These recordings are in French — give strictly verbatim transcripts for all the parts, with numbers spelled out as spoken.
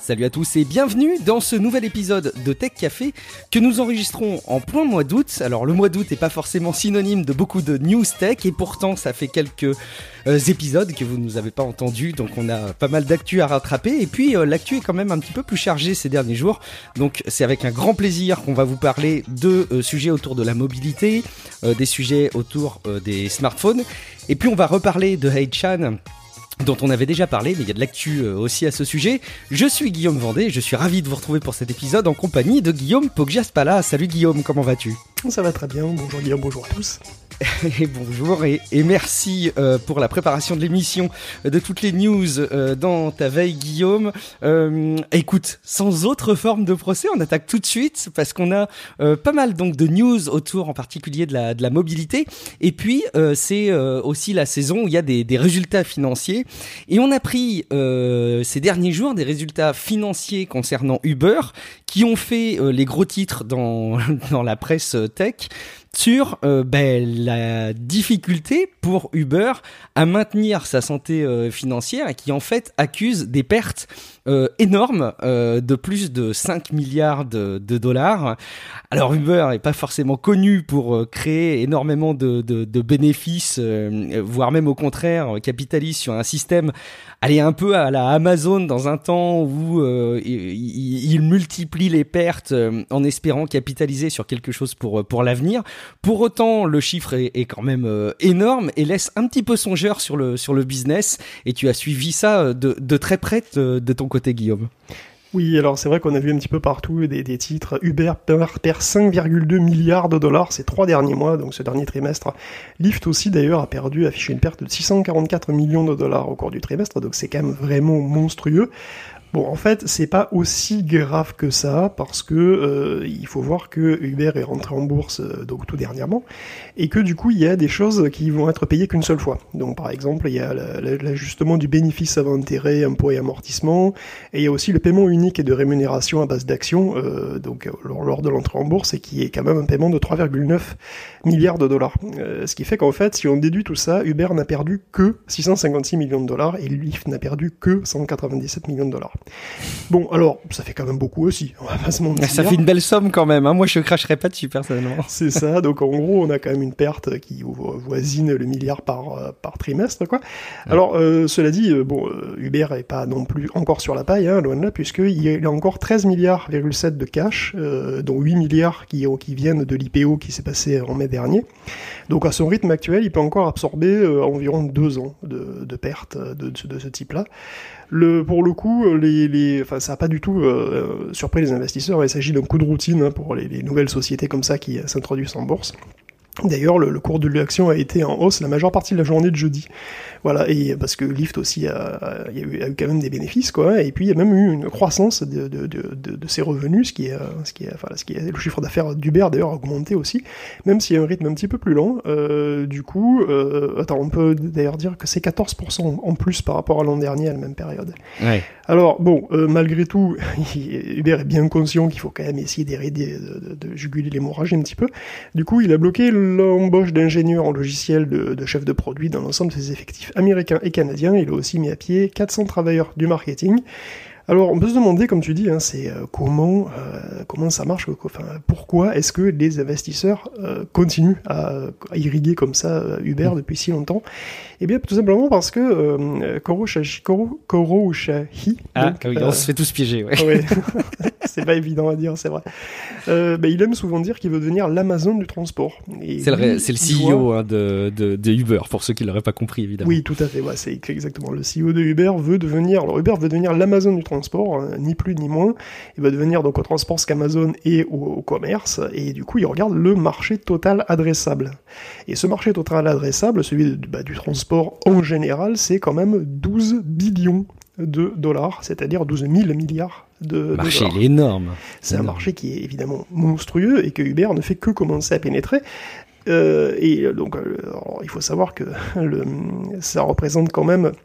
Salut à tous et bienvenue dans ce nouvel épisode de Tech Café que nous enregistrons en plein mois d'août. Alors le mois d'août n'est pas forcément synonyme de beaucoup de news tech et pourtant ça fait quelques euh, épisodes que vous ne nous avez pas entendus, donc on a pas mal d'actu à rattraper et puis euh, l'actu est quand même un petit peu plus chargée ces derniers jours, donc c'est avec un grand plaisir qu'on va vous parler de euh, sujets autour de la mobilité, euh, des sujets autour euh, des smartphones et puis on va reparler de Hey Chan dont on avait déjà parlé, mais il y a de l'actu aussi à ce sujet. Je suis Guillaume Vendée, je suis ravi de vous retrouver pour cet épisode en compagnie de Guillaume Poggiaspala. Salut Guillaume, comment vas-tu ? Ça va très bien, bonjour Guillaume, bonjour à tous. Et bonjour et, et merci euh, pour la préparation de l'émission, euh, de toutes les news euh, dans ta veille Guillaume. Euh, écoute, sans autre forme de procès, on attaque tout de suite parce qu'on a euh, pas mal donc de news autour en particulier de la, de la mobilité et puis euh, c'est euh, aussi la saison où il y a des, des résultats financiers et on a pris euh, ces derniers jours des résultats financiers concernant Uber qui ont fait euh, les gros titres dans, dans la presse tech sur euh, ben, la difficulté pour Uber à maintenir sa santé euh, financière et qui en fait accuse des pertes euh, énormes euh, de plus de cinq milliards de, de dollars. Alors Uber n'est pas forcément connu pour euh, créer énormément de, de, de bénéfices, euh, voire même au contraire capitalise sur un système allez un peu à la Amazon dans un temps où euh, il, il multiplie les pertes euh, en espérant capitaliser sur quelque chose pour, pour l'avenir. Pour autant, le chiffre est, est quand même euh, énorme et laisse un petit peu songeur sur le, sur le business. Et tu as suivi ça de, de très près de, de ton côté, Guillaume. Oui, alors c'est vrai qu'on a vu un petit peu partout des, des titres. Uber perd cinq virgule deux milliards de dollars ces trois derniers mois, donc ce dernier trimestre. Lyft aussi d'ailleurs a perdu, affiché une perte de six cent quarante-quatre millions de dollars au cours du trimestre, donc c'est quand même vraiment monstrueux. Bon, en fait, c'est pas aussi grave que ça, parce que euh, il faut voir que Uber est rentré en bourse euh, donc tout dernièrement, et que du coup, il y a des choses qui vont être payées qu'une seule fois. Donc, par exemple, il y a l'ajustement du bénéfice avant intérêt, impôts et amortissements, et il y a aussi le paiement unique et de rémunération à base d'actions, euh, donc lors, lors de l'entrée en bourse, et qui est quand même un paiement de trois virgule neuf milliards de dollars. Euh, ce qui fait qu'en fait, si on déduit tout ça, Uber n'a perdu que six cent cinquante-six millions de dollars, et Lyft n'a perdu que cent quatre-vingt-dix-sept millions de dollars. Bon, alors, ça fait quand même beaucoup aussi, on va pas se mentir. Ça fait une belle somme quand même, hein. Moi je cracherais pas dessus personnellement. C'est ça, donc en gros, on a quand même une perte qui voisine le milliard par, par trimestre, quoi. Ouais. Alors, euh, cela dit, euh, bon, euh, Uber est pas non plus encore sur la paille, hein, loin de là, puisqu'il y a encore treize milliards virgule sept de cash, euh, dont huit milliards qui, qui viennent de l'I P O qui s'est passé en mai dernier. Donc à son rythme actuel, il peut encore absorber euh, environ deux ans de, de pertes de, de, de ce type-là. Le, pour le coup, les, les, enfin, ça n'a pas du tout euh, surpris les investisseurs. Il s'agit d'un coup de routine hein, pour les, les nouvelles sociétés comme ça qui s'introduisent en bourse. D'ailleurs, le, le cours de l'action a été en hausse la majeure partie de la journée de jeudi. Voilà, et parce que Lyft aussi a, a, y a, eu, a eu quand même des bénéfices, quoi. Et puis il y a même eu une croissance de, de, de, de, de ses revenus, ce qui est, ce qui est, enfin, ce qui est le chiffre d'affaires d'Uber d'ailleurs a augmenté aussi, même s'il y a un rythme un petit peu plus lent. Euh, du coup, euh, attends, on peut d'ailleurs dire que c'est quatorze pour cent en plus par rapport à l'an dernier à la même période. Ouais. Alors bon, euh, malgré tout, Uber est bien conscient qu'il faut quand même essayer d'aider, de, de, de juguler l'hémorragie un petit peu. Du coup, il a bloqué l'embauche d'ingénieurs en logiciel de, de chefs de produits dans l'ensemble de ses effectifs américains et canadiens. Il a aussi mis à pied quatre cents travailleurs du marketing. Alors, on peut se demander, comme tu dis, hein, c'est euh, comment euh, comment ça marche, enfin, pourquoi est-ce que les investisseurs euh, continuent à, à irriguer comme ça euh, Uber depuis si longtemps ? Eh bien, tout simplement parce que euh, Koro Shahi, Koro, Koro Shahi, ah, donc, oui, euh, on se fait tous piéger, ouais. ouais. C'est pas évident à dire, c'est vrai. Euh, bah, il aime souvent dire qu'il veut devenir l'Amazon du transport. Et c'est, lui, le, c'est le C E O voit... hein, de, de, de Uber, pour ceux qui ne l'auraient pas compris, évidemment. Oui, tout à fait, ouais, c'est exactement. Le C E O de Uber veut devenir... Alors, Uber veut devenir l'Amazon du transport, hein, ni plus ni moins. Il va devenir donc au transport ce qu'Amazon est au, au commerce, et du coup, il regarde le marché total adressable. Et ce marché total adressable, celui de, bah, du transport en général, c'est quand même douze billions de dollars, c'est-à-dire douze mille milliards de, le marché, de dollars. Il est énorme. C'est énorme. un marché qui est évidemment monstrueux et que Uber ne fait que commencer à pénétrer. Euh, et donc, alors, il faut savoir que le, ça représente quand même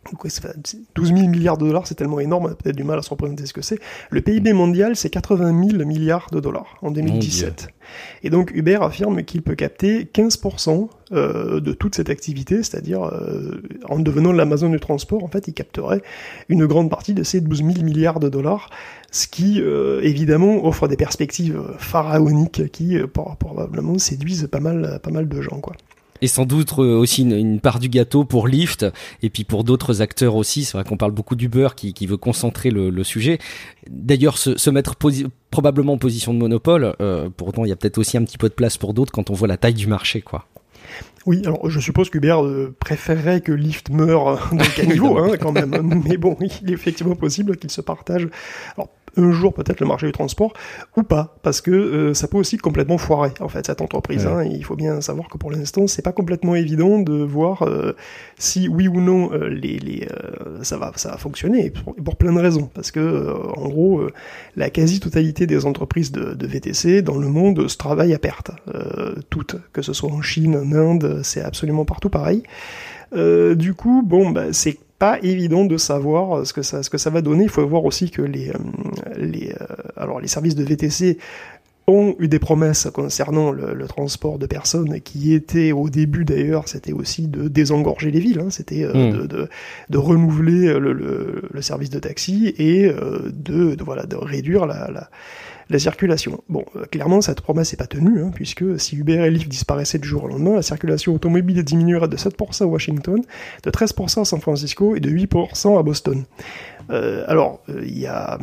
Donc, douze mille milliards de dollars, c'est tellement énorme, on a peut-être du mal à se représenter ce que c'est. Le P I B mondial, c'est quatre-vingt mille milliards de dollars en deux mille dix-sept. Et donc Uber affirme qu'il peut capter quinze pour cent euh, de toute cette activité, c'est-à-dire euh, en devenant l'Amazon du transport, en fait, il capterait une grande partie de ces douze mille milliards de dollars, ce qui, euh, évidemment, offre des perspectives pharaoniques qui, euh, probablement, séduisent pas mal, pas mal de gens, quoi. Et sans doute aussi une, une part du gâteau pour Lyft, et puis pour d'autres acteurs aussi. C'est vrai qu'on parle beaucoup d'Uber qui, qui veut concentrer le, le sujet. D'ailleurs, se, se mettre posi- probablement en position de monopole, euh, pour autant il y a peut-être aussi un petit peu de place pour d'autres quand on voit la taille du marché, quoi. Oui, alors je suppose qu'Uber euh, préférerait que Lyft meure dans le caniveau, hein, quand même. Mais bon, il est effectivement possible qu'ils se partagent. Alors, un jour peut-être le marché du transport, ou pas, parce que euh, ça peut aussi complètement foirer, en fait, cette entreprise. Ouais. Hein. Il faut bien savoir que pour l'instant, c'est pas complètement évident de voir euh, si, oui ou non, euh, les, les, euh, ça, va, ça va fonctionner, pour, pour plein de raisons. Parce que, euh, en gros, euh, la quasi-totalité des entreprises de, de V T C dans le monde se travaillent à perte. Euh, toutes, que ce soit en Chine, en Inde, c'est absolument partout pareil. Euh, du coup, bon, bah, c'est pas évident de savoir ce que ça, ce que ça va donner. Il faut voir aussi que les, euh, les, euh, alors les services de V T C ont eu des promesses concernant le, le transport de personnes qui étaient au début d'ailleurs, c'était aussi de désengorger les villes, hein, c'était euh, mmh. de, de, de renouveler le, le, le service de taxi et euh, de, de, voilà, de réduire la, la la circulation. Bon, euh, clairement, cette promesse n'est pas tenue, hein, puisque si Uber et Lyft disparaissaient du jour au lendemain, la circulation automobile diminuerait de sept pour cent à Washington, de treize pour cent à San Francisco et de huit pour cent à Boston. Euh, alors, il euh, y a...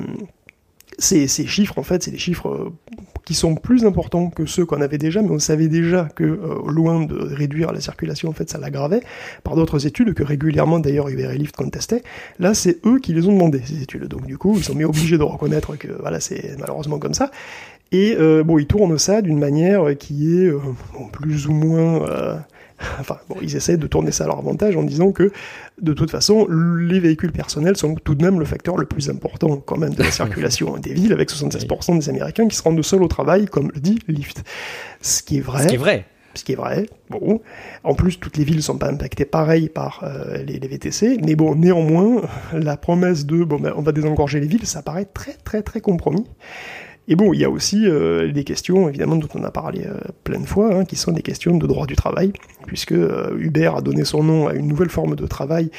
Ces, ces chiffres, en fait, c'est des chiffres euh, qui sont plus importants que ceux qu'on avait déjà, mais on savait déjà que, euh, loin de réduire la circulation, en fait, ça l'aggravait, par d'autres études que régulièrement, d'ailleurs, Uber et Lyft contestaient. Là, c'est eux qui les ont demandé, ces études. Donc, du coup, ils sont mis obligés de reconnaître que, voilà, c'est malheureusement comme ça. Et, euh, bon, ils tournent ça d'une manière qui est, euh, bon, plus ou moins... Euh, Enfin, bon, ils essaient de tourner ça à leur avantage en disant que, de toute façon, les véhicules personnels sont tout de même le facteur le plus important, quand même, de la circulation des villes, avec soixante-seize pour cent des Américains qui se rendent seuls au travail, comme le dit Lyft. Ce qui est vrai. Ce qui est vrai. Ce qui est vrai. Bon. En plus, toutes les villes ne sont pas impactées pareil par euh, les, les V T C. Mais bon, néanmoins, la promesse de, bon, ben, on va désengorger les villes, ça paraît très, très, très compromis. Et bon, il y a aussi euh, des questions, évidemment, dont on a parlé euh, plein de fois, hein, qui sont des questions de droit du travail, puisque euh, Uber a donné son nom à une nouvelle forme de travail.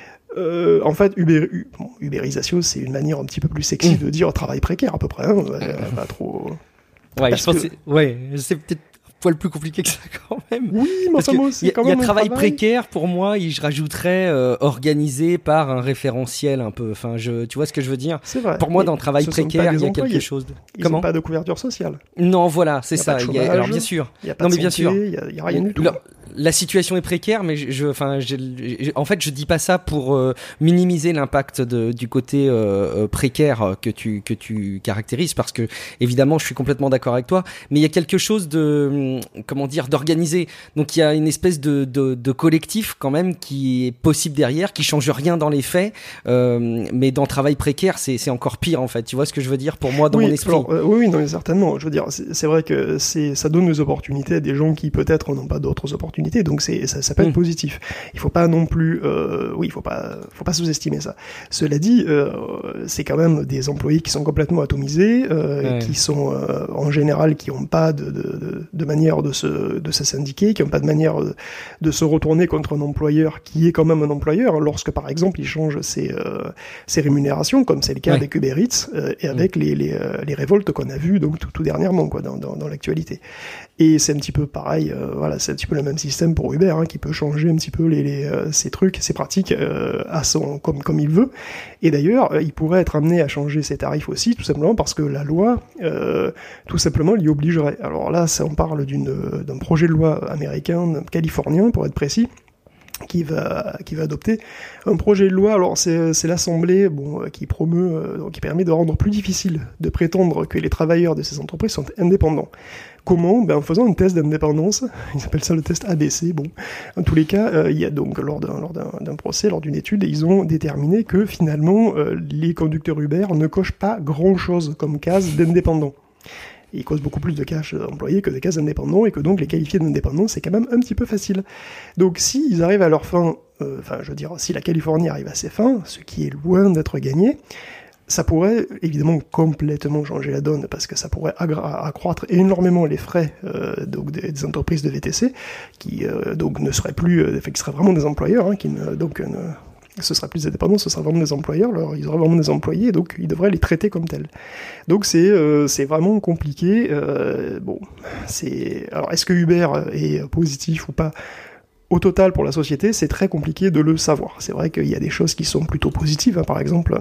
Euh, en fait, Uber, bon, Uberisation, c'est une manière un petit peu plus sexy mmh. de dire travail précaire, à peu près, hein, euh, pas trop... Ouais, Parce je pense que... que c'est... Ouais, c'est peut-être... poil plus compliqué que ça quand même. Oui, mais enfin moi aussi, quand même. Il y a travail, travail précaire pour moi, je rajouterais euh, organisé par un référentiel un peu. Enfin, je, tu vois ce que je veux dire. C'est vrai. Pour moi, dans le travail précaire, il y a quelque chose. De... Ils Comment n'ont pas de couverture sociale. Non, voilà, c'est ça. Il y a, alors bien sûr. Il y a pas non, de mais bien santé, sûr. Il y a, il y a rien du tout. Le... La situation est précaire, mais je, enfin, je, je, en fait, je dis pas ça pour euh, minimiser l'impact de, du côté euh, précaire que tu que tu caractérises, parce que évidemment, je suis complètement d'accord avec toi. Mais il y a quelque chose de, comment dire, d'organisé. Donc il y a une espèce de, de, de collectif quand même qui est possible derrière, qui change rien dans les faits, euh, mais dans le travail précaire, c'est c'est encore pire en fait. Tu vois ce que je veux dire pour moi dans oui, mon esprit. Alors, euh, oui, non, mais certainement. Je veux dire, c'est, c'est vrai que c'est ça donne des opportunités à des gens qui peut-être n'ont pas d'autres opportunités. Donc c'est, ça, ça peut être mmh. positif. Il faut pas non plus, euh, oui, il faut pas, faut pas sous-estimer ça. Cela dit, euh, c'est quand même des employés qui sont complètement atomisés, euh, ouais. qui sont euh, en général qui n'ont pas de, de, de manière de se, de se syndiquer, qui n'ont pas de manière de, de se retourner contre un employeur qui est quand même un employeur. Lorsque par exemple il change ses, euh, ses rémunérations, comme c'est le cas ouais. avec Uber Eats euh, et avec mmh. les, les, euh, les révoltes qu'on a vues donc tout, tout dernièrement quoi dans, dans, dans l'actualité. Et c'est un petit peu pareil, euh, voilà, c'est un petit peu le même système pour Uber, hein, qui peut changer un petit peu les, les, euh, ses trucs, ses pratiques euh, à son, comme, comme il veut. Et d'ailleurs, euh, il pourrait être amené à changer ses tarifs aussi, tout simplement parce que la loi, euh, tout simplement, l'y obligerait. Alors là, ça, on parle d'une, d'un projet de loi américain, californien, pour être précis, qui va qui va adopter un projet de loi. Alors c'est c'est l'Assemblée bon qui promeut euh, donc qui permet de rendre plus difficile de prétendre que les travailleurs de ces entreprises sont indépendants. Comment? Ben en faisant un test d'indépendance, ils appellent ça le test A B C. Bon, en tous les cas, euh, il y a donc lors d'un lors d'un, d'un procès, lors d'une étude, ils ont déterminé que finalement euh, les conducteurs Uber ne cochent pas grand-chose comme case d'indépendants. ils causent beaucoup plus de cash employés que des cas indépendants, et que donc les qualifier d'indépendants, c'est quand même un petit peu facile. Donc s'ils arrivent à leur fin, euh, enfin je veux dire, si la Californie arrive à ses fins, ce qui est loin d'être gagné, ça pourrait évidemment complètement changer la donne, parce que ça pourrait agra- accroître énormément les frais euh, donc des, des entreprises de V T C, qui euh, donc ne seraient plus, euh, qui seraient vraiment des employeurs, hein, qui ne, donc ne, ce sera plus des dépendants, ce sera vraiment des employeurs, alors ils auraient vraiment des employés, donc ils devraient les traiter comme tels. Donc c'est euh, c'est vraiment compliqué. Euh, bon, c'est alors est-ce que Uber est positif ou pas? Au total, pour la société, c'est très compliqué de le savoir. C'est vrai qu'il y a des choses qui sont plutôt positives, hein, par exemple.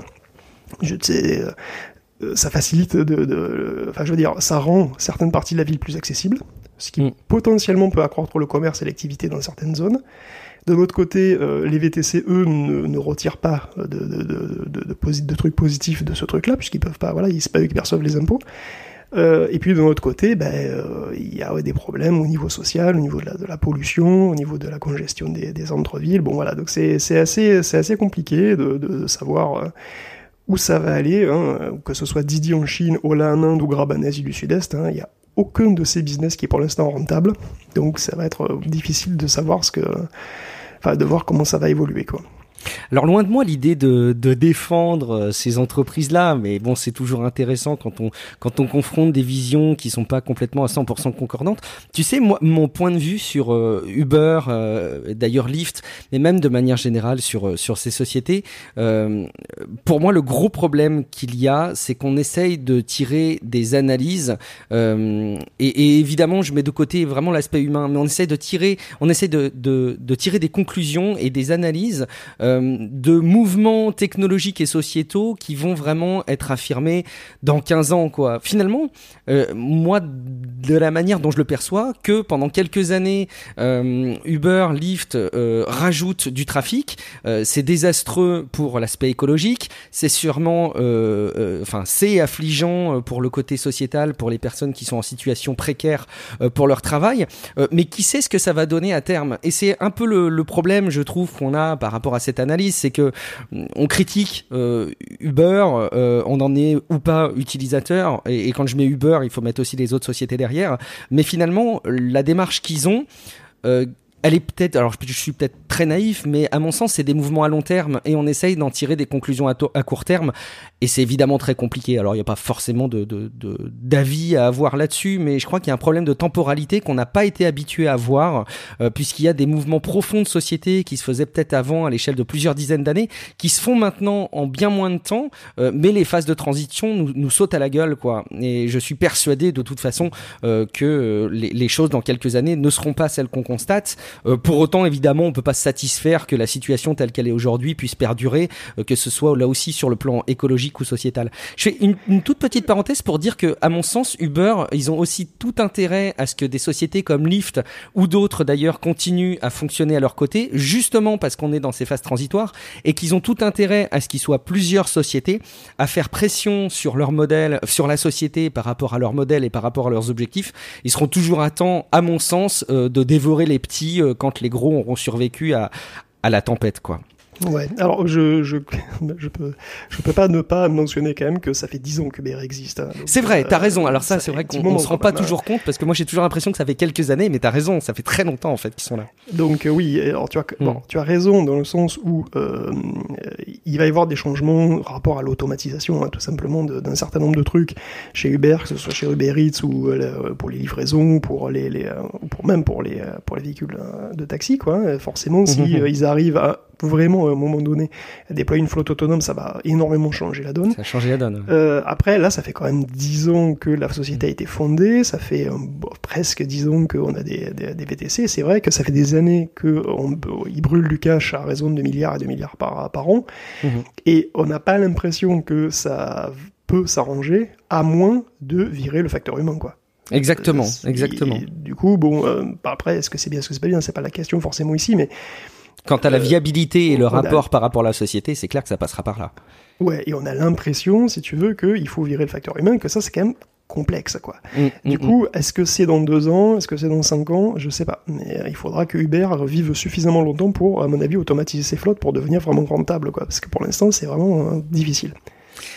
Je sais, euh, ça facilite de, de, enfin, je veux dire, ça rend certaines parties de la ville plus accessibles, ce qui mmh. potentiellement peut accroître le commerce et l'activité dans certaines zones. De l'autre côté, euh, les V T C, eux, ne, ne retirent pas de, de, de, de, de, de, de trucs positifs de ce truc-là, puisqu'ils peuvent pas, voilà, c'est pas eux qui perçoivent les impôts. Euh, et puis de l'autre côté, ben, euh, il y a ouais, des problèmes au niveau social, au niveau de la, de la pollution, au niveau de la congestion des, des centres-villes. Bon voilà, donc c'est, c'est assez, c'est assez compliqué de, de, de savoir. Euh, où ça va aller, hein, que ce soit Didi en Chine, Ola en Inde ou Grab en Asie du Sud-Est, hein, il n'y a aucun de ces business qui est pour l'instant rentable, donc ça va être difficile de savoir ce que, enfin, de voir comment ça va évoluer, quoi. Alors loin de moi l'idée de, de défendre ces entreprises-là, mais bon, c'est toujours intéressant quand on quand on confronte des visions qui sont pas complètement à cent pour cent concordantes. Tu sais, moi, mon point de vue sur euh, Uber, euh, d'ailleurs Lyft, mais même de manière générale sur sur ces sociétés, euh, pour moi le gros problème qu'il y a, c'est qu'on essaye de tirer des analyses euh, et, et évidemment, je mets de côté vraiment l'aspect humain, mais on essaye de tirer, on essaye de de, de tirer des conclusions et des analyses. Euh, de mouvements technologiques et sociétaux qui vont vraiment être affirmés dans quinze ans, quoi. Finalement, euh, moi, de la manière dont je le perçois, que pendant quelques années, euh, Uber, Lyft euh, rajoutent du trafic, euh, c'est désastreux pour l'aspect écologique, c'est sûrement, euh, euh, enfin, c'est affligeant pour le côté sociétal, pour les personnes qui sont en situation précaire euh, pour leur travail, euh, mais qui sait ce que ça va donner à terme? Et c'est un peu le, le problème, je trouve, qu'on a par rapport à cette analyse, c'est que on critique euh, Uber, euh, on en est ou pas utilisateur, et, et quand je mets Uber, il faut mettre aussi les autres sociétés derrière, mais finalement, la démarche qu'ils ont, euh, elle est peut-être, alors je suis peut-être très naïf, mais à mon sens, c'est des mouvements à long terme et on essaye d'en tirer des conclusions à, to- à court terme. Et c'est évidemment très compliqué. Alors, il n'y a pas forcément de, de, de, d'avis à avoir là-dessus, mais je crois qu'il y a un problème de temporalité qu'on n'a pas été habitué à voir, euh, puisqu'il y a des mouvements profonds de société qui se faisaient peut-être avant à l'échelle de plusieurs dizaines d'années, qui se font maintenant en bien moins de temps, euh, mais les phases de transition nous, nous sautent à la gueule, quoi. Et je suis persuadé de toute façon euh, que euh, les, les choses dans quelques années ne seront pas celles qu'on constate. Euh, pour autant, évidemment, on peut pas se satisfaire que la situation telle qu'elle est aujourd'hui puisse perdurer, euh, que ce soit là aussi sur le plan écologique ou sociétal. Je fais une, une toute petite parenthèse pour dire que, à mon sens, Uber, ils ont aussi tout intérêt à ce que des sociétés comme Lyft ou d'autres d'ailleurs continuent à fonctionner à leur côté, justement parce qu'on est dans ces phases transitoires et qu'ils ont tout intérêt à ce qu'il soit plusieurs sociétés à faire pression sur leur modèle, sur la société par rapport à leur modèle et par rapport à leurs objectifs. Ils seront toujours à temps, à mon sens, euh, de dévorer les petits euh, quand les gros auront survécu à, à la tempête, quoi. Ouais, alors je, je, je, peux, je peux pas ne pas mentionner quand même que ça fait dix ans qu'Uber existe. Hein, c'est vrai, t'as raison. Alors ça, ça c'est vrai qu'on ne se rend pas même, toujours compte, parce que moi j'ai toujours l'impression que ça fait quelques années, mais t'as raison, ça fait très longtemps en fait qu'ils sont là. Donc euh, oui, alors tu as, mm. bon, tu as raison dans le sens où euh, il va y avoir des changements rapport à l'automatisation, hein, tout simplement, de, d'un certain nombre de trucs chez Uber, que ce soit chez Uber Eats ou euh, pour les livraisons, pour les, les euh, ou pour même pour les pour les véhicules de taxi, quoi. Forcément, si mm-hmm. euh, ils arrivent à vraiment à un moment donné déployer une flotte autonome, ça va énormément changer la donne. Ça a changé la donne. Ouais. Euh, après, là, ça fait quand même dix ans que la société a été fondée, ça fait euh, bon, presque dix ans qu'on a des, des, des V T C. C'est vrai que ça fait des années qu'ils brûlent du cash à raison de milliards et de milliards par, par an, mmh. et on n'a pas l'impression que ça peut s'arranger, à moins de virer le facteur humain, quoi. Exactement, euh, exactement. Et, du coup, bon, euh, après, est-ce que c'est bien, est-ce que c'est pas bien, c'est pas la question forcément ici, mais quant à la viabilité et le rapport a... par rapport à la société, c'est clair que ça passera par là. Ouais, et on a l'impression, si tu veux, qu'il faut virer le facteur humain, que ça, c'est quand même complexe, quoi. Mmh, du mmh, coup, mmh. est-ce que c'est dans deux ans, est-ce que c'est dans cinq ans, je sais pas. Mais euh, il faudra que Uber vive suffisamment longtemps pour, à mon avis, automatiser ses flottes pour devenir vraiment rentable, quoi. Parce que pour l'instant, c'est vraiment euh, difficile.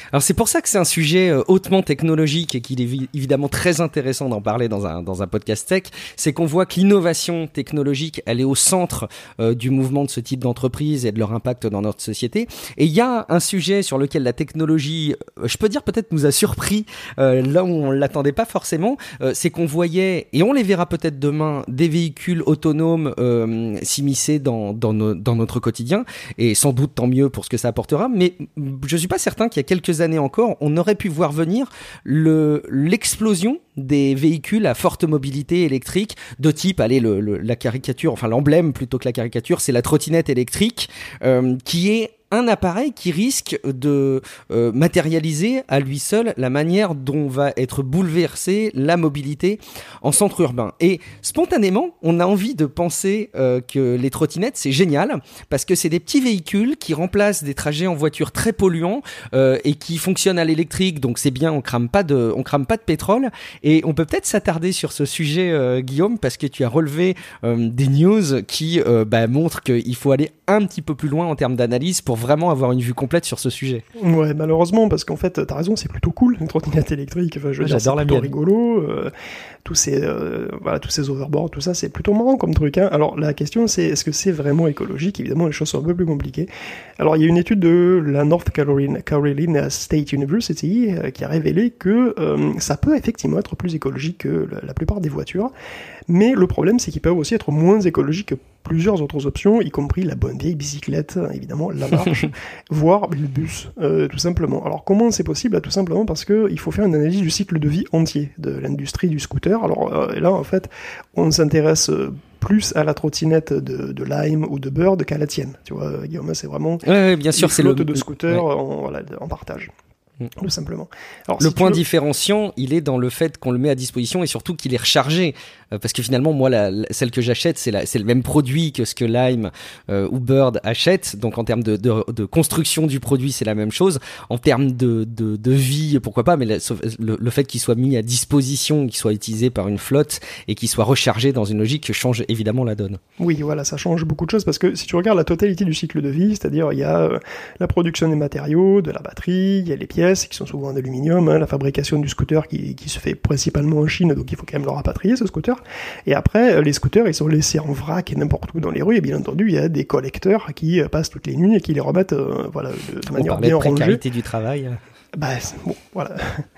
Alors c'est pour ça que c'est un sujet euh, hautement technologique et qu'il est vi- évidemment très intéressant d'en parler dans un dans un podcast tech. C'est qu'on voit que l'innovation technologique, elle est au centre euh, du mouvement de ce type d'entreprise et de leur impact dans notre société. Et il y a un sujet sur lequel la technologie, euh, je peux dire peut-être nous a surpris euh, là où on l'attendait pas forcément. Euh, c'est qu'on voyait, et on les verra peut-être demain, des véhicules autonomes euh, s'immiscer dans dans, nos, dans notre quotidien. Et sans doute tant mieux pour ce que ça apportera. Mais je suis pas certain qu'il y a quelques années encore, on aurait pu voir venir le, l'explosion des véhicules à forte mobilité électrique de type, allez, le, le, la caricature, enfin l'emblème plutôt que la caricature, c'est la trottinette électrique euh, qui est un appareil qui risque de euh, matérialiser à lui seul la manière dont va être bouleversée la mobilité en centre urbain. Et spontanément, on a envie de penser euh, que les trottinettes, c'est génial, parce que c'est des petits véhicules qui remplacent des trajets en voiture très polluants euh, et qui fonctionnent à l'électrique, donc c'est bien, on crame pas de, on crame pas de pétrole. Et on peut peut-être s'attarder sur ce sujet, euh, Guillaume, parce que tu as relevé euh, des news qui euh, bah, montrent qu'il faut aller un petit peu plus loin en termes d'analyse pour vraiment avoir une vue complète sur ce sujet. Ouais, malheureusement, parce qu'en fait, t'as raison, c'est plutôt cool, une trottinette électrique. Enfin, je veux ouais, dire, j'adore c'est la plutôt mienne. rigolo. Euh, tous ces, euh, voilà, tous ces overboards, tout ça, c'est plutôt marrant comme truc. Hein. Alors, la question, c'est est-ce que c'est vraiment écologique? Évidemment, les choses sont un peu plus compliquées. Alors, il y a une étude de la North Carolina, Carolina State University euh, qui a révélé que euh, ça peut effectivement être plus écologique que la, la plupart des voitures. Mais le problème, c'est qu'ils peuvent aussi être moins écologiques que plusieurs autres options, y compris la bonne vieille bicyclette, évidemment, la marche, voire le bus, euh, tout simplement. Alors, comment c'est possible? Bah, tout simplement parce qu'il faut faire une analyse du cycle de vie entier de l'industrie du scooter. Alors euh, là, en fait, on s'intéresse plus à la trottinette de, de Lime ou de Bird qu'à la tienne. Tu vois, Guillaume, c'est vraiment ouais, ouais, bien sûr, une c'est le flotte de scooters ouais. en, voilà, en partage. Tout simplement. Alors, le si point veux... différenciant, il est dans le fait qu'on le met à disposition et surtout qu'il est rechargé. Euh, parce que finalement, moi, la, la, celle que j'achète, c'est, la, c'est le même produit que ce que Lime euh, ou Bird achète. Donc, en termes de, de, de construction du produit, c'est la même chose. En termes de, de, de vie, pourquoi pas, mais la, le, le fait qu'il soit mis à disposition, qu'il soit utilisé par une flotte et qu'il soit rechargé dans une logique change évidemment la donne. Oui, voilà, ça change beaucoup de choses parce que si tu regardes la totalité du cycle de vie, c'est-à-dire il y a euh, la production des matériaux, de la batterie, il y a les pièces qui sont souvent en aluminium, hein, la fabrication du scooter qui, qui se fait principalement en Chine, donc il faut quand même le rapatrier, ce scooter. Et après, les scooters, ils sont laissés en vrac et n'importe où dans les rues, et bien entendu, il y a des collecteurs qui euh, passent toutes les nuits et qui les remettent euh, voilà, de, de manière bien rangée. On parlait de précarité du travail. Bah, bon, voilà.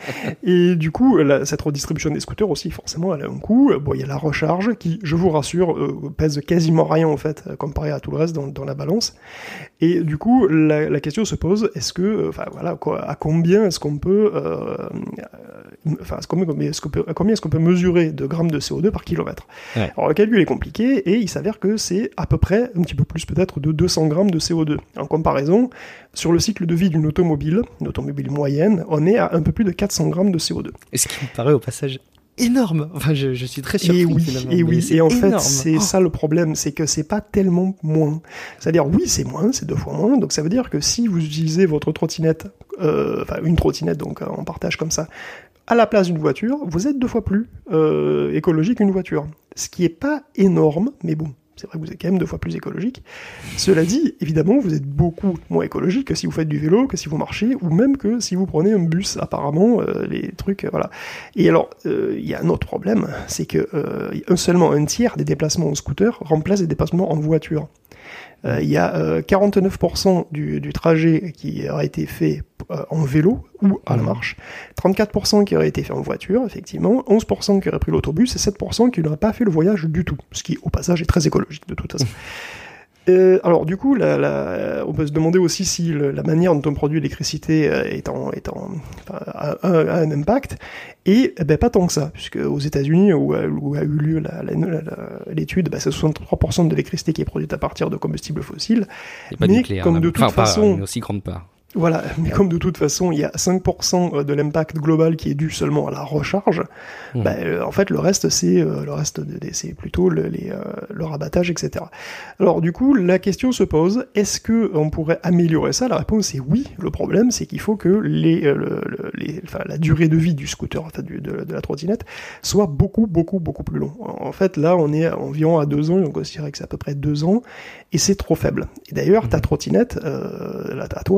Et du coup, la, cette redistribution des scooters aussi, forcément, elle a un coût. Bon, il y a la recharge qui, je vous rassure, euh, pèse quasiment rien, en fait, comparé à tout le reste dans, dans la balance. Et du coup, la, la question se pose, est-ce que, enfin, voilà, quoi, à combien est-ce qu'on peut, euh, enfin, euh, combien, est-ce qu'on peut, à combien est-ce qu'on peut mesurer de grammes de C O deux par kilomètre? Ouais. Alors, le calcul est compliqué, et il s'avère que c'est à peu près, un petit peu plus peut-être, de deux cents grammes de C O deux. En comparaison, sur le cycle de vie d'une automobile, une automobile moyenne, on est à un peu plus de quatre cents grammes de C O deux. Et ce qui me paraît au passage énorme. Enfin, je, je suis très surpris. Et oui, finalement, et oui. Et en énorme. fait, c'est oh. ça le problème, c'est que c'est pas tellement moins. C'est-à-dire, oui, c'est moins, c'est deux fois moins. Donc ça veut dire que si vous utilisez votre trottinette, euh, enfin une trottinette, donc en partage comme ça, à la place d'une voiture, vous êtes deux fois plus euh, écologique qu'une voiture. Ce qui est pas énorme, mais bon. C'est vrai que vous êtes quand même deux fois plus écologique. Cela dit, évidemment, vous êtes beaucoup moins écologique que si vous faites du vélo, que si vous marchez, ou même que si vous prenez un bus, apparemment, euh, les trucs, euh, voilà. Et alors, il euh, y a un autre problème, c'est que euh, seulement un tiers des déplacements en scooter remplacent des déplacements en voiture. Il euh, y a euh, quarante-neuf pour cent du, du trajet qui aurait été fait euh, en vélo ou à la marche, trente-quatre pour cent qui aurait été fait en voiture, effectivement, onze pour cent qui aurait pris l'autobus et sept pour cent qui n'aurait pas fait le voyage du tout, ce qui, au passage, est très écologique de toute façon. Euh, alors du coup, la, la, on peut se demander aussi si le, la manière dont on produit l'électricité euh, est en, est en, enfin, a, a, a un impact, et eh ben, pas tant que ça, puisque aux États-Unis où, où a eu lieu la, la, la, la, l'étude, ben, c'est soixante-trois pour cent de l'électricité qui est produite à partir de combustibles fossiles, pas mais nucléaire, comme de toute enfin, façon, pas une aussi grande part. Voilà, mais comme de toute façon, il y a cinq pour cent de l'impact global qui est dû seulement à la recharge, mmh. bah, euh, en fait, le reste, c'est euh, le reste, de, de, c'est plutôt le, les, euh, le rabattage, et cetera. Alors, du coup, la question se pose, est-ce que on pourrait améliorer ça? La réponse est oui. Le problème, c'est qu'il faut que les, euh, le, le, les, enfin, la durée de vie du scooter, enfin, du, de, de la trottinette, soit beaucoup, beaucoup, beaucoup plus long. En fait, là, on est environ à deux ans, on considérait que c'est à peu près deux ans, et c'est trop faible. Et d'ailleurs, mmh. ta trottinette, euh, là, à toi, euh,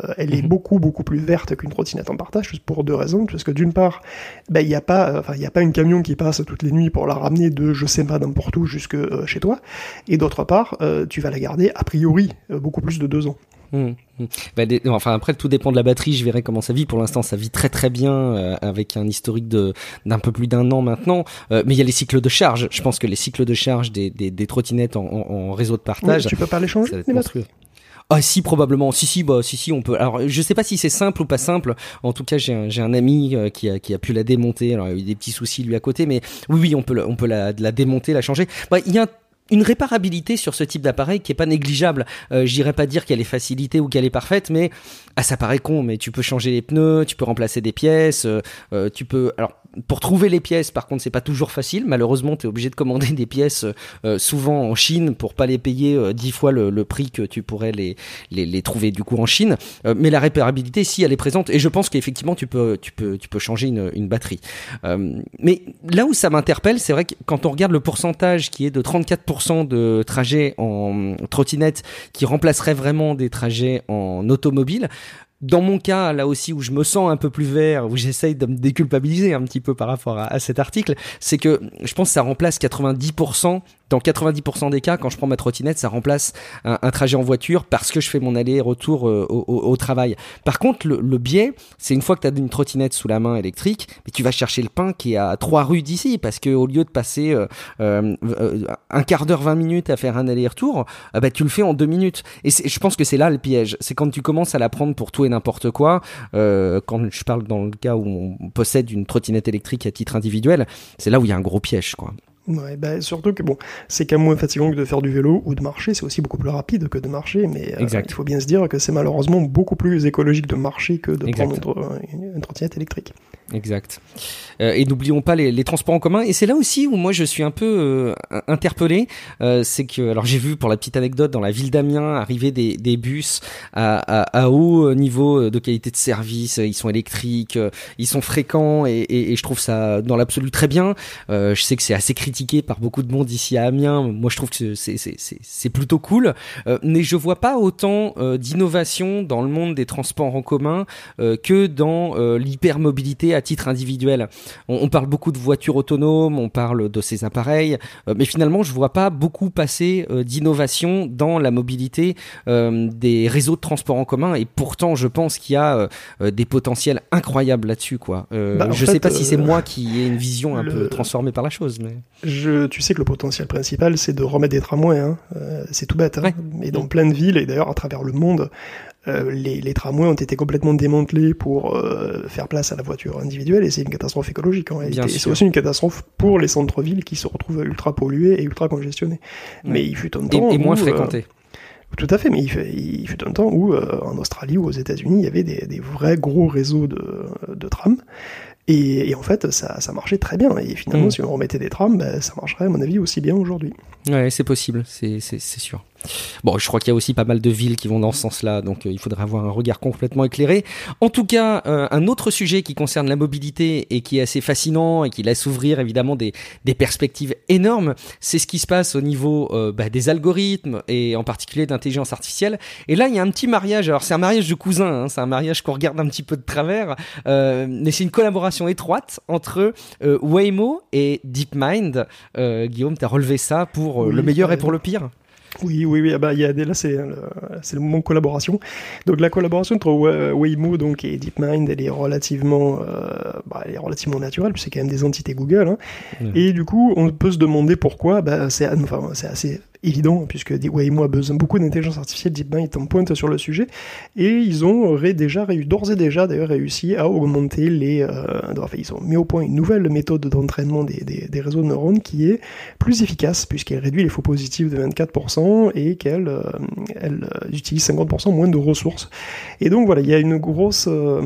elle est mmh. beaucoup beaucoup plus verte qu'une trottinette en partage, juste pour deux raisons, parce que d'une part, ben il y a pas, enfin il y a pas un camion qui passe toutes les nuits pour la ramener de je sais pas n'importe où jusque euh, chez toi, et d'autre part, euh, tu vas la garder a priori euh, beaucoup plus de deux ans. Mmh, mmh. Bah, des, enfin après tout dépend de la batterie, je verrai comment ça vit. Pour l'instant ça vit très très bien euh, avec un historique de d'un peu plus d'un an maintenant, euh, mais il y a les cycles de charge. Je pense que les cycles de charge des des, des trottinettes en, en, en réseau de partage, oui, tu peux pas les changer, les batteries. Ah si, probablement. Si si bah si si on peut. Alors je sais pas si c'est simple ou pas simple. En tout cas j'ai un j'ai un ami euh, qui a qui a pu la démonter. Alors il y a eu des petits soucis lui à côté, mais oui oui on peut on peut la la démonter, la changer. Bah il y a un une réparabilité sur ce type d'appareil qui est pas négligeable. Euh, j'irais pas dire qu'elle est facilitée ou qu'elle est parfaite, mais ah ça paraît con, mais tu peux changer les pneus, tu peux remplacer des pièces, euh, euh, tu peux. Alors pour trouver les pièces, par contre, c'est pas toujours facile. Malheureusement, t'es obligé de commander des pièces euh, souvent en Chine pour pas les payer euh, dix fois le, le prix que tu pourrais les les, les trouver du coup en Chine. Euh, mais la réparabilité, si elle est présente, et je pense qu'effectivement tu peux tu peux tu peux changer une une batterie. Euh, mais là où ça m'interpelle, c'est vrai que quand on regarde le pourcentage qui est de trente-quatre pour cent de trajets en trottinette qui remplacerait vraiment des trajets en automobile. Dans mon cas, là aussi, où je me sens un peu plus vert, où j'essaye de me déculpabiliser un petit peu par rapport à, à cet article, c'est que je pense que ça remplace quatre-vingt-dix pour cent. Dans quatre-vingt-dix pour cent des cas, quand je prends ma trottinette, ça remplace un, un trajet en voiture parce que je fais mon aller-retour euh, au, au, au travail. Par contre, le, le biais, c'est une fois que tu as une trottinette sous la main électrique, mais tu vas chercher le pain qui est à trois rues d'ici, parce que au lieu de passer euh, euh, un quart d'heure, vingt minutes à faire un aller-retour, euh, bah, tu le fais en deux minutes. Et c'est, je pense que c'est là le piège. C'est quand tu commences à la prendre pour tout et n'importe quoi. Euh, quand je parle dans le cas où on possède une trottinette électrique à titre individuel, c'est là où il y a un gros piège, quoi. Ouais, bah, surtout que bon, c'est quand même moins fatigant que de faire du vélo ou de marcher, c'est aussi beaucoup plus rapide que de marcher, mais euh, il faut bien se dire que c'est malheureusement beaucoup plus écologique de marcher que de exact. prendre une, une trottinette électrique. Exact. Euh, et n'oublions pas les, les transports en commun. Et c'est là aussi où moi je suis un peu euh, interpellé. Euh, c'est que, alors j'ai vu pour la petite anecdote dans la ville d'Amiens arriver des, des bus à, à, à haut niveau de qualité de service. Ils sont électriques, ils sont fréquents et, et, et je trouve ça dans l'absolu très bien. Euh, je sais que c'est assez critiqué par beaucoup de monde ici à Amiens. Moi je trouve que c'est, c'est, c'est, c'est plutôt cool. Euh, mais je vois pas autant euh, d'innovation dans le monde des transports en commun euh, que dans euh, l'hypermobilité à titre individuel. On, on parle beaucoup de voitures autonomes, on parle de ces appareils, euh, mais finalement je vois pas beaucoup passer euh, d'innovation dans la mobilité euh, des réseaux de transport en commun, et pourtant je pense qu'il y a euh, des potentiels incroyables là-dessus, quoi. Euh, bah, je fait, sais pas euh, si c'est moi qui ai une vision un le... peu transformée par la chose, mais je, tu sais que le potentiel principal c'est de remettre des tramways, hein. euh, c'est tout bête, hein. Ouais. Et dans plein de villes et d'ailleurs à travers le monde. Euh, les, les tramways ont été complètement démantelés pour euh, faire place à la voiture individuelle, et c'est une catastrophe écologique en réalité. Et c'est aussi une catastrophe pour les centres-villes qui se retrouvent ultra pollués et ultra congestionnés. Ouais. Mais il fut un temps et, et moins où, fréquentés. Euh, tout à fait, mais il fut, il fut un temps où euh, en Australie ou aux États-Unis il y avait des, des vrais gros réseaux de, de trams. Et, et en fait, ça, ça marchait très bien. Et finalement, mmh. si on remettait des trams, ben, ça marcherait, à mon avis, aussi bien aujourd'hui. Ouais, c'est possible, c'est, c'est, c'est sûr. Bon, je crois qu'il y a aussi pas mal de villes qui vont dans ce sens-là, donc euh, il faudra avoir un regard complètement éclairé. En tout cas, euh, un autre sujet qui concerne la mobilité et qui est assez fascinant et qui laisse ouvrir évidemment des, des perspectives énormes, c'est ce qui se passe au niveau euh, bah, des algorithmes et en particulier d'intelligence artificielle. Et là, il y a un petit mariage. Alors, c'est un mariage de cousins, hein, c'est un mariage qu'on regarde un petit peu de travers, euh, mais c'est une collaboration étroite entre euh, Waymo et DeepMind. Euh, Guillaume, t'as relevé ça pour euh, oui, le meilleur et pour le pire. Oui, oui, oui. Ah bah, il y a, là, c'est le, c'est le moment de collaboration. Donc, la collaboration entre Waymo donc, et DeepMind, elle est relativement, euh, bah, elle est relativement naturelle, puisque c'est quand même des entités Google. Hein. Mmh. Et du coup, on peut se demander pourquoi. Bah, c'est, enfin, c'est assez évident, puisque Waymo a besoin beaucoup d'intelligence artificielle, DeepMind est en pointe sur le sujet, et ils ont ré- déjà réussi, d'ores et déjà d'ailleurs réussi à augmenter les... Euh, enfin, ils ont mis au point une nouvelle méthode d'entraînement des, des, des réseaux de neurones qui est plus efficace, puisqu'elle réduit les faux positifs de vingt-quatre pour cent et qu'elle euh, elle, euh, utilise cinquante pour cent moins de ressources. Et donc voilà, il y a une grosse... Euh,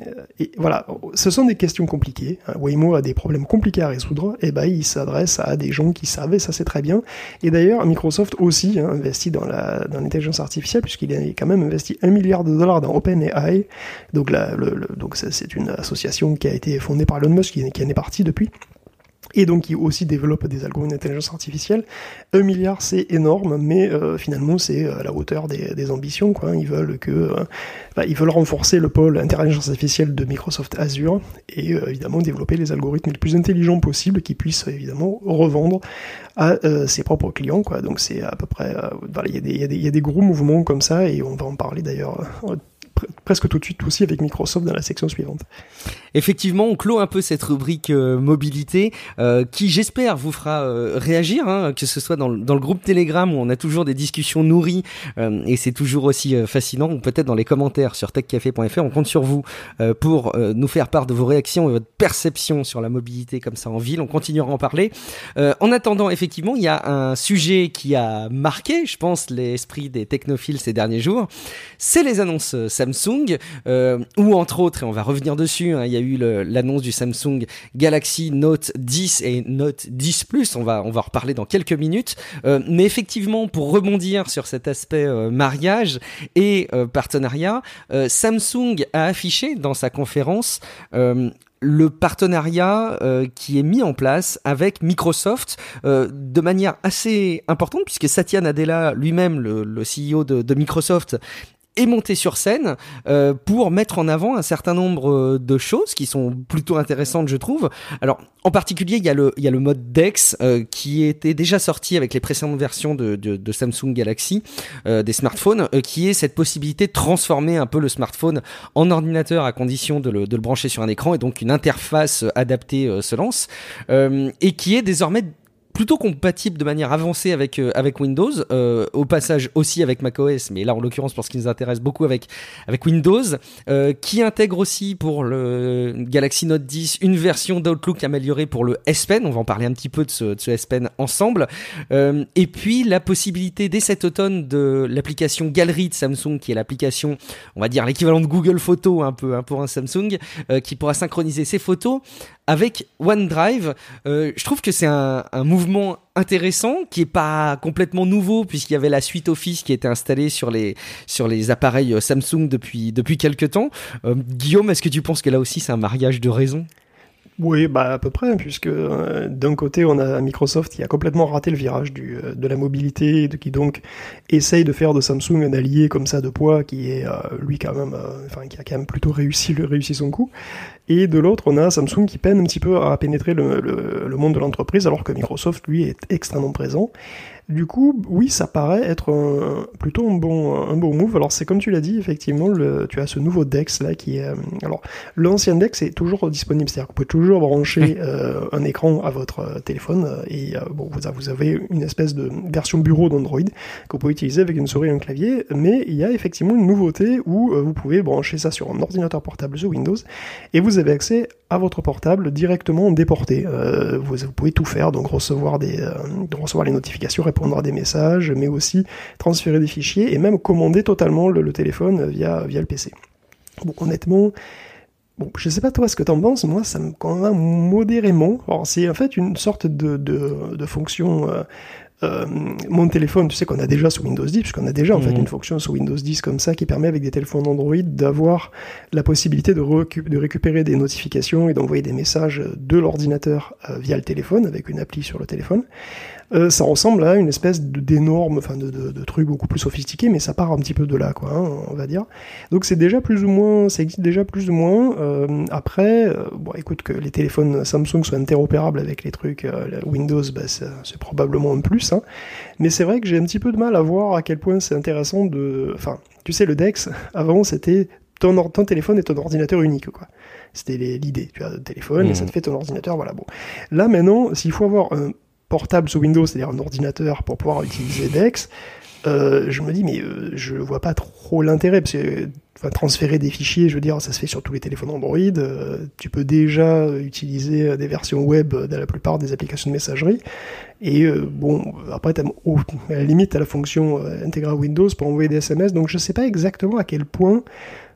et voilà, ce sont des questions compliquées. Hein. Waymo a des problèmes compliqués à résoudre, et ben il s'adresse à des gens qui savent, et ça c'est très bien. Et d'ailleurs, Microsoft aussi hein, investit dans, la, dans l'intelligence artificielle, puisqu'il a quand même investi un milliard de dollars dans OpenAI. Donc, la, le, le, donc c'est une association qui a été fondée par Elon Musk, qui, qui en est partie depuis. et donc qui aussi développe des algorithmes d'intelligence artificielle. Un milliard, c'est énorme, mais euh, finalement, c'est à la hauteur des, des ambitions, quoi. Ils veulent que, euh, bah, ils veulent renforcer le pôle intelligence artificielle de Microsoft Azure et euh, évidemment développer les algorithmes les plus intelligents possibles qui puissent évidemment revendre à euh, ses propres clients, quoi. Donc c'est à peu près, euh, voilà, il y a des, il y a des, il y a des gros mouvements comme ça et on va en parler d'ailleurs euh, presque tout de suite aussi avec Microsoft dans la section suivante. Effectivement, on clôt un peu cette rubrique euh, mobilité euh, qui, j'espère, vous fera euh, réagir, hein, que ce soit dans le, dans le groupe Telegram où on a toujours des discussions nourries euh, et c'est toujours aussi euh, fascinant, ou peut-être dans les commentaires sur tech café point f r. On compte sur vous euh, pour euh, nous faire part de vos réactions et votre perception sur la mobilité comme ça en ville. On continuera à en parler. Euh, en attendant, effectivement, il y a un sujet qui a marqué, je pense, l'esprit des technophiles ces derniers jours. C'est les annonces Samsung, euh, où entre autres, et on va revenir dessus, hein, il y a eu le, l'annonce du Samsung Galaxy Note dix et Note dix Plus, on va, on va en reparler dans quelques minutes, euh, mais effectivement, pour rebondir sur cet aspect euh, mariage et euh, partenariat, euh, Samsung a affiché dans sa conférence euh, le partenariat euh, qui est mis en place avec Microsoft euh, de manière assez importante, puisque Satya Nadella lui-même, le, le C E O de, de Microsoft, est monté sur scène euh, pour mettre en avant un certain nombre de choses qui sont plutôt intéressantes, je trouve. Alors, en particulier, il y a le il y a le mode Dex euh, qui était déjà sorti avec les précédentes versions de de, de Samsung Galaxy, euh, des smartphones, euh, qui est cette possibilité de transformer un peu le smartphone en ordinateur à condition de le de le brancher sur un écran, et donc une interface adaptée euh, se lance, euh, et qui est désormais plutôt compatible de manière avancée avec euh, avec Windows, euh, au passage aussi avec macOS, mais là en l'occurrence pour ce qui nous intéresse beaucoup avec avec Windows, euh, qui intègre aussi pour le Galaxy Note dix une version d'Outlook améliorée pour le S Pen. On va en parler un petit peu de ce, de ce S Pen ensemble, euh, et puis la possibilité dès cet automne de l'application Galerie de Samsung, qui est l'application, on va dire l'équivalent de Google Photos un peu hein, pour un Samsung, euh, qui pourra synchroniser ses photos avec OneDrive. Euh, je trouve que c'est un, un mouvement intéressant qui est pas complètement nouveau, puisqu'il y avait la suite Office qui était installée sur les sur les appareils Samsung depuis depuis quelques temps. Euh, Guillaume, est-ce que tu penses que là aussi c'est un mariage de raison ? Oui, bah à peu près, puisque euh, d'un côté on a Microsoft qui a complètement raté le virage du, euh, de la mobilité, de, qui donc essaye de faire de Samsung un allié comme ça de poids, qui est euh, lui quand même, euh, enfin qui a quand même plutôt réussi, le, réussi son coup. Et de l'autre, on a Samsung qui peine un petit peu à pénétrer le, le, le monde de l'entreprise, alors que Microsoft, lui, est extrêmement présent. Du coup, oui, ça paraît être un, plutôt un bon, un bon move. Alors c'est comme tu l'as dit, effectivement, le, tu as ce nouveau Dex là qui est... Euh, alors l'ancien Dex est toujours disponible, c'est-à-dire que vous pouvez toujours brancher euh, un écran à votre euh, téléphone, et euh, bon, vous, vous avez une espèce de version bureau d'Android que vous pouvez utiliser avec une souris et un clavier, mais il y a effectivement une nouveauté où euh, vous pouvez brancher ça sur un ordinateur portable sous Windows, et vous avez accès à votre portable directement déporté. Euh, vous, vous pouvez tout faire, donc recevoir des, euh, recevoir les notifications, répondre à des messages, mais aussi transférer des fichiers et même commander totalement le, le téléphone via, via le P C. Bon, honnêtement, bon, je sais pas toi ce que t'en penses, moi ça me convainc modérément. Alors c'est en fait une sorte de, de, de fonction... Euh, Euh, mon téléphone, tu sais qu'on a déjà sous Windows dix, puisqu'on a déjà en mmh. fait une fonction sous Windows dix comme ça qui permet avec des téléphones Android d'avoir la possibilité de, recu- de récupérer des notifications et d'envoyer des messages de l'ordinateur euh, via le téléphone avec une appli sur le téléphone. Euh, ça ressemble à une espèce de, d'énorme, enfin de, de, de truc beaucoup plus sophistiqué, mais ça part un petit peu de là, quoi, hein, on va dire. Donc c'est déjà plus ou moins, ça existe déjà plus ou moins. Euh, après, euh, bon, écoute, que les téléphones Samsung soient interopérables avec les trucs euh, Windows, bah, c'est, c'est probablement un plus, hein. Mais c'est vrai que j'ai un petit peu de mal à voir à quel point c'est intéressant de, enfin, tu sais, le Dex, avant c'était ton, or- ton téléphone et ton ordinateur unique, quoi. C'était les, l'idée, tu as un téléphone mmh. et ça te fait ton ordinateur, voilà. Bon, là maintenant, s'il faut avoir un portable sous Windows, c'est-à-dire un ordinateur pour pouvoir utiliser Dex, euh, je me dis mais euh, je vois pas trop l'intérêt, parce que enfin, transférer des fichiers, je veux dire, ça se fait sur tous les téléphones Android, euh, tu peux déjà utiliser des versions web dans la plupart des applications de messagerie, et euh, bon, après t'as, oh, à la limite t'as la fonction euh, intégrée à Windows pour envoyer des S M S, donc je sais pas exactement à quel point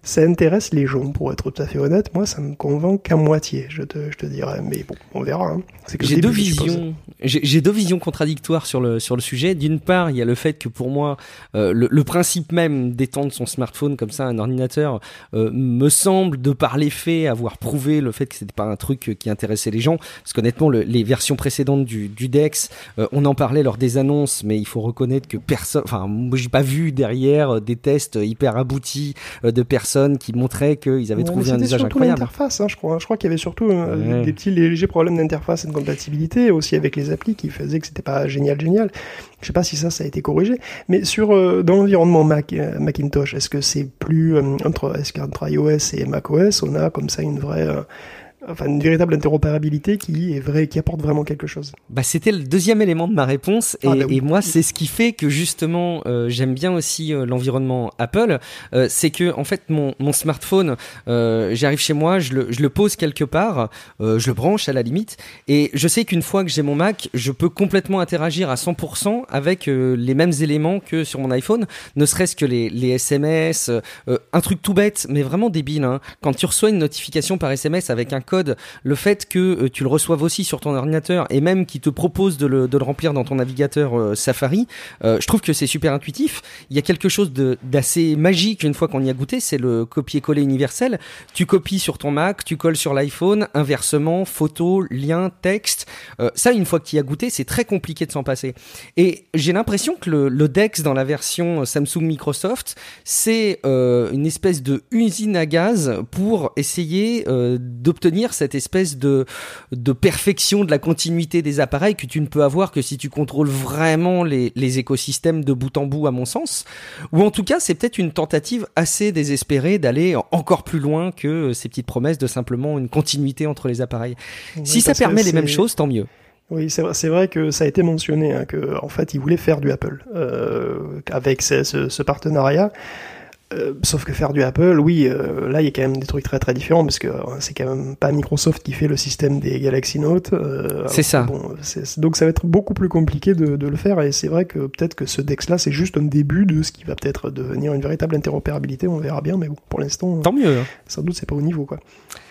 ça intéresse les gens, pour être tout à fait honnête. Moi, ça me convainc qu'à moitié, je te, je te dirais. Mais bon, on verra. Hein. C'est que j'ai deux visions. J'ai, j'ai deux visions contradictoires sur le sur le sujet. D'une part, il y a le fait que pour moi, euh, le, le principe même d'étendre son smartphone comme ça, un ordinateur, euh, me semble, de par les faits, avoir prouvé le fait que c'était pas un truc qui intéressait les gens. Parce qu'honnêtement, le, les versions précédentes du, du Dex, euh, on en parlait lors des annonces, mais il faut reconnaître que personne, enfin, moi, j'ai pas vu derrière des tests hyper aboutis euh, de personnes qui montraient qu'ils avaient ouais, trouvé un usage incroyable. C'était surtout l'interface, hein, je crois. Je crois qu'il y avait surtout euh, ouais. des petits légers problèmes d'interface et de compatibilité, aussi avec les applis qui faisaient que c'était pas génial, génial. Je sais pas si ça, ça a été corrigé. Mais sur euh, dans l'environnement Mac, euh, Macintosh, est-ce que c'est plus euh, entre, est-ce qu'entre iOS et macOS, on a comme ça une vraie euh, enfin une véritable interopérabilité qui est vraie, qui apporte vraiment quelque chose. Bah c'était le deuxième élément de ma réponse et, ah bah oui. et moi c'est ce qui fait que justement euh, j'aime bien aussi euh, l'environnement Apple, euh, c'est que en fait mon mon smartphone, euh, j'arrive chez moi, je le je le pose quelque part, euh, je le branche à la limite et je sais qu'une fois que j'ai mon Mac, je peux complètement interagir à cent pour cent avec euh, les mêmes éléments que sur mon iPhone, ne serait-ce que les les S M S, euh, un truc tout bête mais vraiment débile hein. Quand tu reçois une notification par S M S avec un code, le fait que euh, tu le reçoives aussi sur ton ordinateur et même qu'il te propose de le, de le remplir dans ton navigateur euh, Safari, euh, je trouve que c'est super intuitif. Il y a quelque chose de, d'assez magique une fois qu'on y a goûté, c'est le copier-coller universel. Tu copies sur ton Mac, tu colles sur l'iPhone, inversement, photo, lien, texte. Euh, ça, une fois que tu y as goûté, c'est très compliqué de s'en passer. Et j'ai l'impression que le, le Dex dans la version Samsung Microsoft, c'est euh, une espèce de usine à gaz pour essayer euh, d'obtenir cette espèce de, de perfection de la continuité des appareils que tu ne peux avoir que si tu contrôles vraiment les, les écosystèmes de bout en bout à mon sens. Ou en tout cas, c'est peut-être une tentative assez désespérée d'aller encore plus loin que ces petites promesses de simplement une continuité entre les appareils. Oui, si ça permet les mêmes choses, tant mieux. Oui, c'est vrai, c'est vrai que ça a été mentionné, hein, que en fait, ils voulaient faire du Apple euh, avec ce, ce, ce partenariat. Euh, sauf que faire du Apple, oui, euh, là il y a quand même des trucs très très différents parce que euh, c'est quand même pas Microsoft qui fait le système des Galaxy Note. Euh, c'est ça. Bon, c'est, donc ça va être beaucoup plus compliqué de, de le faire et c'est vrai que peut-être que ce Dex-là c'est juste un début de ce qui va peut-être devenir une véritable interopérabilité. On verra bien, mais bon, pour l'instant, tant mieux. Hein. Sans doute c'est pas au niveau quoi.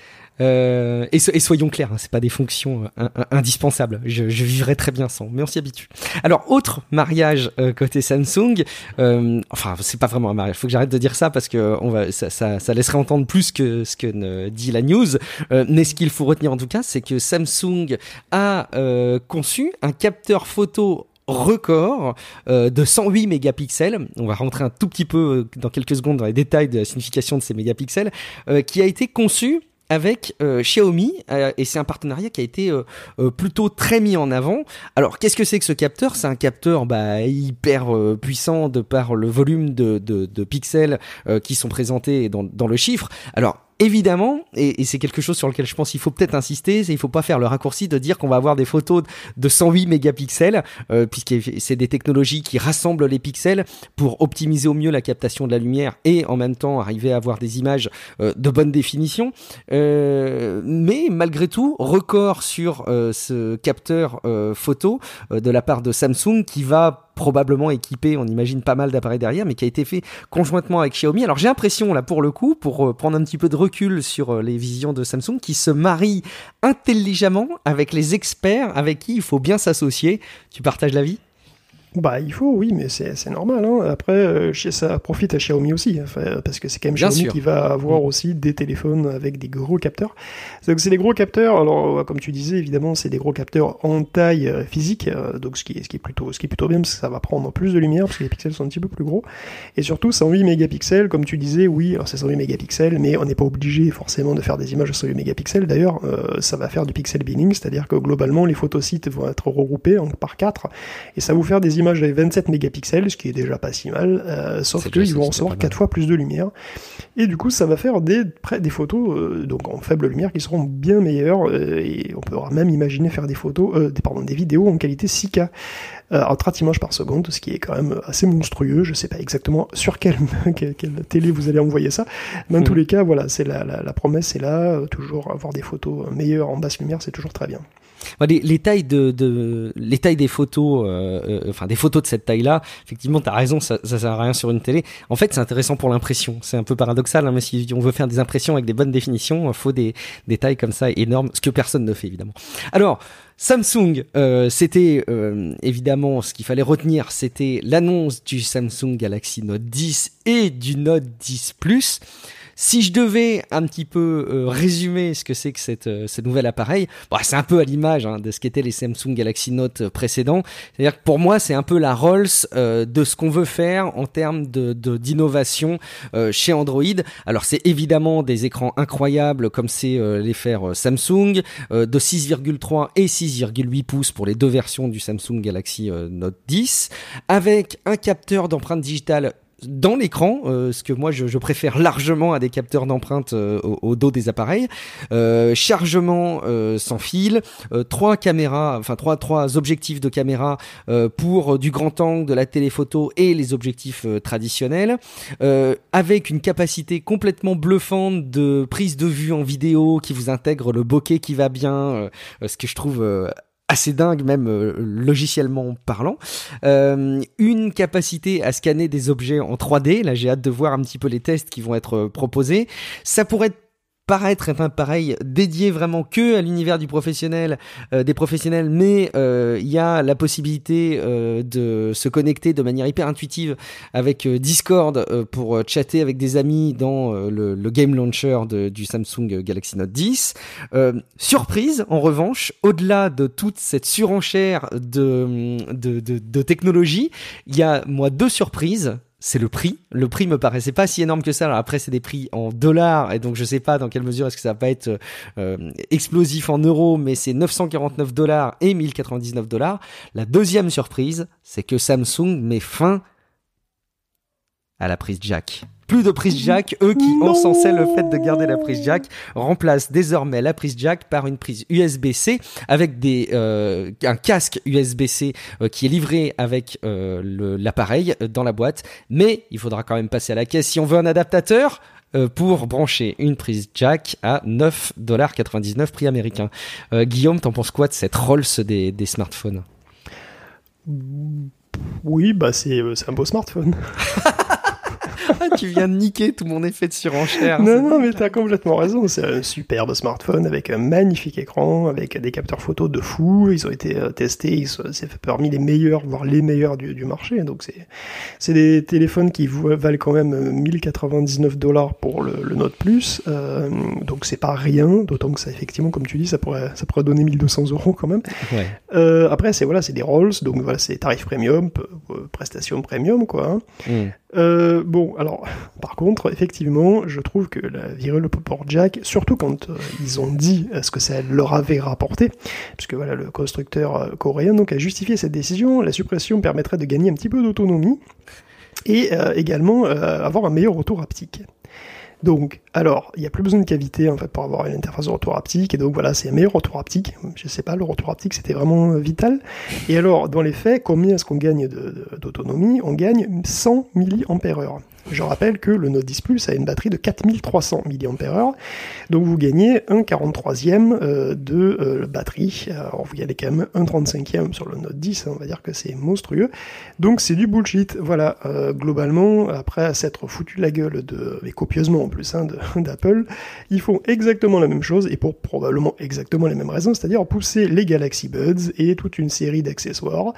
Euh, et, so, et soyons clairs, hein, c'est pas des fonctions euh, in, indispensables. Je, je vivrais très bien sans, mais on s'y habitue. Alors, autre mariage euh, côté Samsung. Euh, enfin, c'est pas vraiment un mariage. Faut que j'arrête de dire ça parce que on va, ça, ça, ça laisserait entendre plus que ce que ne dit la news. Euh, mais ce qu'il faut retenir en tout cas, c'est que Samsung a euh, conçu un capteur photo record euh, de cent huit mégapixels. On va rentrer un tout petit peu euh, dans quelques secondes dans les détails de la signification de ces mégapixels, euh, qui a été conçu avec euh, Xiaomi euh, et c'est un partenariat qui a été euh, euh, plutôt très mis en avant. Alors qu'est-ce que c'est que ce capteur ? C'est un capteur bah, hyper euh, puissant de par le volume de, de, de pixels euh, qui sont présentés dans, dans le chiffre. Alors évidemment, et, et c'est quelque chose sur lequel je pense qu'il faut peut-être insister, c'est il faut pas faire le raccourci de dire qu'on va avoir des photos de cent huit mégapixels, euh, puisque c'est des technologies qui rassemblent les pixels pour optimiser au mieux la captation de la lumière et en même temps arriver à avoir des images euh, de bonne définition. Euh, mais malgré tout, record sur euh, ce capteur euh, photo euh, de la part de Samsung qui va probablement équipé, on imagine pas mal d'appareils derrière, mais qui a été fait conjointement avec Xiaomi. Alors j'ai l'impression là pour le coup, pour euh, prendre un petit peu de recul sur euh, les visions de Samsung, qui se marient intelligemment avec les experts avec qui il faut bien s'associer. Tu partages l'avis ? Bah il faut, oui, mais c'est, c'est normal. Hein. Après, euh, ça profite à Xiaomi aussi, enfin, parce que c'est quand même Bien Xiaomi sûr. Qui va avoir mmh. aussi des téléphones avec des gros capteurs. Donc c'est des gros capteurs. Alors comme tu disais, évidemment, c'est des gros capteurs en taille euh, physique, euh, donc ce qui est ce qui est plutôt ce qui est plutôt bien, parce que ça va prendre plus de lumière, parce que les pixels sont un petit peu plus gros. Et surtout cent huit mégapixels, comme tu disais, oui, alors c'est cent huit mégapixels, mais on n'est pas obligé forcément de faire des images de cent huit mégapixels. D'ailleurs, euh, ça va faire du pixel binning, c'est-à-dire que globalement les photosites vont être regroupés en, par quatre, et ça va vous faire des images avec vingt-sept mégapixels, ce qui est déjà pas si mal, euh, sauf qu'ils vont recevoir quatre fois plus de lumière. Et du coup, ça va faire des, des photos euh, donc en faible lumière qui seront bien meilleures, euh, et on pourra même imaginer faire des photos, euh, des, pardon, des vidéos en qualité six K. Euh, en trente images par seconde, ce qui est quand même assez monstrueux. Je sais pas exactement sur quelle, quelle, quelle télé vous allez envoyer ça, mais en mmh. tous les cas, voilà, c'est la, la, la promesse est là. Euh, toujours avoir des photos meilleures en basse lumière, c'est toujours très bien. Les, les tailles de, de les tailles des photos, euh, euh, enfin des des photos de cette taille-là, effectivement, t'as raison, ça, ça sert à rien sur une télé. En fait, c'est intéressant pour l'impression. C'est un peu paradoxal, hein, mais si on veut faire des impressions avec des bonnes définitions, il faut des, des tailles comme ça énormes, ce que personne ne fait, évidemment. Alors, Samsung, euh, c'était euh, évidemment ce qu'il fallait retenir, c'était l'annonce du Samsung Galaxy Note dix et du Note dix Plus. Si je devais un petit peu euh, résumer ce que c'est que cette, euh, ce nouvel appareil, bah, c'est un peu à l'image hein, de ce qu'étaient les Samsung Galaxy Note précédents. C'est-à-dire que pour moi, c'est un peu la Rolls euh, de ce qu'on veut faire en termes de, de, d'innovation euh, chez Android. Alors, c'est évidemment des écrans incroyables comme c'est euh, les faire euh, Samsung, euh, de six virgule trois et six virgule huit pouces pour les deux versions du Samsung Galaxy euh, Note dix, avec un capteur d'empreinte digitale dans l'écran, euh, ce que moi je, je préfère largement à des capteurs d'empreinte euh, au, au dos des appareils, euh, chargement euh, sans fil, euh, trois caméras, enfin trois trois objectifs de caméra euh, pour du grand angle, de la téléphoto et les objectifs euh, traditionnels, euh, avec une capacité complètement bluffante de prise de vue en vidéo qui vous intègre le bokeh qui va bien, euh, ce que je trouve euh, assez dingue même euh, logiciellement parlant, euh, une capacité à scanner des objets en trois D, là j'ai hâte de voir un petit peu les tests qui vont être euh, proposés, ça pourrait être paraître être un pareil dédié vraiment que à l'univers du professionnel, euh, des professionnels, mais il euh, y a la possibilité euh, de se connecter de manière hyper intuitive avec euh, Discord euh, pour euh, chatter avec des amis dans euh, le, le game launcher de, du Samsung Galaxy Note dix. Euh, surprise, en revanche, au-delà de toute cette surenchère de, de, de, de technologie, il y a moi deux surprises. C'est le prix. Le prix me paraissait pas si énorme que ça. Alors après, c'est des prix en dollars, et donc je sais pas dans quelle mesure est-ce que ça va pas être euh, explosif en euros, mais c'est neuf cent quarante-neuf dollars et mille quatre-vingt-dix-neuf dollars. La deuxième surprise, c'est que Samsung met fin à la prise jack. Plus de prise jack, eux qui non. encensaient le fait de garder la prise jack, remplacent désormais la prise jack par une prise U S B C avec des, euh, un casque U S B C euh, qui est livré avec euh, le, l'appareil dans la boîte. Mais il faudra quand même passer à la caisse si on veut un adaptateur euh, pour brancher une prise jack à neuf dollars quatre-vingt-dix-neuf prix américain. Euh, Guillaume, t'en penses quoi de cette Rolls des, des smartphones ? Oui, bah c'est, c'est un beau smartphone. Ah, tu viens de niquer tout mon effet de surenchère. Non, non, mais t'as complètement raison. C'est un superbe smartphone avec un magnifique écran, avec des capteurs photo de fou. Ils ont été euh, testés, ils sont, c'est parmi les meilleurs, voire les meilleurs du, du marché. Donc c'est, c'est des téléphones qui valent quand même mille quatre-vingt-dix-neuf dollars pour le, le Note Plus. Euh, donc c'est pas rien, d'autant que ça, effectivement, comme tu dis, ça pourrait, ça pourrait donner mille deux cents euros quand même. Ouais. Euh, après, c'est voilà, c'est des Rolls, donc voilà, c'est tarif premium, euh, prestation premium, quoi. Hein. Mm. Euh, bon, alors, par contre, effectivement, je trouve que la virule port jack, surtout quand euh, ils ont dit ce que ça leur avait rapporté, puisque voilà, le constructeur euh, coréen donc a justifié cette décision, la suppression permettrait de gagner un petit peu d'autonomie et euh, également euh, avoir un meilleur retour haptique. Donc, alors, il n'y a plus besoin de cavité en fait pour avoir une interface de retour haptique, et donc voilà, c'est un meilleur retour haptique. Je sais pas, le retour haptique c'était vraiment vital. Et alors, dans les faits, combien est-ce qu'on gagne de, de, d'autonomie ? On gagne cent milliampères heure. Je rappelle que le Note dix Plus a une batterie de quatre mille trois cents milliampères heure, donc vous gagnez un quarante-troisième euh, de euh, batterie. Alors vous gagnez quand même un trente-cinquième sur le Note dix, hein, on va dire que c'est monstrueux. Donc c'est du bullshit. Voilà, euh, globalement, après s'être foutu la gueule de, mais copieusement en plus, hein, de, d'Apple, ils font exactement la même chose, et pour probablement exactement les mêmes raisons, c'est-à-dire pousser les Galaxy Buds et toute une série d'accessoires.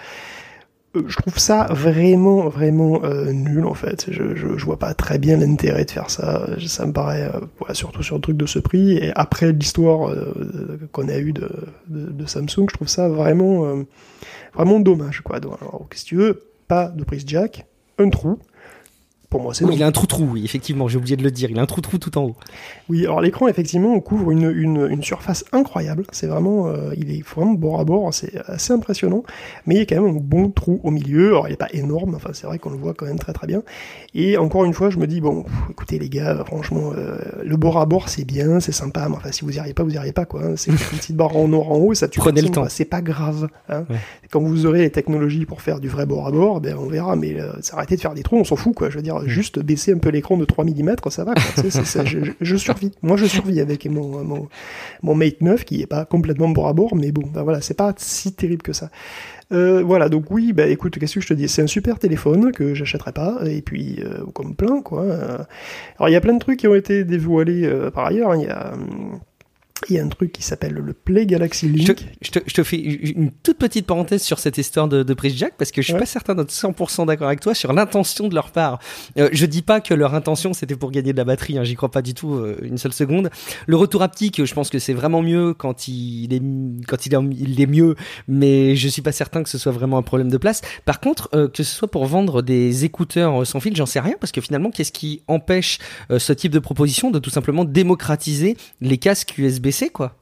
Je trouve ça vraiment, vraiment euh, nul, en fait. Je, je, je vois pas très bien l'intérêt de faire ça. Ça me paraît, euh, ouais, surtout sur un truc de ce prix. Et après l'histoire euh, qu'on a eue de, de, de Samsung, je trouve ça vraiment, euh, vraiment dommage, quoi. Donc, alors, qu'est-ce que tu veux ? Pas de prise jack, un trou. Pour moi, c'est oui, non. Il a un trou-trou, oui, effectivement, j'ai oublié de le dire. Il a un trou-trou tout en haut. Oui, alors l'écran, effectivement, couvre une, une, une surface incroyable. C'est vraiment, euh, il est vraiment bord à bord, c'est assez impressionnant. Mais il y a quand même un bon trou au milieu. Alors, il n'est pas énorme, enfin, c'est vrai qu'on le voit quand même très très bien. Et encore une fois, je me dis, bon, pff, écoutez les gars, franchement, euh, le bord à bord, c'est bien, c'est sympa. Mais enfin, si vous n'y arrivez pas, vous n'y arrivez pas, quoi. Hein. C'est une petite barre en or en haut, ça tue Prenez personne, le temps. quoi. C'est pas grave. Hein. Ouais. Quand vous aurez les technologies pour faire du vrai bord à bord, ben on verra. Mais euh, s'arrêter de faire des trous, on s'en fout, quoi. Je veux dire, mm. juste baisser un peu l'écran de trois millimètres, ça va, quoi. c'est, c'est, c'est, je, je survis. Moi, je survis avec mon, mon, mon Mate neuf, qui est pas complètement bord à bord, mais bon, ben voilà, c'est pas si terrible que ça. Euh, voilà, donc oui, bah écoute, qu'est-ce que je te dis, c'est un super téléphone que j'achèterai pas, et puis euh, comme plein, quoi. Alors il y a plein de trucs qui ont été dévoilés euh, par ailleurs, il y a... Hum, Il y a un truc qui s'appelle le Play Galaxy Link. Je te, je, te, je te fais une toute petite parenthèse sur cette histoire de, de prise jack, parce que je suis ouais. pas certain d'être cent pour cent d'accord avec toi sur l'intention de leur part. Euh, je dis pas que leur intention c'était pour gagner de la batterie, hein, j'y crois pas du tout euh, une seule seconde. Le retour haptique, je pense que c'est vraiment mieux quand il est quand il est, il est mieux, mais je suis pas certain que ce soit vraiment un problème de place. Par contre, euh, que ce soit pour vendre des écouteurs sans fil, j'en sais rien, parce que finalement, qu'est-ce qui empêche euh, ce type de proposition de tout simplement démocratiser les casques U S B-C, quoi?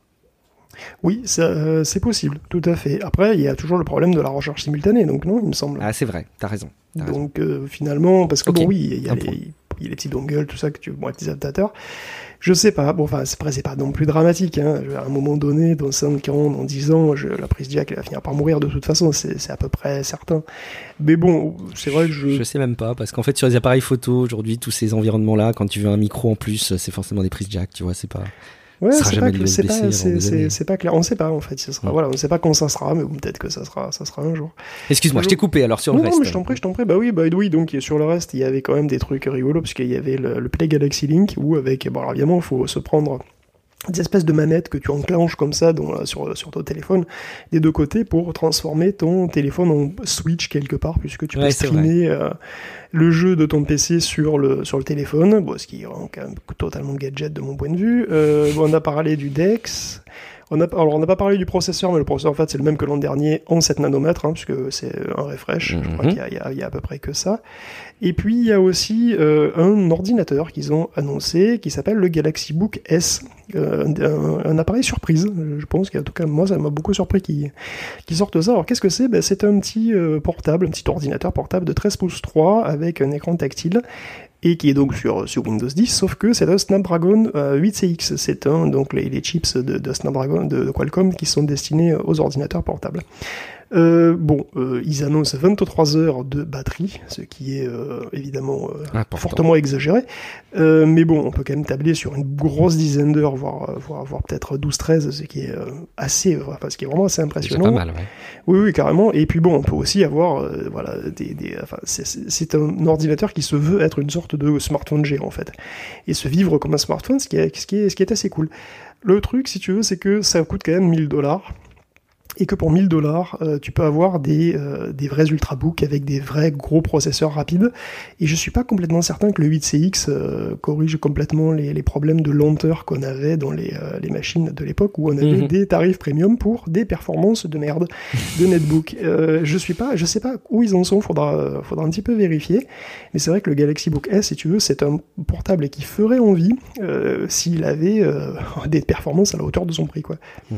Oui, ça, euh, c'est possible, tout à fait. Après, il y a toujours le problème de la recharge simultanée, donc non, il me semble. Ah, c'est vrai, t'as raison. T'as donc euh, finalement, parce que okay. bon, oui, il y a Un les, point. il y a les petits dongles, tout ça, que tu bon, les petits adaptateurs. Je sais pas, bon, enfin, c'est, c'est pas non plus dramatique, hein. À un moment donné, dans cinq ans, dans dix ans, je, la prise jack, elle va finir par mourir de toute façon, c'est, c'est à peu près certain. Mais bon, c'est vrai que je... Je sais même pas, parce qu'en fait, sur les appareils photo, aujourd'hui, tous ces environnements-là, quand tu veux un micro en plus, c'est forcément des prises jack, tu vois, c'est pas... Ouais, c'est pas, que, c'est, pas, c'est, c'est, c'est pas clair. On sait pas, en fait. Ce sera, ouais. Voilà, on sait pas quand ça sera, mais peut-être que ça sera, ça sera un jour. Excuse-moi, un je jour. t'ai coupé alors sur non, le reste. Non, mais je t'en prie, je t'en prie. Bah oui, bah oui, donc sur le reste, il y avait quand même des trucs rigolos, parce qu'il y avait le, le Play Galaxy Link, où avec, bon, alors évidemment, il faut se prendre des espèces de manettes que tu enclenches comme ça dans, sur, sur ton téléphone des deux côtés pour transformer ton téléphone en Switch quelque part, puisque tu peux ouais, streamer euh, le jeu de ton P C sur le, sur le téléphone, bon, ce qui est quand même totalement gadget de mon point de vue. Euh, bon, on a parlé du Dex. On a, alors on n'a pas parlé du processeur, mais le processeur en fait c'est le même que l'an dernier en sept nanomètres, hein, puisque c'est un refresh, mm-hmm. je crois qu'il y a, il y, a, il y a à peu près que ça. Et puis il y a aussi euh, un ordinateur qu'ils ont annoncé qui s'appelle le Galaxy Book S, euh, un, un appareil surprise, je pense qu'en tout cas moi ça m'a beaucoup surpris qu'ils, qu'ils sortent ça. Alors qu'est-ce que c'est? Ben, c'est un petit euh, portable, un petit ordinateur portable de treize pouces trois avec un écran tactile, et qui est donc sur, sur Windows dix, sauf que c'est un Snapdragon euh, huit C X, c'est un, donc les, les chips de, de Snapdragon, de, de Qualcomm, qui sont destinés aux ordinateurs portables. Euh, bon, euh, ils annoncent vingt-trois heures de batterie, ce qui est euh, évidemment euh, fortement exagéré, euh, mais bon, on peut quand même tabler sur une grosse dizaine d'heures, voire, voire, voire peut-être douze treize, ce qui est euh, assez, enfin, ce qui est vraiment assez impressionnant. C'est pas mal, ouais. Oui, oui, carrément. Et puis bon, on peut aussi avoir, euh, voilà, des, des, enfin, c'est, c'est un ordinateur qui se veut être une sorte de smartphone géant en fait, et se vivre comme un smartphone, ce qui est, ce qui est, ce qui est assez cool. Le truc, si tu veux, c'est que ça coûte quand même mille dollars. Et que pour mille dollars, euh, tu peux avoir des, euh, des vrais ultrabooks avec des vrais gros processeurs rapides. Et je suis pas complètement certain que le huit C X euh, corrige complètement les, les problèmes de lenteur qu'on avait dans les, euh, les machines de l'époque où on avait mmh. des tarifs premium pour des performances de merde de netbook. Euh, je suis pas, je sais pas où ils en sont, faudra, faudra un petit peu vérifier. Mais c'est vrai que le Galaxy Book S, si tu veux, c'est un portable qui ferait envie euh, s'il avait euh, des performances à la hauteur de son prix, quoi. Mmh.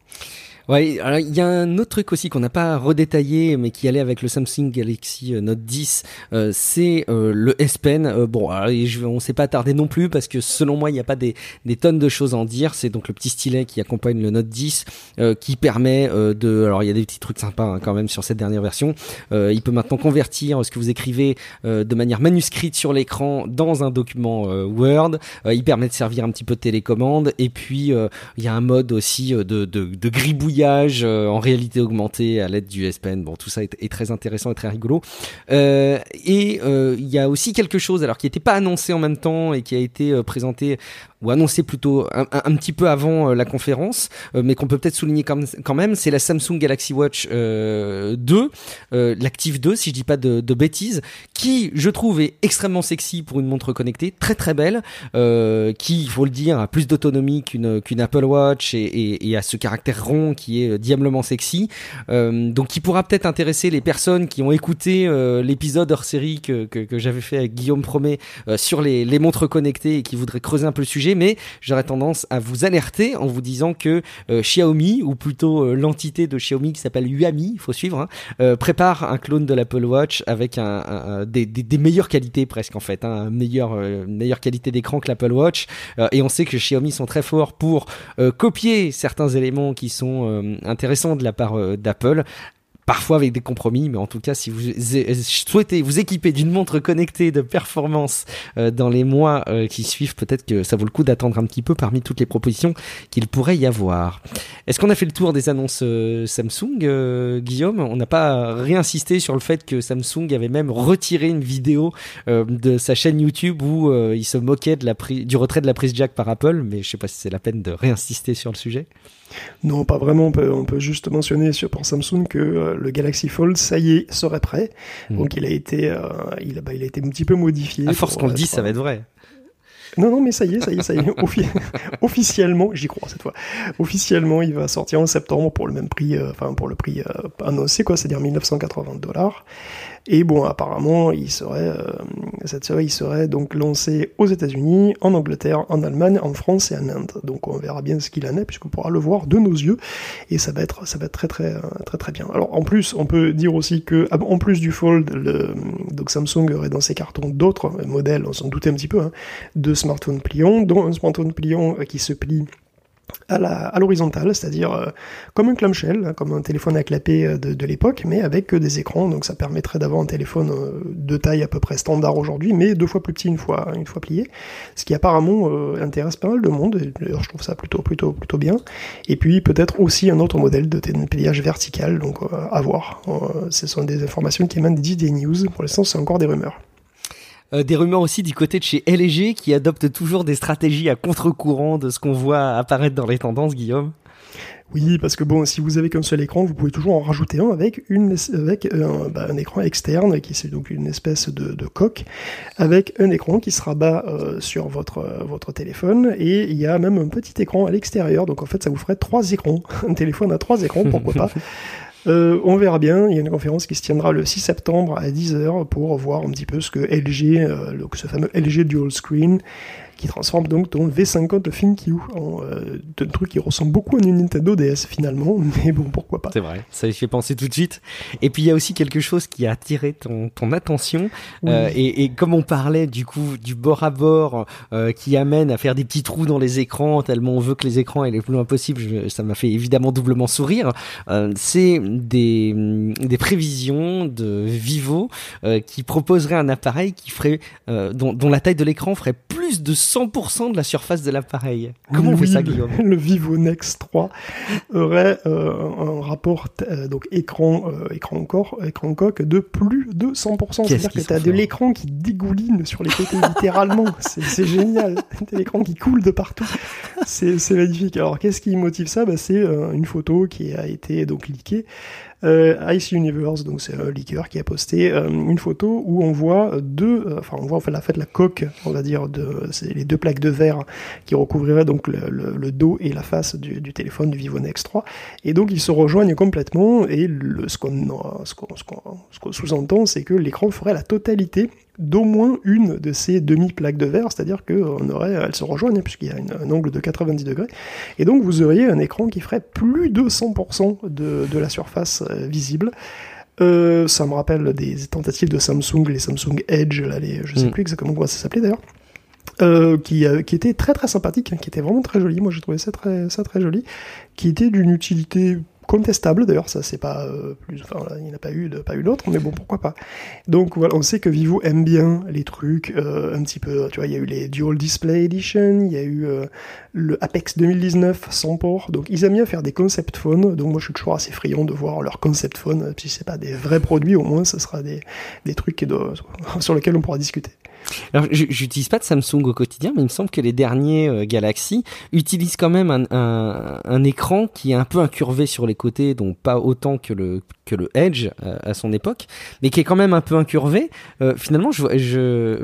Ouais, alors il y a un autre truc aussi qu'on n'a pas redétaillé, mais qui allait avec le Samsung Galaxy Note dix, euh, c'est euh, le S Pen. Euh, bon, alors, je, on s'est pas attardé non plus parce que selon moi, il n'y a pas des, des tonnes de choses à en dire. C'est donc le petit stylet qui accompagne le Note dix, euh, qui permet euh, de. Alors il y a des petits trucs sympas hein, quand même sur cette dernière version. Euh, il peut maintenant convertir ce que vous écrivez euh, de manière manuscrite sur l'écran dans un document euh, Word. Euh, il permet de servir un petit peu de télécommande. Et puis euh, il y a un mode aussi de, de, de gribouillage en réalité augmentée à l'aide du S Pen. Bon, tout ça est, est très intéressant et très rigolo. Euh, et il euh, y a aussi quelque chose, alors qui n'était pas annoncé en même temps et qui a été euh, présenté ou annoncé plutôt un, un, un petit peu avant euh, la conférence, euh, mais qu'on peut peut-être souligner quand, quand même, c'est la Samsung Galaxy Watch euh, deux, euh, l'Active deux, si je dis pas de, de bêtises, qui, je trouve, est extrêmement sexy pour une montre connectée, très très belle, euh, qui, il faut le dire, a plus d'autonomie qu'une, qu'une Apple Watch et, et, et a ce caractère rond qui est diablement sexy, euh, donc qui pourra peut-être intéresser les personnes qui ont écouté euh, l'épisode hors série que, que, que j'avais fait avec Guillaume Promet euh, sur les, les montres connectées et qui voudraient creuser un peu le sujet. Mais j'aurais tendance à vous alerter en vous disant que euh, Xiaomi, ou plutôt euh, l'entité de Xiaomi qui s'appelle Huami, il faut suivre, hein, euh, prépare un clone de l'Apple Watch avec un, un, un, des, des, des meilleures qualités presque en fait, hein, meilleure, euh, meilleure qualité d'écran que l'Apple Watch. Euh, et on sait que Xiaomi sont très forts pour euh, copier certains éléments qui sont euh, intéressants de la part euh, d'Apple. parfois avec des compromis, mais en tout cas, si vous souhaitez vous équiper d'une montre connectée de performance euh, dans les mois euh, qui suivent, peut-être que ça vaut le coup d'attendre un petit peu parmi toutes les propositions qu'il pourrait y avoir. Est-ce qu'on a fait le tour des annonces euh, Samsung, euh, Guillaume ? On n'a pas réinsisté sur le fait que Samsung avait même retiré une vidéo euh, de sa chaîne YouTube où euh, il se moquait de la pri- du retrait de la prise jack par Apple, mais je sais pas si c'est la peine de réinsister sur le sujet. Non, pas vraiment. On peut, on peut juste mentionner sur, pour Samsung que euh, le Galaxy Fold, ça y est, serait prêt. Mmh. Donc il a été, euh, il, a, bah, il a été un petit peu modifié. À force qu'on le dise, ça va être vrai. Non, non, mais ça y est, ça y est, ça y est. Offi- officiellement, j'y crois cette fois. Officiellement, il va sortir en septembre pour le même prix, euh, enfin pour le prix euh, annoncé, quoi, c'est-à-dire mille neuf cent quatre-vingts dollars. Et bon, apparemment, il serait, euh, cette série, il serait donc lancé aux États-Unis, en Angleterre, en Allemagne, en France et en Inde. Donc, on verra bien ce qu'il en est, puisqu'on pourra le voir de nos yeux, et ça va être, ça va être très, très, très, très bien. Alors, en plus, on peut dire aussi que, en plus du Fold, le, donc Samsung aurait dans ses cartons d'autres modèles, on s'en doutait un petit peu, hein, de smartphones pliants, dont un smartphone pliant qui se plie à la à l'horizontale, c'est-à-dire euh, comme un clamshell, hein, comme un téléphone à clapet de, de l'époque, mais avec euh, des écrans, donc ça permettrait d'avoir un téléphone euh, de taille à peu près standard aujourd'hui, mais deux fois plus petit une fois une fois plié, ce qui apparemment euh, intéresse pas mal de monde, et d'ailleurs je trouve ça plutôt plutôt plutôt bien. Et puis peut-être aussi un autre modèle de pliage vertical, donc euh, à voir. Euh, ce sont des informations qui émanent des D J News, pour l'instant c'est encore des rumeurs. Euh, des rumeurs aussi du côté de chez L G qui adoptent toujours des stratégies à contre-courant de ce qu'on voit apparaître dans les tendances, Guillaume. Oui, parce que bon, si vous avez qu'un seul écran, vous pouvez toujours en rajouter un avec une avec un, bah, un écran externe qui c'est donc une espèce de, de coque avec un écran qui se rabat euh, sur votre euh, votre téléphone, et il y a même un petit écran à l'extérieur. Donc en fait, ça vous ferait trois écrans, un téléphone à trois écrans, pourquoi pas. Euh, on verra bien, il y a une conférence qui se tiendra le six septembre à dix heures pour voir un petit peu ce que L G, euh, le, ce fameux L G Dual Screen, qui transforme donc ton V cinquante ThinQ en euh, un truc qui ressemble beaucoup à une Nintendo D S finalement, mais bon, pourquoi pas. C'est vrai, ça y fait penser tout de suite. Et puis il y a aussi quelque chose qui a attiré ton, ton attention, oui. euh, et, et comme on parlait du coup du bord à bord euh, qui amène à faire des petits trous dans les écrans tellement on veut que les écrans aient le plus loin possible, je, ça m'a fait évidemment doublement sourire, euh, c'est des, des prévisions de Vivo euh, qui proposerait un appareil qui ferait, euh, dont, dont la taille de l'écran ferait plus de cent pour cent de la surface de l'appareil. Comment oui, on fait ça, Guillaume ? Le Vivo Nex trois aurait euh, un rapport t- euh, donc écran euh, écran corps écran coque de plus de cent pour cent. Qu'est-ce C'est-à-dire que tu as de l'écran qui dégouline sur les côtés littéralement. C'est, c'est génial. T'as l'écran qui coule de partout. C'est, c'est magnifique. Alors qu'est-ce qui motive ça ? Bah, c'est euh, une photo qui a été donc leakée. Euh, Ice Universe, donc c'est un leaker qui a posté euh, une photo où on voit deux, euh, enfin on voit en fait la fait la coque, on va dire, de, c'est les deux plaques de verre qui recouvriraient donc le, le, le dos et la face du, du téléphone du Vivo Nex trois, et donc ils se rejoignent complètement, et le, ce qu'on, ce qu'on, ce qu'on, ce qu'on sous-entend, c'est que l'écran ferait la totalité d'au moins une de ces demi-plaques de verre, c'est-à-dire qu'on aurait, elles se rejoignent, puisqu'il y a une, un angle de quatre-vingt-dix degrés, et donc vous auriez un écran qui ferait plus de cent pour cent de, de la surface euh, visible. Euh, ça me rappelle des tentatives de Samsung, les Samsung Edge, là, les, je sais mm. plus exactement comment ça s'appelait d'ailleurs, euh, qui, euh, qui était très très sympathique, hein, qui était vraiment très joli, moi j'ai trouvé ça très, ça très joli, qui était d'une utilité contestable, d'ailleurs, ça c'est pas euh, plus, enfin là, il n'y en a pas eu, de, pas eu d'autres, mais bon, pourquoi pas. Donc voilà, on sait que Vivo aime bien les trucs euh, un petit peu, tu vois, il y a eu les Dual Display Edition, il y a eu euh, le Apex deux mille dix-neuf sans port, donc ils aiment bien faire des concept phones, donc moi je suis toujours assez friand de voir leurs concept phones, si c'est pas des vrais produits, au moins ce sera des, des trucs qui doivent, sur lesquels on pourra discuter. Alors, j'utilise pas de Samsung au quotidien, mais il me semble que les derniers euh, Galaxy utilisent quand même un, un, un écran qui est un peu incurvé sur les côtés, donc pas autant que le que le Edge euh, à son époque, mais qui est quand même un peu incurvé. Euh, finalement, je, je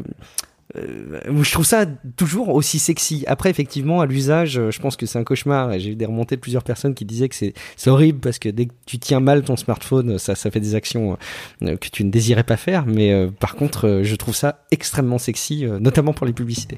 Euh, je trouve ça toujours aussi sexy. Après, effectivement, à l'usage, je pense que c'est un cauchemar. Et j'ai eu des remontées de plusieurs personnes qui disaient que c'est, c'est horrible parce que dès que tu tiens mal ton smartphone, ça, ça fait des actions euh, que tu ne désirais pas faire. Mais euh, par contre, euh, je trouve ça extrêmement sexy, euh, notamment pour les publicités.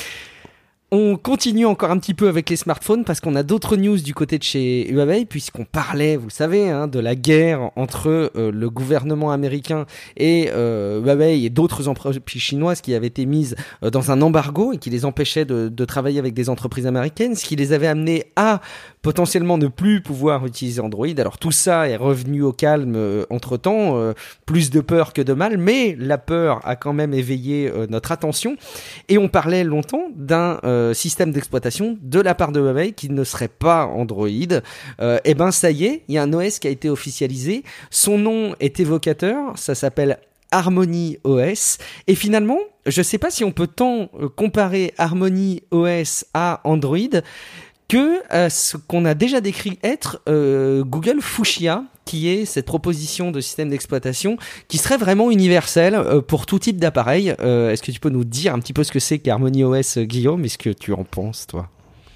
On continue encore un petit peu avec les smartphones parce qu'on a d'autres news du côté de chez Huawei, puisqu'on parlait, vous le savez, hein, de la guerre entre euh, le gouvernement américain et euh, Huawei et d'autres entreprises chinoises qui avaient été mises euh, dans un embargo et qui les empêchait de, de travailler avec des entreprises américaines, ce qui les avait amenés à potentiellement ne plus pouvoir utiliser Android. Alors tout ça est revenu au calme euh, entre-temps, euh, plus de peur que de mal, mais la peur a quand même éveillé euh, notre attention. Et on parlait longtemps d'un euh, système d'exploitation de la part de Huawei qui ne serait pas Android. Euh, et ben ça y est, il y a un O S qui a été officialisé. Son nom est évocateur, ça s'appelle Harmony O S. Et finalement, je ne sais pas si on peut tant comparer Harmony O S à Android que euh, ce qu'on a déjà décrit être euh, Google Fuchsia, qui est cette proposition de système d'exploitation qui serait vraiment universelle euh, pour tout type d'appareil. Euh, est-ce que tu peux nous dire un petit peu ce que c'est qu'Harmony O S, Guillaume, et ce que tu en penses, toi ?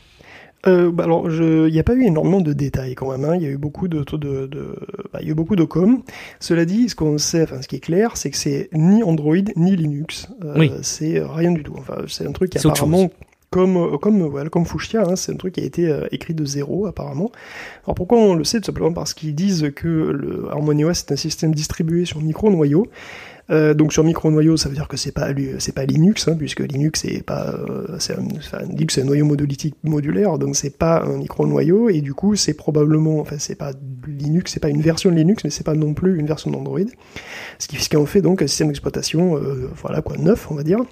Euh, bah alors, je, il n'y a pas eu énormément de détails quand même. Hein. Il y a eu beaucoup de, de, de, bah, il y a eu beaucoup de com. Cela dit, ce qu'on sait, enfin, ce qui est clair, c'est que c'est ni Android ni Linux. Euh, oui. C'est rien du tout. Enfin, c'est un truc qui c'est apparemment, comme comme voilà, comme Fuchsia, hein, c'est un truc qui a été euh, écrit de zéro apparemment. Alors pourquoi on le sait? Tout simplement parce qu'ils disent que le Harmony O S est un système distribué sur micro-noyau. Euh, donc sur micro-noyau, ça veut dire que c'est pas c'est pas Linux, hein, puisque Linux c'est pas euh, c'est un, enfin, Linux c'est un noyau monolithique modulaire, donc c'est pas un micro-noyau, et du coup c'est probablement, enfin c'est pas Linux, c'est pas une version de Linux, mais c'est pas non plus une version d'Android. Ce qui, ce qui en fait donc un système d'exploitation, euh, voilà quoi, neuf on va dire,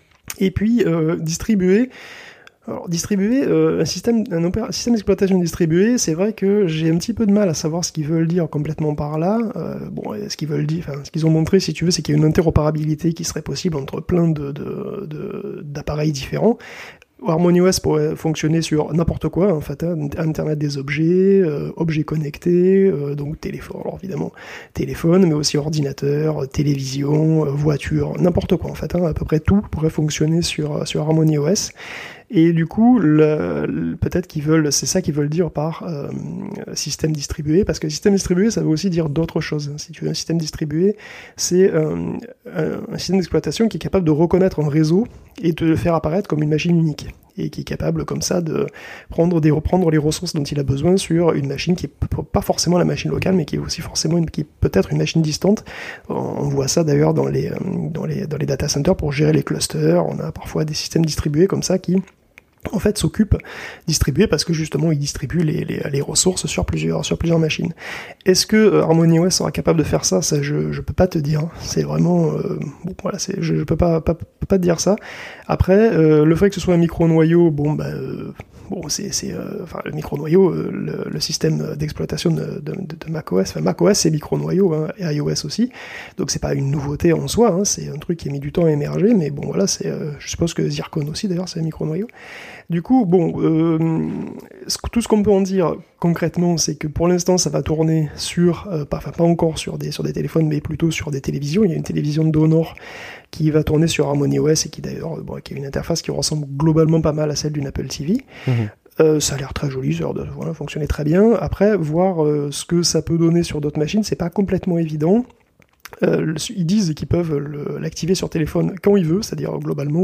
et puis euh, distribué. Alors, distribué, euh, un système, un, opéra, un système d'exploitation distribué, c'est vrai que j'ai un petit peu de mal à savoir ce qu'ils veulent dire complètement par là. Euh, bon, ce qu'ils veulent dire, enfin, ce qu'ils ont montré, si tu veux, c'est qu'il y a une interopérabilité qui serait possible entre plein de, de, de, d'appareils différents. Harmony O S pourrait fonctionner sur n'importe quoi, en fait, hein, Internet des objets, euh, objets connectés, euh, donc téléphone, alors évidemment téléphone, mais aussi ordinateur, télévision, euh, voiture, n'importe quoi en fait, hein, à peu près tout pourrait fonctionner sur, sur Harmony O S. Et du coup, le, le, peut-être qu'ils veulent, c'est ça qu'ils veulent dire par euh, système distribué, parce que système distribué, ça veut aussi dire d'autres choses. Si tu veux un système distribué, c'est un, un, un système d'exploitation qui est capable de reconnaître un réseau et de le faire apparaître comme une machine unique, et qui est capable comme ça de prendre, des, reprendre les ressources dont il a besoin sur une machine qui est pas forcément la machine locale, mais qui est aussi forcément une, qui est peut-être une machine distante. On voit ça d'ailleurs dans les, dans les, dans les data centers pour gérer les clusters. On a parfois des systèmes distribués comme ça qui en fait s'occupe distribuer parce que justement il distribue les, les, les ressources sur plusieurs sur plusieurs machines. Est-ce que euh, Harmony O S sera capable de faire ça? Ça je je peux pas te dire. C'est vraiment euh, bon voilà, c'est je, je peux pas, pas peux pas te dire ça. Après euh, le fait que ce soit un micro noyau, bon bah euh, bon c'est c'est euh, enfin le micro noyau, euh, le, le système d'exploitation de, de, de, de macOS, enfin macOS c'est micro noyau, hein, et iOS aussi. Donc c'est pas une nouveauté en soi, hein, c'est un truc qui a mis du temps à émerger, mais bon voilà, c'est euh, je suppose que Zircon aussi d'ailleurs c'est un micro noyau. Du coup, bon, euh, tout ce qu'on peut en dire concrètement, c'est que pour l'instant, ça va tourner sur, euh, pas, enfin pas encore sur des sur des téléphones, mais plutôt sur des télévisions. Il y a une télévision de Honor qui va tourner sur Harmony O S et qui d'ailleurs, bon, qui a une interface qui ressemble globalement pas mal à celle d'une Apple T V. Mmh. Euh, ça a l'air très joli, ça a l'air de voilà, fonctionner très bien. Après, voir euh, ce que ça peut donner sur d'autres machines, c'est pas complètement évident. Euh, ils disent qu'ils peuvent le, l'activer sur téléphone quand ils veulent, c'est-à-dire globalement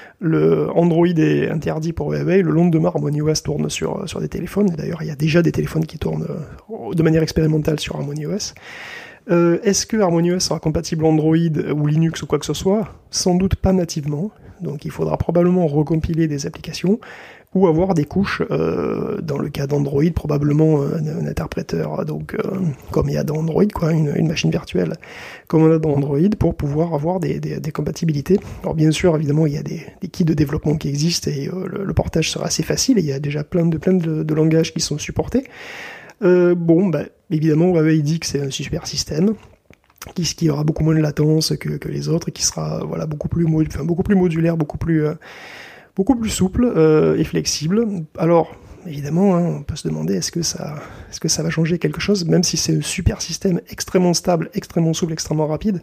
le Android est interdit pour Huawei, le lendemain Harmony O S tourne sur, sur des téléphones, et d'ailleurs il y a déjà des téléphones qui tournent euh, de manière expérimentale sur Harmony O S. Euh, est-ce que Harmony O S sera compatible Android ou Linux ou quoi que ce soit? Sans doute pas nativement, donc il faudra probablement recompiler des applications ou avoir des couches, euh, dans le cas d'Android, probablement un, un interpréteur, donc euh, comme il y a dans Android, quoi, une, une machine virtuelle, comme on a dans Android, pour pouvoir avoir des, des, des compatibilités. Alors bien sûr, évidemment, il y a des, des kits de développement qui existent, et euh, le, le portage sera assez facile, et il y a déjà plein de, plein de, de langages qui sont supportés. Euh, bon, bah, évidemment, Huawei dit que c'est un super système, qui, qui aura beaucoup moins de latence que, que les autres, et qui sera voilà, beaucoup, plus mod, enfin, beaucoup plus modulaire, beaucoup plus... Euh, beaucoup plus souple euh, et flexible. Alors, évidemment, hein, on peut se demander est-ce que ça, est-ce que ça va changer quelque chose, même si c'est un super système extrêmement stable, extrêmement souple, extrêmement rapide.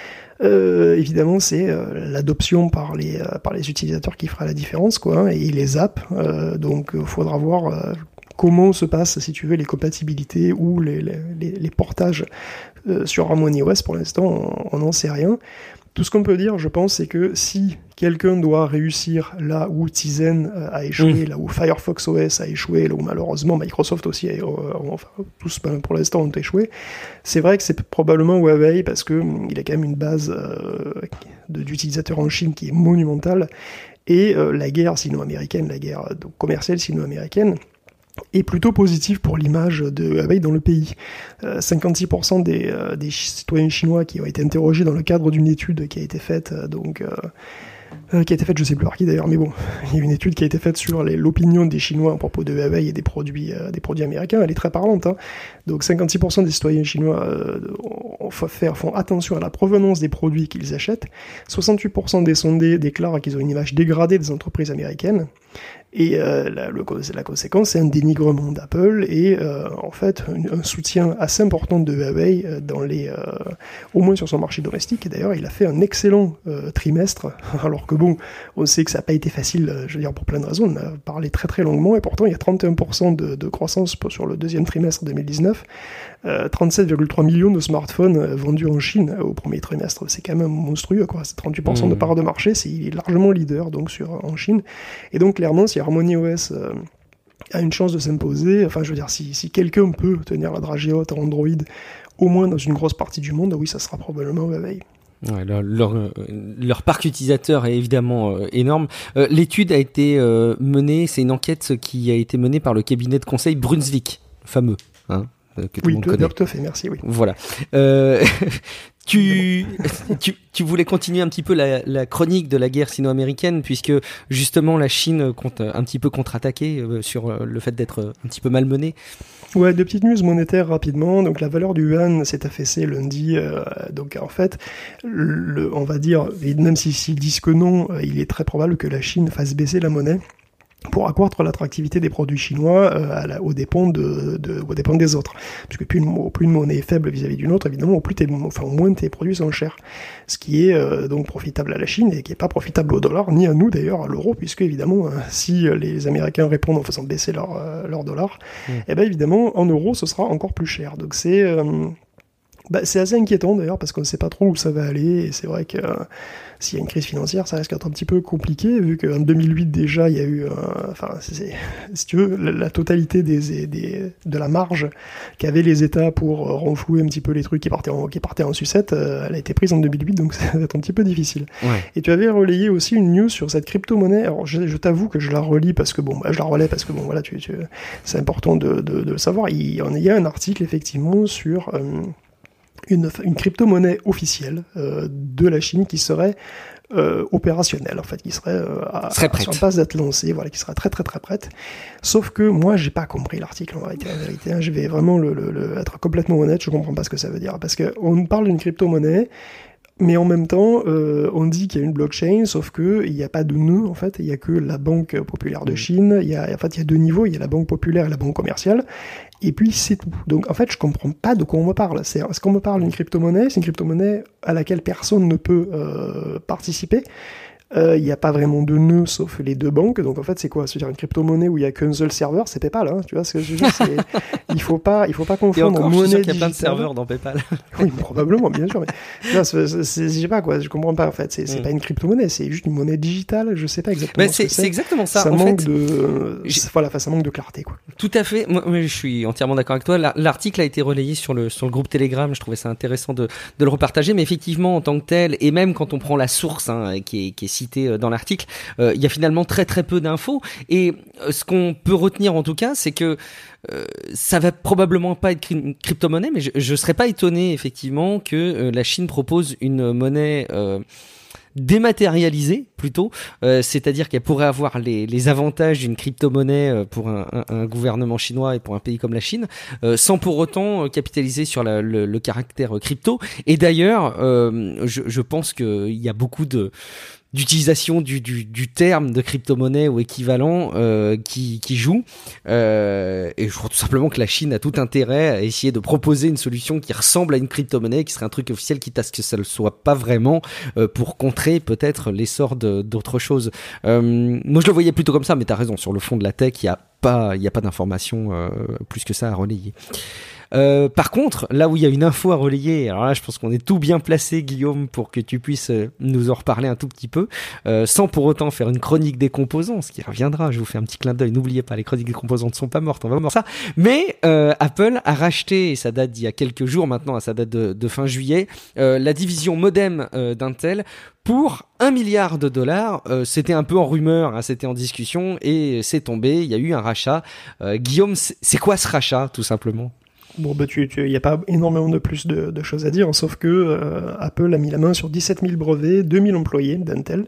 Euh, évidemment, c'est euh, l'adoption par les euh, par les utilisateurs qui fera la différence, quoi, hein, et les apps. Euh, donc, il faudra voir euh, comment se passent, si tu veux, les compatibilités ou les les, les portages euh, sur Harmony O S. Pour l'instant, on n'en sait rien. Tout ce qu'on peut dire, je pense, c'est que si quelqu'un doit réussir là où Tizen a échoué, mmh. là où Firefox O S a échoué, là où malheureusement Microsoft aussi, a, euh, enfin tous pour l'instant ont échoué, c'est vrai que c'est probablement Huawei parce que il a quand même une base euh, de, d'utilisateurs en Chine qui est monumentale, et euh, la guerre sino-américaine, la guerre donc, commerciale sino-américaine, est plutôt positif pour l'image de Huawei dans le pays. Euh, cinquante-six pour cent des, euh, des citoyens chinois qui ont été interrogés dans le cadre d'une étude qui a été faite, euh, donc, euh, euh, qui a été faite, je sais plus par qui d'ailleurs, mais bon, il y a une étude qui a été faite sur les, l'opinion des Chinois à propos de Huawei et des produits, euh, des produits américains, elle est très parlante. Hein. Donc cinquante-six pour cent des citoyens chinois euh, font, faire, font attention à la provenance des produits qu'ils achètent. soixante-huit pour cent des sondés déclarent qu'ils ont une image dégradée des entreprises américaines. Et euh, la, le, la conséquence, c'est un dénigrement d'Apple et euh, en fait un, un soutien assez important de Huawei euh, dans les, euh, au moins sur son marché domestique. Et d'ailleurs, il a fait un excellent euh, trimestre, alors que bon, on sait que ça n'a pas été facile, je veux dire pour plein de raisons. On a parlé très très longuement et pourtant il y a trente et un pour cent de, de croissance sur le deuxième trimestre deux mille dix-neuf. Euh, trente-sept virgule trois millions de smartphones euh, vendus en Chine euh, au premier trimestre. C'est quand même monstrueux, quoi. C'est trente-huit pour cent mmh. de part de marché. C'est, il est largement leader donc sur en Chine. Et donc clairement, si HarmonyOS euh, a une chance de s'imposer, enfin je veux dire, si, si quelqu'un peut tenir la dragée haute à Android, au moins dans une grosse partie du monde, oui, ça sera probablement Huawei. Ouais, leur, leur, leur parc utilisateur est évidemment euh, énorme. Euh, l'étude a été euh, menée, c'est une enquête qui a été menée par le cabinet de conseil Brunswick, fameux, hein, que tout oui, le monde connaît. Tout à fait, merci. Oui. Voilà. Euh, tu, tu, tu voulais continuer un petit peu la, la chronique de la guerre sino-américaine, puisque justement la Chine compte un petit peu contre-attaquer euh, sur le fait d'être un petit peu malmenée. Ouais, deux petites news monétaires rapidement. Donc la valeur du yuan s'est affaissée lundi. Euh, donc en fait, le, on va dire, même s'ils si, si disent que non, il est très probable que la Chine fasse baisser la monnaie pour accroître l'attractivité des produits chinois euh, à la, aux, dépens de, de, aux dépens des autres. Parce que plus une, plus une monnaie est faible vis-à-vis d'une autre, évidemment, au, plus t'es, enfin, au moins tes produits sont chers. Ce qui est euh, donc profitable à la Chine et qui n'est pas profitable au dollar, ni à nous d'ailleurs, à l'euro, puisque évidemment, euh, si les Américains répondent en faisant baisser leur, euh, leur dollar, mmh. et bien évidemment, en euros, ce sera encore plus cher. Donc c'est... Euh, Bah, c'est assez inquiétant d'ailleurs parce qu'on ne sait pas trop où ça va aller et c'est vrai que euh, s'il y a une crise financière ça risque d'être un petit peu compliqué vu qu'en deux mille huit déjà il y a eu euh, enfin c'est, c'est, si tu veux la, la totalité des, des, de la marge qu'avaient les États pour euh, renflouer un petit peu les trucs qui partaient en, qui partaient en sucette euh, elle a été prise en deux mille huit donc ça va être un petit peu difficile. Ouais. Et tu avais relayé aussi une news sur cette crypto-monnaie. Alors je, je t'avoue que je la relis parce que bon bah, je la relais parce que bon voilà tu, tu, c'est important de, de, de le savoir. Il, il y a un article effectivement sur euh, Une, une crypto-monnaie officielle euh, de la Chine qui serait euh, opérationnelle, en fait, qui serait, euh, à, serait à, sur la base d'être lancée, voilà, qui serait très très très prête. Sauf que moi, j'ai pas compris l'article, en vérité. En vérité hein, je vais vraiment le, le, le, être complètement honnête, je comprends pas ce que ça veut dire. Parce qu'on parle d'une crypto-monnaie, mais en même temps, euh, on dit qu'il y a une blockchain, sauf que il n'y a pas de nœud, en fait. Il y a que la Banque populaire de Chine. Il y a, en fait, il y a deux niveaux. Il y a la banque populaire et la banque commerciale. Et puis, c'est tout. Donc, en fait, je comprends pas de quoi on me parle. C'est, est-ce qu'on me parle d'une crypto-monnaie? C'est une crypto-monnaie à laquelle personne ne peut euh, participer. Il euh, n'y a pas vraiment de nœud sauf les deux banques, donc en fait c'est quoi? C'est-à-dire une crypto-monnaie où il n'y a qu'un seul serveur, c'est PayPal, hein, tu vois ce que je veux dire? C'est... il faut pas, il faut pas confondre encore, monnaie digitale. Il y a plein de serveurs dans PayPal. Oui, probablement, bien sûr, mais là, c'est, c'est, c'est, je sais pas quoi, je comprends pas en fait. C'est, c'est mm. pas une crypto-monnaie, c'est juste une monnaie digitale, je sais pas exactement. Mais c'est, ce que c'est. c'est exactement ça. Ça en manque fait, de, voilà, ça manque de clarté, quoi. Tout à fait. Moi, je suis entièrement d'accord avec toi. L'article a été relayé sur le sur le groupe Telegram. Je trouvais ça intéressant de de le repartager, mais effectivement en tant que tel, et même quand on prend la source hein, qui est qui est citée dans l'article. Il euh, y a finalement très très peu d'infos et euh, ce qu'on peut retenir en tout cas c'est que euh, ça va probablement pas être une crypto-monnaie mais je, je serais pas étonné effectivement que euh, la Chine propose une monnaie euh, dématérialisée plutôt, euh, c'est-à-dire qu'elle pourrait avoir les, les avantages d'une crypto-monnaie pour un, un, un gouvernement chinois et pour un pays comme la Chine, euh, sans pour autant capitaliser sur la, le, le caractère crypto. Et d'ailleurs, euh, je, je pense qu'il y a beaucoup de d'utilisation du, du, du terme de crypto-monnaie ou équivalent euh, qui, qui joue. Euh, et je crois tout simplement que la Chine a tout intérêt à essayer de proposer une solution qui ressemble à une crypto-monnaie, qui serait un truc officiel, quitte à ce que ça ne le soit pas vraiment, euh, pour contrer peut-être l'essor de, d'autres choses. Euh, moi, je le voyais plutôt comme ça, mais tu as raison, sur le fond de la tech, il n'y a pas, il n'y a pas d'informations euh, plus que ça à relayer. Euh, par contre, là où il y a une info à relayer, alors là, je pense qu'on est tout bien placé, Guillaume, pour que tu puisses nous en reparler un tout petit peu, euh, sans pour autant faire une chronique des composants, ce qui reviendra. Je vous fais un petit clin d'œil. N'oubliez pas, les chroniques des composants ne sont pas mortes. On va voir ça. Mais euh, Apple a racheté, et ça date d'il y a quelques jours maintenant, ça date de, de fin juillet, euh, la division modem euh, d'Intel pour un milliard de dollars. Euh, c'était un peu en rumeur, hein, c'était en discussion et c'est tombé. Il y a eu un rachat. Euh, Guillaume, c'est, c'est quoi ce rachat, tout simplement? Bon, bah, tu, tu, y a pas énormément de plus de, de choses à dire, hein, sauf que euh, Apple a mis la main sur dix-sept mille brevets, deux mille employés d'Intel,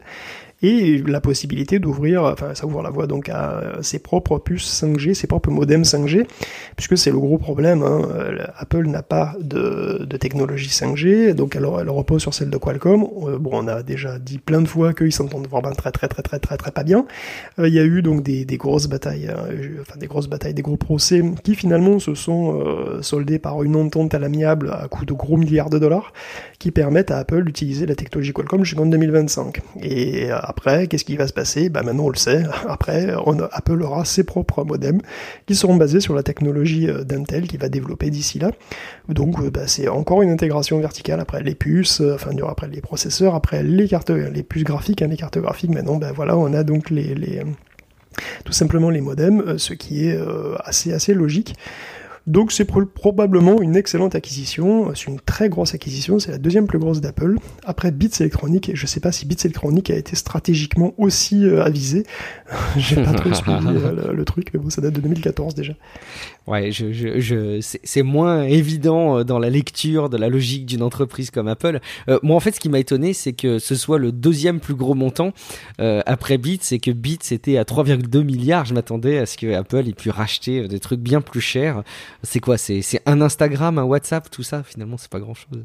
et la possibilité d'ouvrir, enfin, ça ouvre la voie donc à ses propres puces cinq G, ses propres modems cinq G, puisque c'est le gros problème, hein. Apple n'a pas de, de technologie cinq G, donc elle, elle repose sur celle de Qualcomm. Bon, on a déjà dit plein de fois qu'ils s'entendent vraiment très très très très très très pas bien. Il y a eu donc des, des grosses batailles, enfin des grosses batailles, des gros procès qui finalement se sont euh, soldés par une entente à l'amiable à coût de gros milliards de dollars, qui permettent à Apple d'utiliser la technologie Qualcomm jusqu'en deux mille vingt-cinq. Et après, qu'est-ce qui va se passer? Bah maintenant on le sait, après on a, Apple aura ses propres modems qui seront basés sur la technologie d'Intel qui va développer d'ici là. Donc bah, c'est encore une intégration verticale après les puces, enfin après les processeurs, après les cartes, les puces graphiques, hein, les cartes graphiques. Maintenant bah voilà, on a donc les, les tout simplement les modems, ce qui est euh, assez assez logique. Donc c'est pro- probablement une excellente acquisition, c'est une très grosse acquisition, c'est la deuxième plus grosse d'Apple, après Beats Electronic, et je sais pas si Beats Electronic a été stratégiquement aussi euh, avisé, j'ai pas trop suivi euh, le, le truc, mais bon ça date de deux mille quatorze déjà. Ouais, je, je, je, c'est, c'est moins évident dans la lecture de la logique d'une entreprise comme Apple. Euh, moi, en fait, ce qui m'a étonné, c'est que ce soit le deuxième plus gros montant euh, après Beats, et que Beats était à trois virgule deux milliards. Je m'attendais à ce que Apple ait pu racheter des trucs bien plus chers. C'est quoi? C'est, c'est un Instagram, un WhatsApp, tout ça. Finalement, c'est pas grand-chose.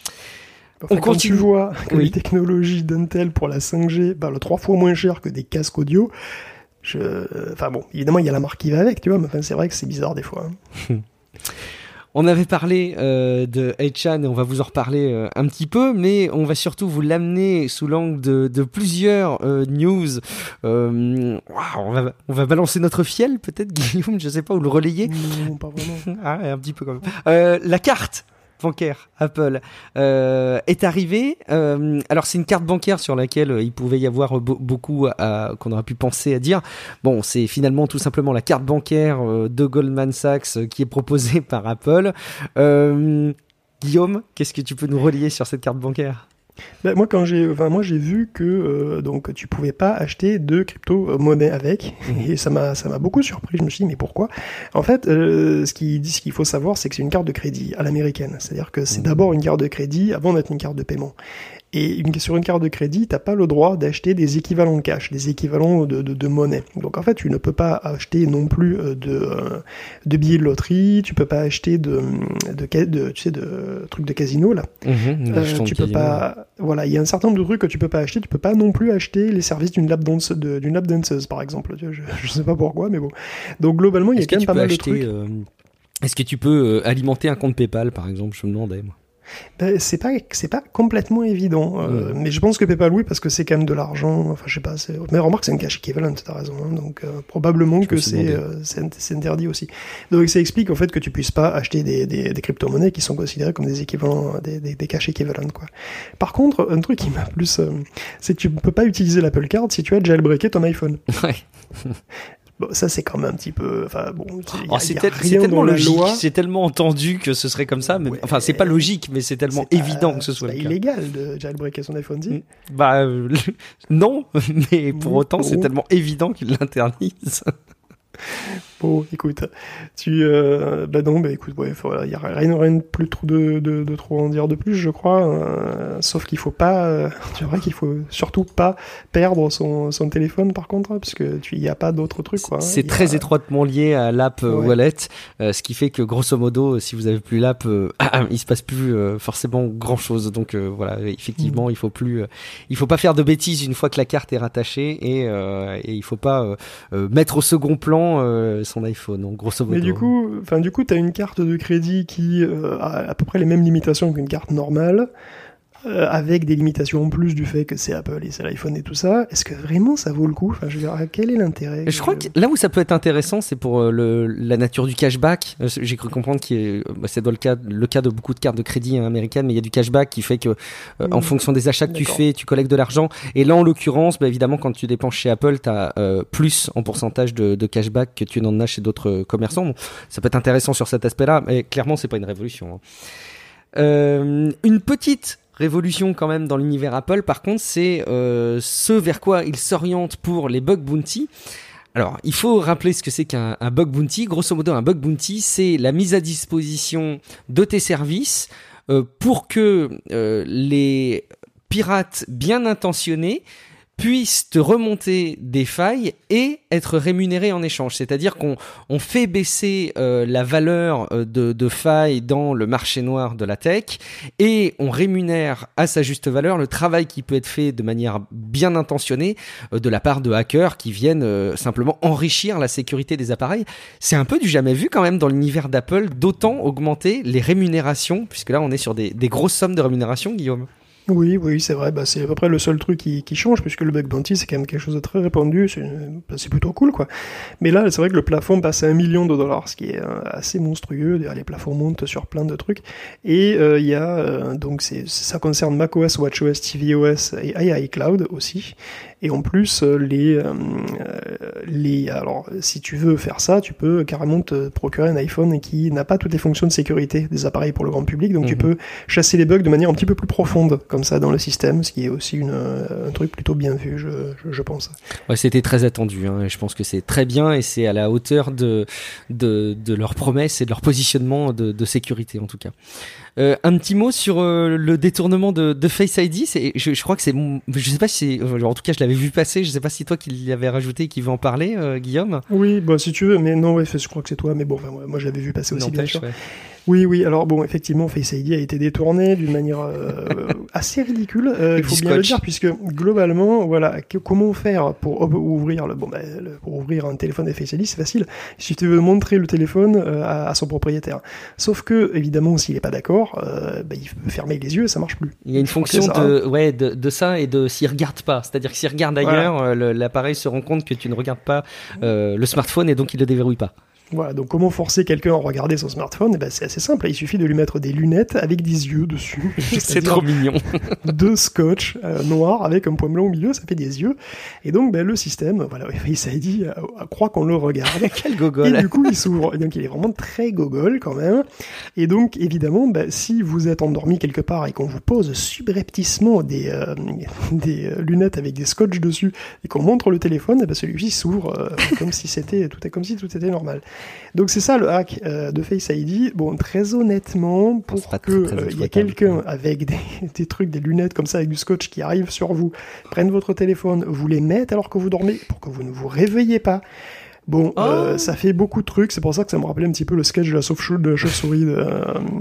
Enfin, on quand continue. Tu vois que oui. Les technologies d'Intel pour la cinq G valent trois fois moins cher que des casques audio. Je... Enfin bon, évidemment, il y a la marque qui va avec, tu vois, mais enfin, c'est vrai que c'est bizarre des fois. Hein. On avait parlé euh, de H-Chan et on va vous en reparler euh, un petit peu, mais on va surtout vous l'amener sous l'angle de, de plusieurs euh, news. Euh, wow, on, va, on va balancer notre fiel, peut-être, Guillaume, je sais pas, ou le relayer. Non, pas vraiment. Ah, un petit peu quand même. Euh, la carte bancaire Apple euh, est arrivé. Euh, alors c'est une carte bancaire sur laquelle euh, il pouvait y avoir be- beaucoup à, qu'on aurait pu penser à dire. Bon, c'est finalement tout simplement la carte bancaire euh, de Goldman Sachs euh, qui est proposée par Apple. Euh, Guillaume, qu'est-ce que tu peux nous relier sur cette carte bancaire ? Ben, moi quand j'ai enfin moi j'ai vu que euh, donc tu pouvais pas acheter de crypto-monnaie avec, et ça m'a ça m'a beaucoup surpris. Je me suis dit mais pourquoi? En fait, euh, ce qu'il dit, ce qu'il faut savoir, c'est que c'est une carte de crédit à l'américaine, c'est-à-dire que c'est d'abord une carte de crédit avant d'être une carte de paiement. Et une, sur une carte de crédit, t'as pas le droit d'acheter des équivalents de cash, des équivalents de, de, de monnaie. Donc en fait, tu ne peux pas acheter non plus de, de billets de loterie, tu peux pas acheter de, de, de tu sais, de trucs de casino là. Mmh, euh, tu peux casino. pas, voilà, il y a un certain nombre de trucs que tu peux pas acheter. Tu peux pas non plus acheter les services d'une lap dance, de, d'une lap danceuse par exemple. Je, je sais pas pourquoi, mais bon. Donc globalement, il y a quand même pas mal acheter, de trucs. Euh, est-ce que tu peux euh, alimenter un compte PayPal par exemple? Je me demandais moi. Ben, c'est pas c'est pas complètement évident, euh, mmh. mais je pense que PayPal oui parce que c'est quand même de l'argent. Enfin je sais pas. C'est... Mais remarque c'est un cash équivalent, t'as raison. Hein, donc euh, probablement je que c'est, euh, c'est c'est interdit aussi. Donc ça explique en fait que tu puisses pas acheter des des, des crypto-monnaies qui sont considérées comme des équivalents, des des, des cash équivalents quoi. Par contre un truc qui m'a plus, euh, c'est que tu peux pas utiliser l'Apple Card si tu as jailbreaké ton iPhone. Ouais. Bon, ça c'est quand même un petit peu, enfin bon, y a, oh, c'est, tel, c'est tellement logique, loi. C'est tellement entendu que ce serait comme ça, mais ouais, enfin c'est pas logique, mais c'est tellement c'est évident pas, que ce soit le cas. C'est illégal de jailbreaker son iPhone dix. Bah euh, non, mais pour mmh, autant oh. c'est tellement évident qu'ils l'interdisent. Bon, écoute, tu, euh, bah non, bah écoute, ouais, voilà, il y a rien, rien plus trop de, de, de trop en dire de plus, je crois. Euh, sauf qu'il faut pas, euh, tu vois qu'il faut surtout pas perdre son, son téléphone, par contre, hein, parce que tu, y a pas d'autres trucs, quoi. C'est hein, très a... étroitement lié à l'app ouais. Wallet, euh, ce qui fait que grosso modo, si vous avez plus l'app, euh, il se passe plus euh, forcément grand chose. Donc euh, voilà, effectivement, mmh. il faut plus, euh, il faut pas faire de bêtises une fois que la carte est rattachée, et, euh, et il faut pas euh, euh, mettre au second plan euh, son iPhone, donc grosso modo. Mais du coup, enfin du coup, t'as une carte de crédit qui euh, a à peu près les mêmes limitations qu'une carte normale. euh, avec des limitations en plus du fait que c'est Apple et c'est l'iPhone et tout ça, est-ce que vraiment ça vaut le coup? Enfin, je veux dire, quel est l'intérêt? Je crois que là où ça peut être intéressant, c'est pour euh, le, la nature du cashback. Euh, J'ai cru comprendre que bah, c'est dans le cas, le cas de beaucoup de cartes de crédit hein, américaines, mais il y a du cashback qui fait que euh, mmh. en fonction des achats que D'accord. tu fais, tu collectes de l'argent. Et là, en l'occurrence, bah, évidemment, quand tu dépenses chez Apple, tu as euh, plus en pourcentage de, de cashback que tu n'en as chez d'autres commerçants. Bon, ça peut être intéressant sur cet aspect-là, mais clairement, c'est pas une révolution. Hein. Euh, une petite révolution quand même dans l'univers Apple, par contre, c'est euh, ce vers quoi ils s'orientent pour les bug bounty. Alors, il faut rappeler ce que c'est qu'un un bug bounty. Grosso modo, un bug bounty, c'est la mise à disposition de tes services euh, pour que euh, les pirates bien intentionnés puissent te remonter des failles et être rémunérés en échange. C'est-à-dire qu'on on fait baisser euh, la valeur euh, de, de failles dans le marché noir de la tech et on rémunère à sa juste valeur le travail qui peut être fait de manière bien intentionnée euh, de la part de hackers qui viennent euh, simplement enrichir la sécurité des appareils. C'est un peu du jamais vu quand même dans l'univers d'Apple d'autant augmenter les rémunérations, puisque là on est sur des, des grosses sommes de rémunération, Guillaume. Oui, oui, c'est vrai. Bah, c'est à peu près le seul truc qui, qui change, puisque le bug bounty, c'est quand même quelque chose de très répandu. C'est, bah, c'est plutôt cool, quoi. Mais là, c'est vrai que le plafond passe à un million de dollars, ce qui est euh, assez monstrueux. D'ailleurs, les plafonds montent sur plein de trucs. Et il euh, y a euh, donc c'est, ça concerne macOS, watchOS, tvOS et iCloud aussi. Et en plus, les euh, les alors si tu veux faire ça, tu peux carrément te procurer un iPhone qui n'a pas toutes les fonctions de sécurité des appareils pour le grand public. Donc mmh. tu peux chasser les bugs de manière un petit peu plus profonde. Comme ça dans le système, ce qui est aussi une, un truc plutôt bien vu, je, je, je pense. Ouais, c'était très attendu, hein, je pense que c'est très bien et c'est à la hauteur de, de, de leurs promesses et de leur positionnement de, de sécurité en tout cas. Euh, un petit mot sur euh, le détournement de, de Face I D. C'est, je, je crois que c'est, je sais pas si, c'est, en tout cas je l'avais vu passer. Je sais pas si toi qui l'avais rajouté et qui veut en parler, euh, Guillaume. Oui, bah si tu veux, mais non, ouais, je crois que c'est toi. Mais bon, enfin, moi je l'avais vu passer aussi, bien sûr. Ouais. Oui, oui. Alors bon, effectivement, Face I D a été détourné d'une manière euh, assez ridicule. Euh, il faut bien le dire, puisque globalement, voilà, que, comment faire pour ouvrir le, bon, bah, le, pour ouvrir un téléphone Face I D, c'est facile. Si tu veux montrer le téléphone euh, à, à son propriétaire. Sauf que, évidemment, s'il est pas d'accord, euh, bah, il peut fermer les yeux, ça marche plus. Il y a une fonction ça, de, hein. ouais, de, de ça et de s'il regarde pas. C'est-à-dire que s'il regarde ailleurs, voilà. euh, le, l'appareil se rend compte que tu ne regardes pas euh, le smartphone et donc il le déverrouille pas. Voilà, donc comment forcer quelqu'un à regarder son smartphone? Eh ben, c'est assez simple, il suffit de lui mettre des lunettes avec des yeux dessus. C'est trop mignon. Deux scotch euh, noirs avec un point blanc au milieu, ça fait des yeux. Et donc ben, le système, voilà, Face I D euh, croit qu'on le regarde. Quel gogol. Et du coup il s'ouvre, et donc il est vraiment très gogol quand même. Et donc évidemment, ben, si vous êtes endormi quelque part et qu'on vous pose subrepticement des, euh, des lunettes avec des scotch dessus et qu'on montre le téléphone, eh ben, celui-ci s'ouvre euh, comme si c'était tout est comme si tout était normal. Donc c'est ça le hack euh, de Face I D. Bon, très honnêtement, pour que euh, il y ait quelqu'un avec des, des trucs, des lunettes comme ça avec du scotch qui arrive sur vous, prenne votre téléphone, vous les mette alors que vous dormez, pour que vous ne vous réveillez pas. Bon, oh. euh, ça fait beaucoup de trucs. C'est pour ça que ça me rappelait un petit peu le sketch de la chauve- de la chauve-souris de... Euh,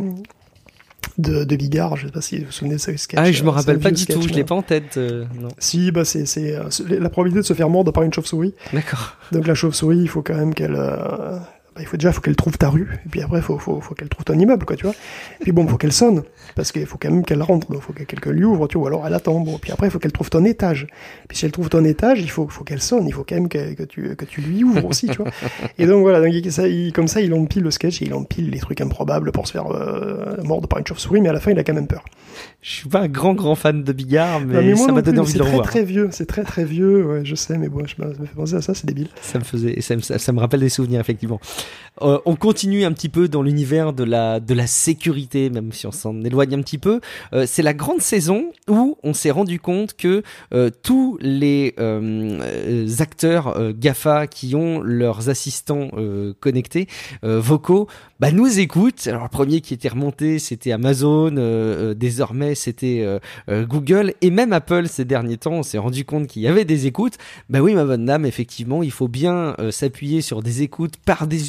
De, de Bigard, je sais pas si vous vous souvenez de ce sketch. Ah, je me rappelle pas du sketch, tout, là. Je l'ai pas en tête. Euh, non. Si, bah c'est, c'est, euh, c'est la probabilité de se faire mordre par une chauve-souris. D'accord. Donc la chauve-souris, il faut quand même qu'elle, euh, bah, il faut déjà, faut qu'elle trouve ta rue, et puis après, faut, faut, faut qu'elle trouve ton immeuble, quoi, tu vois. Et puis bon, faut qu'elle sonne, parce qu'il faut quand même qu'elle rentre, donc faut que quelqu'un lui ouvre, tu vois, ou alors elle attend. Bon, puis après, il faut qu'elle trouve ton étage. Puis si elle trouve ton étage, il faut, faut qu'elle sonne, il faut quand même que, que tu, que tu lui ouvres aussi, tu vois. Et donc voilà, donc ça, il, comme ça, il empile le sketch, et il empile les trucs improbables pour se faire euh, mordre par une chauve-souris, mais à la fin, il a quand même peur. Je suis pas un grand grand fan de Bigard, mais, non, mais moi ça m'a plus, donné envie de le revoir. C'est très revoir. très vieux, c'est très très vieux, ouais, je sais, mais bon, je me, ça me fait penser à ça, c'est débile. Ça me faisait, ça me, ça me rappelle des souvenirs effectivement. Euh, on continue un petit peu dans l'univers de la de la sécurité, même si on s'en éloigne un petit peu. Euh, c'est la grande saison où on s'est rendu compte que euh, tous les euh, acteurs euh, GAFA qui ont leurs assistants euh, connectés euh, vocaux, bah nous écoutent. Alors le premier qui était remonté, c'était Amazon. Euh, désormais, c'était euh, euh, Google et même Apple. Ces derniers temps, on s'est rendu compte qu'il y avait des écoutes. Bah oui, ma bonne dame, effectivement, il faut bien euh, s'appuyer sur des écoutes par des humains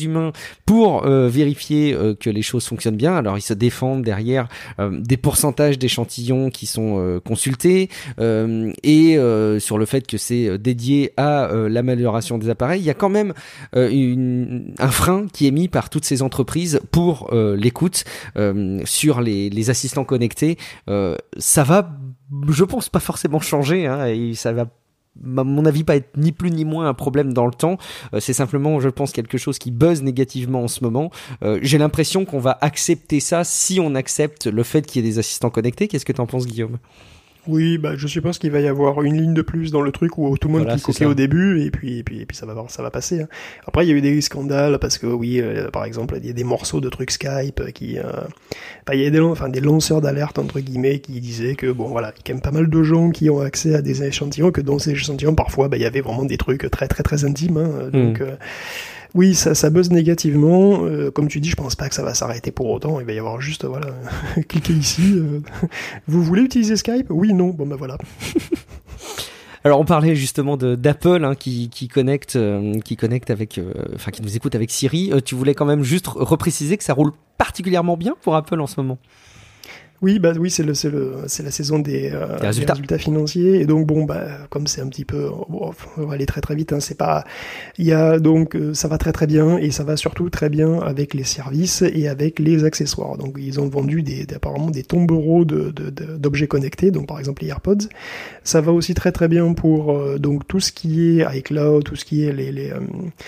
humains pour euh, vérifier euh, que les choses fonctionnent bien. Alors ils se défendent derrière euh, des pourcentages d'échantillons qui sont euh, consultés euh, et euh, sur le fait que c'est dédié à euh, l'amélioration des appareils. Il y a quand même euh, une, un frein qui est mis par toutes ces entreprises pour euh, l'écoute euh, sur les, les assistants connectés. Euh, ça va, je pense, pas forcément changer, hein, et ça va, à mon avis, pas être ni plus ni moins un problème dans le temps. Euh, c'est simplement, je pense, quelque chose qui buzz négativement en ce moment. Euh, j'ai l'impression qu'on va accepter ça si on accepte le fait qu'il y ait des assistants connectés. Qu'est-ce que t'en penses, Guillaume ? Oui, bah, je suppose qu'il va y avoir une ligne de plus dans le truc où tout le monde Voilà, cliquait au début et puis, et puis, et puis ça va, ça va passer. Hein. Après, il y a eu des scandales parce que oui, euh, par exemple, il y a des morceaux de trucs Skype qui, euh, bah, il y a des, enfin, des lanceurs d'alerte entre guillemets qui disaient que bon, voilà, il y a quand même pas mal de gens qui ont accès à des échantillons, que dans ces échantillons parfois, bah, il y avait vraiment des trucs très, très, très intimes. Hein, donc. Mmh. Euh, Oui, ça, ça buzz négativement. Euh, comme tu dis, je pense pas que ça va s'arrêter pour autant. Il va y avoir juste, voilà, cliquez ici. Euh, vous voulez utiliser Skype ? Oui, non. Bon, ben voilà. Alors on parlait justement de d'Apple hein, qui qui connecte euh, qui connecte avec euh, enfin qui nous écoute avec Siri. Euh, tu voulais quand même juste repréciser que ça roule particulièrement bien pour Apple en ce moment. Oui, bah oui, c'est le, c'est le, c'est la saison des, euh, des, résultats. des résultats financiers. Et donc bon, bah comme c'est un petit peu, bon, on va aller très très vite. Hein, c'est pas, il y a donc euh, ça va très très bien et ça va surtout très bien avec les services et avec les accessoires. Donc ils ont vendu des, des apparemment des tombereaux de, de, de d'objets connectés. Donc par exemple les AirPods. Ça va aussi très très bien pour euh, donc tout ce qui est iCloud, tout ce qui est les les euh,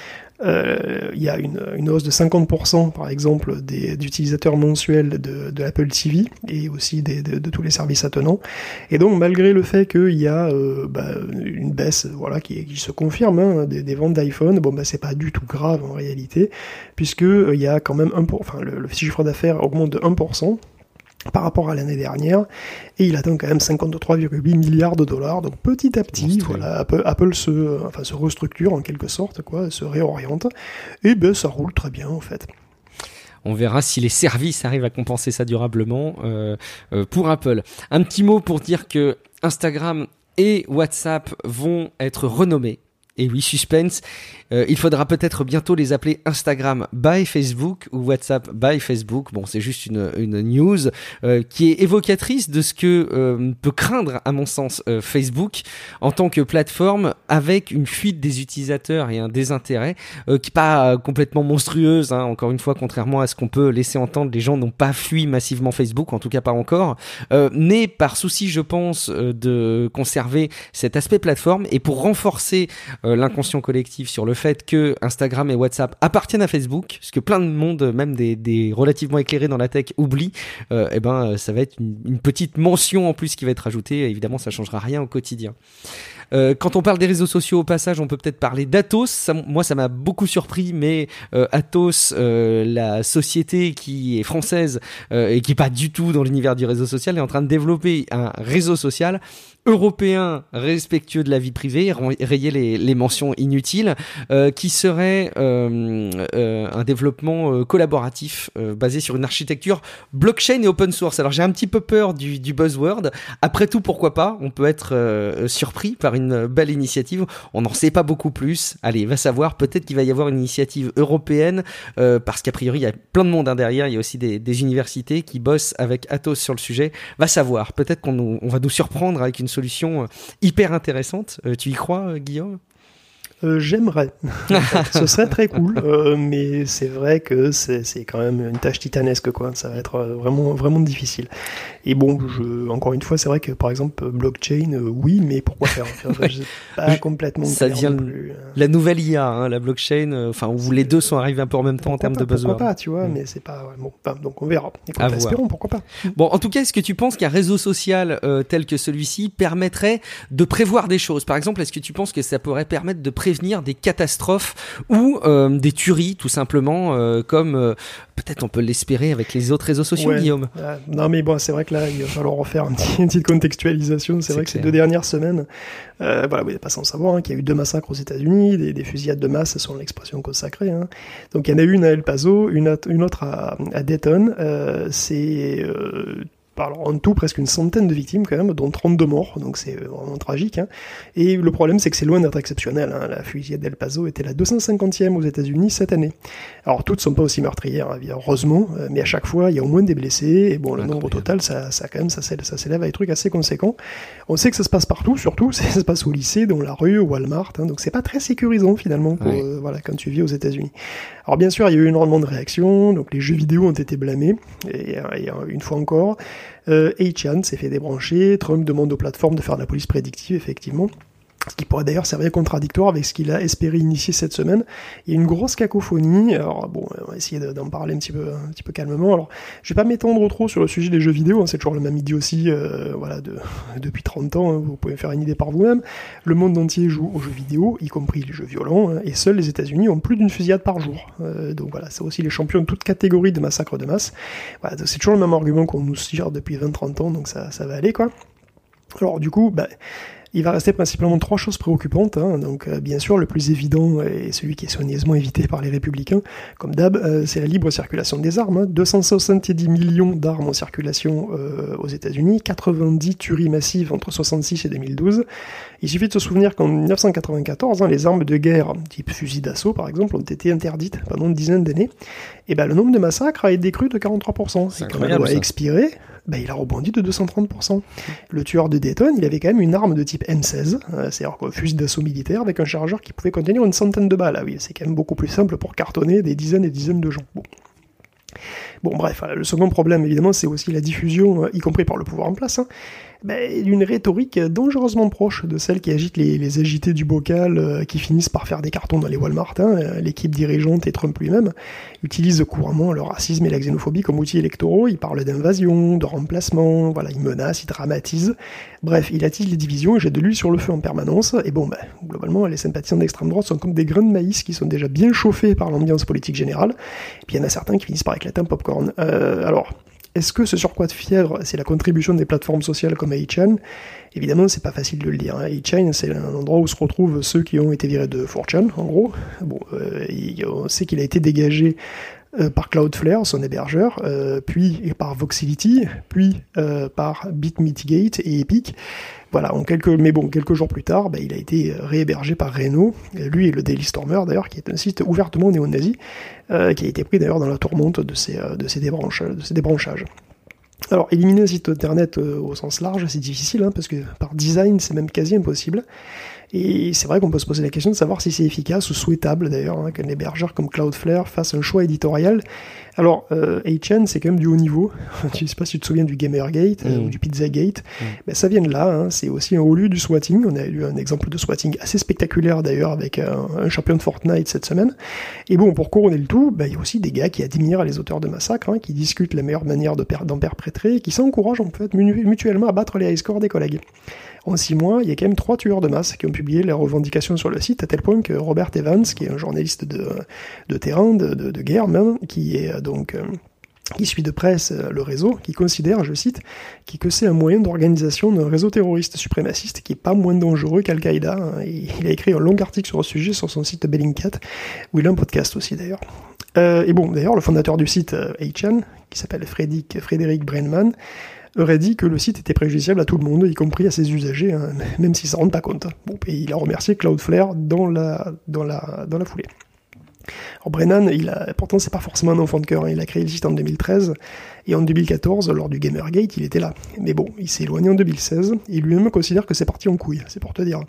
Euh, il y a une, une hausse de cinquante pour cent par exemple des d'utilisateurs mensuels de, de l'Apple T V et aussi des, de, de tous les services attenants. Et donc malgré le fait qu'il y a euh, bah, une baisse voilà qui, qui se confirme hein, des, des ventes d'iPhone, bon bah c'est pas du tout grave en réalité puisque euh, il y a quand même un pour, enfin le, le chiffre d'affaires augmente de un pour cent par rapport à l'année dernière, et il atteint quand même cinquante-trois virgule huit milliards de dollars. Donc petit à petit, voilà, Apple, Apple se, enfin, se restructure en quelque sorte, quoi, se réoriente, et ben ça roule très bien en fait. On verra si les services arrivent à compenser ça durablement euh, euh, pour Apple. Un petit mot pour dire que Instagram et WhatsApp vont être renommés. Et oui, suspense, euh, il faudra peut-être bientôt les appeler Instagram by Facebook ou WhatsApp by Facebook. Bon, c'est juste une, une news euh, qui est évocatrice de ce que euh, peut craindre, à mon sens, euh, Facebook en tant que plateforme avec une fuite des utilisateurs et un désintérêt euh, qui n'est pas complètement monstrueuse. Hein. Encore une fois, contrairement à ce qu'on peut laisser entendre, les gens n'ont pas fui massivement Facebook, en tout cas pas encore. Euh, mais par souci, je pense, euh, de conserver cet aspect plateforme et pour renforcer euh, l'inconscient collectif sur le fait que Instagram et WhatsApp appartiennent à Facebook, ce que plein de monde, même des, des relativement éclairés dans la tech, oublient, euh, et ben ça va être une, une petite mention en plus qui va être ajoutée. Évidemment, ça changera rien au quotidien. Euh, quand on parle des réseaux sociaux, au passage, on peut peut-être parler d'Atos. Ça, moi, ça m'a beaucoup surpris, mais euh, Atos, euh, la société qui est française euh, et qui est pas du tout dans l'univers du réseau social, est en train de développer un réseau social européen respectueux de la vie privée, rayer les, les mentions inutiles, euh, qui serait euh, euh, un développement euh, collaboratif euh, basé sur une architecture blockchain et open source. Alors j'ai un petit peu peur du, du buzzword. Après tout, pourquoi pas ? On peut être euh, surpris par une belle initiative. On n'en sait pas beaucoup plus. Allez, va savoir. Peut-être qu'il va y avoir une initiative européenne euh, parce qu'a priori il y a plein de monde hein, derrière. Il y a aussi des, des universités qui bossent avec Atos sur le sujet. Va savoir. Peut-être qu'on nous, on va nous surprendre avec une solution hyper intéressante. Euh, tu y crois, euh, Guillaume ? Euh, j'aimerais. Ce serait très cool, euh, mais c'est vrai que c'est, c'est quand même une tâche titanesque, quoi. Ça va être vraiment, vraiment difficile. Et bon, je, encore une fois, c'est vrai que par exemple, blockchain, euh, oui, mais pourquoi faire enfin, je sais pas complètement. Ça devient plus, euh... la nouvelle I A, hein, la blockchain, euh, enfin, où les deux sont arrivés un peu en même temps en termes pas, de buzzword. Pourquoi pas, tu vois, mmh. mais c'est pas. Ouais, bon, enfin, donc on verra. Écoute, à espérons, voir. Pourquoi pas. Bon, en tout cas, est-ce que tu penses qu'un réseau social euh, tel que celui-ci permettrait de prévoir des choses ? Par exemple, est-ce que tu penses que ça pourrait permettre de prévenir des catastrophes ou euh, des tueries, tout simplement, euh, comme euh, peut-être on peut l'espérer avec les autres réseaux sociaux, ouais. Guillaume ? euh, Non, mais bon, c'est vrai que là, il va falloir refaire un petit, une petite contextualisation. C'est, c'est vrai clair. Que ces deux dernières semaines, euh, voilà, vous n'êtes pas sans savoir hein, qu'il y a eu deux massacres aux États-Unis, des, des fusillades de masse, selon l'expression consacrée. Hein. Donc il y en a une à El Paso, une, une autre à, à Dayton. Euh, c'est euh, Alors en tout, presque une centaine de victimes quand même, dont trente-deux morts, donc c'est vraiment tragique. Hein. Et le problème, c'est que c'est loin d'être exceptionnel. Hein. La fusillade d'El Paso était la deux cent cinquantième aux États-Unis cette année. Alors toutes sont pas aussi meurtrières, hein, heureusement, mais à chaque fois, il y a au moins des blessés. Et bon, le nombre total, ça, ça quand même, ça, ça s'élève à des trucs assez conséquents. On sait que ça se passe partout, surtout, ça se passe au lycée, dans la rue, au Walmart. Hein, donc c'est pas très sécurisant finalement, pour, oui. euh, voilà, quand tu vis aux États-Unis. Alors bien sûr, il y a eu énormément de réactions. Donc les jeux vidéo ont été blâmés. Et, et une fois encore. Euh, eight chan s'est fait débrancher, Trump demande aux plateformes de faire de la police prédictive, effectivement, ce qui pourrait d'ailleurs servir contradictoire avec ce qu'il a espéré initier cette semaine. Il y a une grosse cacophonie, alors bon, on va essayer d'en parler un petit peu, un petit peu calmement. Alors, je vais pas m'étendre trop sur le sujet des jeux vidéo, hein, c'est toujours le même idiotie, euh, voilà, de, depuis trente ans, hein, vous pouvez faire une idée par vous-même. Le monde entier joue aux jeux vidéo, y compris les jeux violents, hein, et seuls les États-Unis ont plus d'une fusillade par jour. Euh, donc voilà, c'est aussi les champions de toute catégorie de massacres de masse. Voilà, c'est toujours le même argument qu'on nous tire depuis vingt trente ans, donc ça, ça va aller, quoi. Alors du coup, bah, il va rester principalement trois choses préoccupantes. Hein. Donc, euh, bien sûr, le plus évident et celui qui est soigneusement évité par les républicains, comme d'hab, euh, c'est la libre circulation des armes. Hein. deux cent soixante-dix millions d'armes en circulation euh, aux États-Unis, quatre-vingt-dix tueries massives entre soixante-six et deux mille douze. Il suffit de se souvenir qu'en dix-neuf cent quatre-vingt-quatorze, hein, les armes de guerre, type fusil d'assaut par exemple, ont été interdites pendant une dizaine d'années. Et ben, le nombre de massacres a été décru de quarante-trois pour cent. C'est et quand la loi a expiré, ben, il a rebondi de deux cent trente pour cent. Le tueur de Dayton, il avait quand même une arme de type M seize, euh, c'est-à-dire quoi, fusil d'assaut militaire avec un chargeur qui pouvait contenir une centaine de balles. Ah oui, c'est quand même beaucoup plus simple pour cartonner des dizaines et dizaines de gens. Bon. Bon, bref, le second problème, évidemment, c'est aussi la diffusion, y compris par le pouvoir en place, hein, ben, d'une rhétorique dangereusement proche de celle qui agite les, les agités du bocal, euh, qui finissent par faire des cartons dans les Walmart. Hein. L'équipe dirigeante et Trump lui-même utilisent couramment le racisme et la xénophobie comme outils électoraux. Ils parlent d'invasion, de remplacement, voilà, ils menacent, ils dramatisent. Bref, il attise les divisions et jette de l'huile sur le feu en permanence. Et bon, ben, globalement, les sympathisants d'extrême droite sont comme des grains de maïs qui sont déjà bien chauffés par l'ambiance politique générale. Et puis il y en a certains qui finissent par éclater un popcorn. Euh, alors... Est-ce que ce surcroît de fièvre, c'est la contribution des plateformes sociales comme eight chan ? Évidemment, c'est pas facile de le dire. Hein. eight chan, c'est un endroit où se retrouvent ceux qui ont été virés de four chan, en gros. Bon, euh, on sait qu'il a été dégagé euh, par Cloudflare, son hébergeur, euh, puis par Voxility, puis euh, par BitMitigate et Epic. Voilà, en quelques, mais bon, quelques jours plus tard, bah, il a été réhébergé par Reno, lui et le Daily Stormer d'ailleurs, qui est un site ouvertement néo-nazi, euh, qui a été pris d'ailleurs dans la tourmente de ces, de ces, débranche, de ces débranchages. Alors, éliminer un site internet euh, au sens large, c'est difficile, hein, parce que par design, c'est même quasi impossible. Et c'est vrai qu'on peut se poser la question de savoir si c'est efficace ou souhaitable d'ailleurs, hein, qu'un hébergeur comme Cloudflare fasse un choix éditorial. Alors, euh, eight chan, c'est quand même du haut niveau. Je sais pas si tu te souviens du Gamergate euh, mmh. ou du Pizzagate. Mmh. Ben, ça vient de là, hein. C'est aussi un haut lieu du swatting. On a eu un exemple de swatting assez spectaculaire d'ailleurs avec un, un champion de Fortnite cette semaine. Et bon, pour couronner le tout, ben, il y a aussi des gars qui admirent les auteurs de massacres, hein, qui discutent la meilleure manière de per- d'en perpétrer et qui s'encouragent en fait mutuellement à battre les high scores des collègues. En six mois, il y a quand même trois tueurs de masse qui ont publié leurs revendications sur le site, à tel point que Robert Evans, qui est un journaliste de, de terrain, de, de, de guerre même, qui est donc... Euh, qui suit de presse le réseau, qui considère, je cite, que c'est un moyen d'organisation d'un réseau terroriste suprémaciste qui est pas moins dangereux qu'Al-Qaïda. Il a écrit un long article sur le sujet sur son site Bellingcat, où il a un podcast aussi d'ailleurs. Euh, et bon, d'ailleurs, le fondateur du site eight chan, qui s'appelle Frédéric, Frédéric Brenman, aurait dit que le site était préjudiciable à tout le monde, y compris à ses usagers, hein, même s'ils s'en rendent pas compte. Bon, et il a remercié Cloudflare dans la, dans la, dans la foulée. Alors Brennan, il a, pourtant c'est pas forcément un enfant de cœur, hein, il a créé le site en deux mille treize, et en deux mille quatorze, lors du Gamergate, il était là. Mais bon, il s'est éloigné en deux mille seize, et lui-même considère que c'est parti en couille, c'est pour te dire.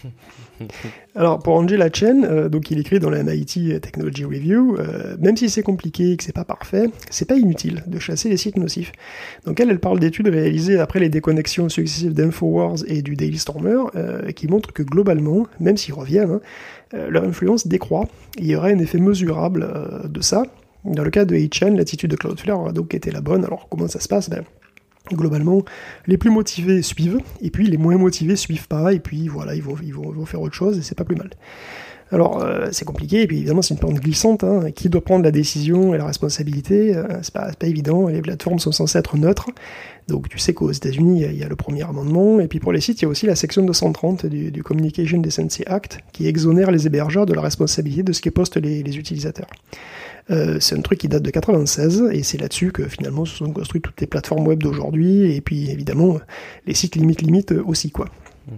Alors pour Angela Chen, euh, donc il écrit dans la M I T Technology Review, euh, même si c'est compliqué et que c'est pas parfait, c'est pas inutile de chasser les sites nocifs. Donc elle, elle parle d'études réalisées après les déconnexions successives d'InfoWars et du Daily Stormer, euh, qui montrent que globalement, même s'ils reviennent, hein, euh, leur influence décroît. Il y aurait un effet mesurable euh, de ça. Dans le cas de eight chan, l'attitude de Cloudflare a donc été la bonne. Alors comment ça se passe ? Ben, globalement, les plus motivés suivent, et puis les moins motivés suivent pas, et puis voilà, ils vont, ils vont, ils vont faire autre chose, et c'est pas plus mal. Alors, euh, c'est compliqué, et puis évidemment, c'est une pente glissante. Hein. Qui doit prendre la décision et la responsabilité euh, c'est pas, c'est pas évident. Les plateformes sont censées être neutres. Donc, tu sais qu'aux États-Unis, il y, y a le premier amendement. Et puis, pour les sites, il y a aussi la section deux cent trente du, du Communication Decency Act qui exonère les hébergeurs de la responsabilité de ce que postent les, les utilisateurs. Euh, c'est un truc qui date de quatre-vingt-seize, et c'est là-dessus que finalement se sont construites toutes les plateformes web d'aujourd'hui, et puis évidemment, les sites limite limite aussi, quoi.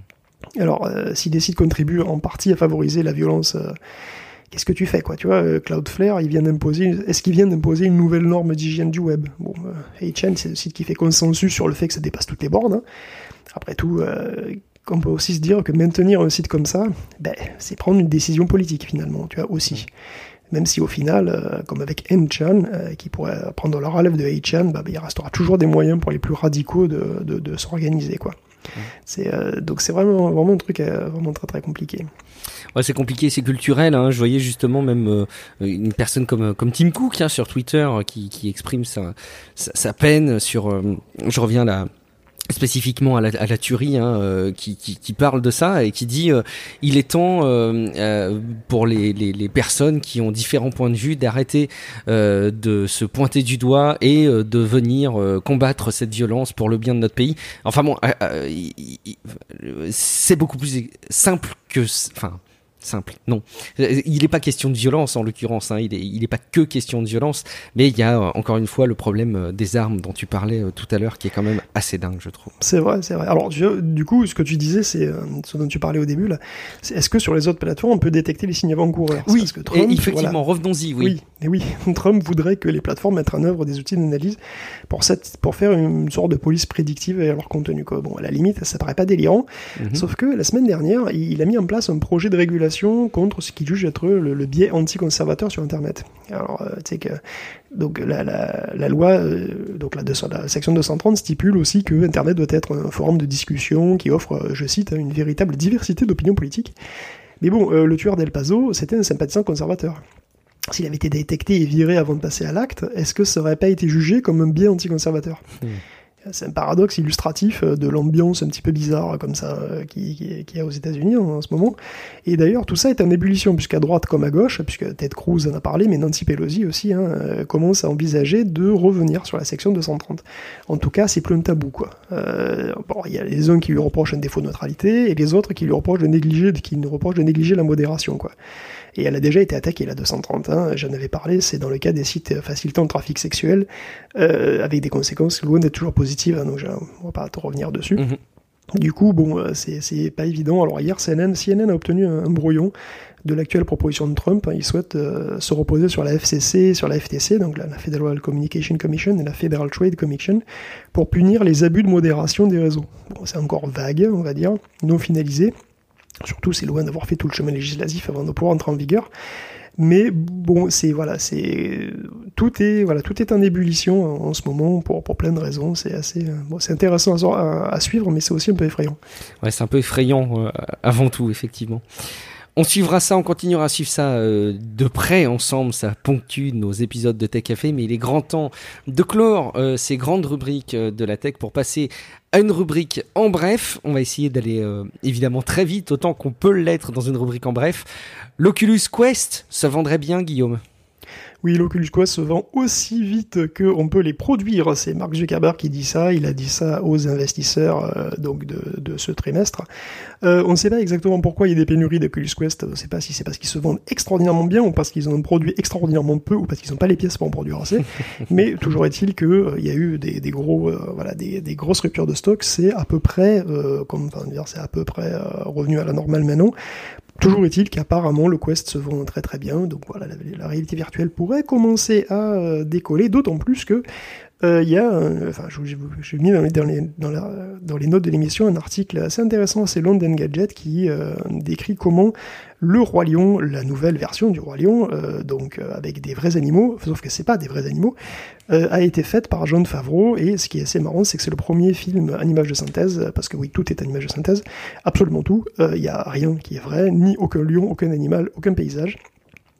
Alors, euh, si des sites contribuent en partie à favoriser la violence, euh, qu'est-ce que tu fais, quoi? Tu vois, euh, Cloudflare, il vient d'imposer, est-ce qu'il vient d'imposer une nouvelle norme d'hygiène du web? Bon, euh, H N, c'est le site qui fait consensus sur le fait que ça dépasse toutes les bornes. Hein. Après tout, euh, on peut aussi se dire que maintenir un site comme ça, ben, c'est prendre une décision politique, finalement, tu vois, aussi. Même si au final, euh, comme avec N chan, euh, qui pourrait prendre la relève de H N, bah, bah, il restera toujours des moyens pour les plus radicaux de, de, de s'organiser, quoi. Mmh. C'est, euh, donc c'est vraiment, vraiment un truc euh, vraiment très très compliqué. Ouais, c'est compliqué, c'est culturel. Hein. Je voyais justement même euh, une personne comme comme Tim Cook hein, sur Twitter qui, qui exprime sa, sa, sa peine sur. Euh, je reviens là. Spécifiquement à la, à la tuerie, hein, euh, qui, qui, qui parle de ça et qui dit euh, il est temps euh, euh, pour les, les, les personnes qui ont différents points de vue d'arrêter euh, de se pointer du doigt et euh, de venir euh, combattre cette violence pour le bien de notre pays. Enfin bon, euh, euh, il, il, c'est beaucoup plus simple que, enfin. Simple, non. Il n'est pas question de violence en l'occurrence, hein. il n'est il est pas que question de violence, mais il y a euh, encore une fois le problème euh, des armes dont tu parlais euh, tout à l'heure qui est quand même assez dingue, je trouve. C'est vrai, c'est vrai. Alors tu, du coup, ce que tu disais, c'est euh, ce dont tu parlais au début, là, c'est, est-ce que sur les autres plateformes, on peut détecter les signes avant-coureurs? Oui, parce que Trump, et effectivement, voilà. revenons-y, oui. Oui, et oui, Trump voudrait que les plateformes mettent en œuvre des outils d'analyse pour, cette, pour faire une sorte de police prédictive à leur contenu, quoi. Bon, à la limite, ça paraît pas délirant, mm-hmm. Sauf que la semaine dernière, il a mis en place un projet de régulation contre ce qu'il juge être le, le biais anticonservateur sur Internet. Alors, euh, tu sais que donc la, la, la loi, euh, donc la, la section deux cent trente stipule aussi que Internet doit être un forum de discussion qui offre, euh, je cite, une véritable diversité d'opinions politiques. Mais bon, euh, le tueur d'El Paso, c'était un sympathisant conservateur. S'il avait été détecté et viré avant de passer à l'acte, est-ce que ça aurait pas été jugé comme un biais anticonservateur ? mmh. C'est un paradoxe illustratif de l'ambiance un petit peu bizarre comme ça qui, qui, qui y a aux États-Unis en, en ce moment. Et d'ailleurs, tout ça est en ébullition, puisqu'à droite comme à gauche, puisque Ted Cruz en a parlé, mais Nancy Pelosi aussi, hein, commence à envisager de revenir sur la section deux cent trente. En tout cas, c'est plus un tabou, quoi. Euh, bon, il y a les uns qui lui reprochent un défaut de neutralité, et les autres qui lui reprochent de négliger, qui nous reprochent de négliger la modération, quoi. Et elle a déjà été attaquée, la deux cent trente, hein, j'en avais parlé, c'est dans le cas des sites facilitant le trafic sexuel, euh, avec des conséquences loin d'être toujours positives, hein, donc on va pas trop revenir dessus. Mm-hmm. Du coup, bon, c'est, c'est pas évident. Alors hier, C N N, C N N a obtenu un, un brouillon de l'actuelle proposition de Trump. Il souhaite euh, se reposer sur la F C C, sur la F T C, donc la, la Federal Communication Commission et la Federal Trade Commission, pour punir les abus de modération des réseaux. Bon, c'est encore vague, on va dire, non finalisé. Surtout, c'est loin d'avoir fait tout le chemin législatif avant de pouvoir entrer en vigueur. Mais bon, c'est voilà, c'est tout est voilà, tout est en ébullition en, en ce moment pour pour plein de raisons. C'est assez bon, c'est intéressant à, à, à suivre, mais c'est aussi un peu effrayant. Ouais, c'est un peu effrayant euh, avant tout, effectivement. On suivra ça, on continuera à suivre ça euh, de près ensemble, ça ponctue nos épisodes de Tech Café, mais il est grand temps de clore euh, ces grandes rubriques euh, de la tech pour passer à une rubrique en bref. On va essayer d'aller euh, évidemment très vite, autant qu'on peut l'être dans une rubrique en bref. L'Oculus Quest, ça vendrait bien, Guillaume? Oui, l'Oculus Quest se vend aussi vite qu'on peut les produire. C'est Mark Zuckerberg qui dit ça. Il a dit ça aux investisseurs euh, donc de, de ce trimestre. Euh, on ne sait pas exactement pourquoi il y a des pénuries d'Oculus Quest. On ne sait pas si c'est parce qu'ils se vendent extraordinairement bien ou parce qu'ils en ont produit extraordinairement peu ou parce qu'ils n'ont pas les pièces pour en produire assez. Mais toujours est-il qu'il euh, y a eu des, des gros, euh, voilà, des, des grosses ruptures de stock. C'est à peu près, euh, comme enfin, dire, c'est à peu près euh, revenu à la normale maintenant. Toujours est-il qu'apparemment le Quest se vend très très bien, donc voilà, la, la réalité virtuelle pourrait commencer à euh, décoller, d'autant plus que il euh, y a, un, enfin, j'ai mis dans les, dans, les, dans, la, dans les notes de l'émission un article assez intéressant, c'est London Gadget qui euh, décrit comment le Roi Lion, la nouvelle version du Roi Lion, euh, donc euh, avec des vrais animaux, sauf que c'est pas des vrais animaux, euh, a été faite par Jon Favreau, et ce qui est assez marrant, c'est que c'est le premier film en image de synthèse, parce que oui, tout est en image de synthèse, absolument tout, il euh, y a rien qui est vrai, ni aucun lion, aucun animal, aucun paysage.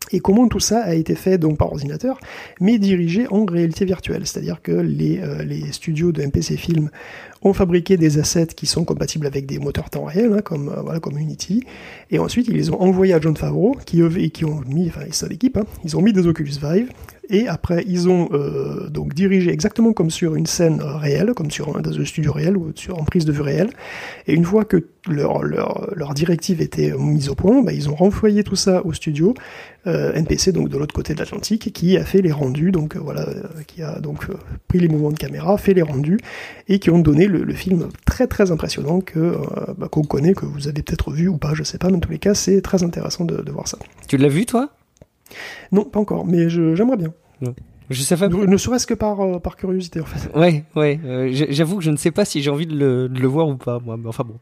Et comment tout ça a été fait donc par ordinateur, mais dirigé en réalité virtuelle. C'est-à-dire que les, euh, les studios de M P C Film ont fabriqué des assets qui sont compatibles avec des moteurs temps réel, hein, comme, euh, voilà, comme Unity. Et ensuite, ils les ont envoyés à Jon Favreau, qui, et qui ont mis, enfin, c'est l'équipe, hein, ils ont mis des Oculus Vive. Et après, ils ont euh, donc dirigé exactement comme sur une scène euh, réelle, comme sur un, dans un studio réel ou sur, en prise de vue réelle. Et une fois que leur, leur, leur directive était mise au point, bah, ils ont renvoyé tout ça au studio, euh, N P C, donc de l'autre côté de l'Atlantique, qui a fait les rendus, donc euh, voilà, euh, qui a donc euh, pris les mouvements de caméra, fait les rendus, et qui ont donné le, le film très très impressionnant que euh, bah, qu'on connaît, que vous avez peut-être vu ou pas, je sais pas, mais en tous les cas, c'est très intéressant de, de voir ça. Tu l'as vu, toi ? Non, pas encore, mais je, j'aimerais bien. Non. Je sais pas. Ne, ne serait-ce que par, euh, par curiosité, en fait. Ouais, ouais. Euh, j'avoue que je ne sais pas si j'ai envie de le, de le voir ou pas, moi. Mais enfin bon.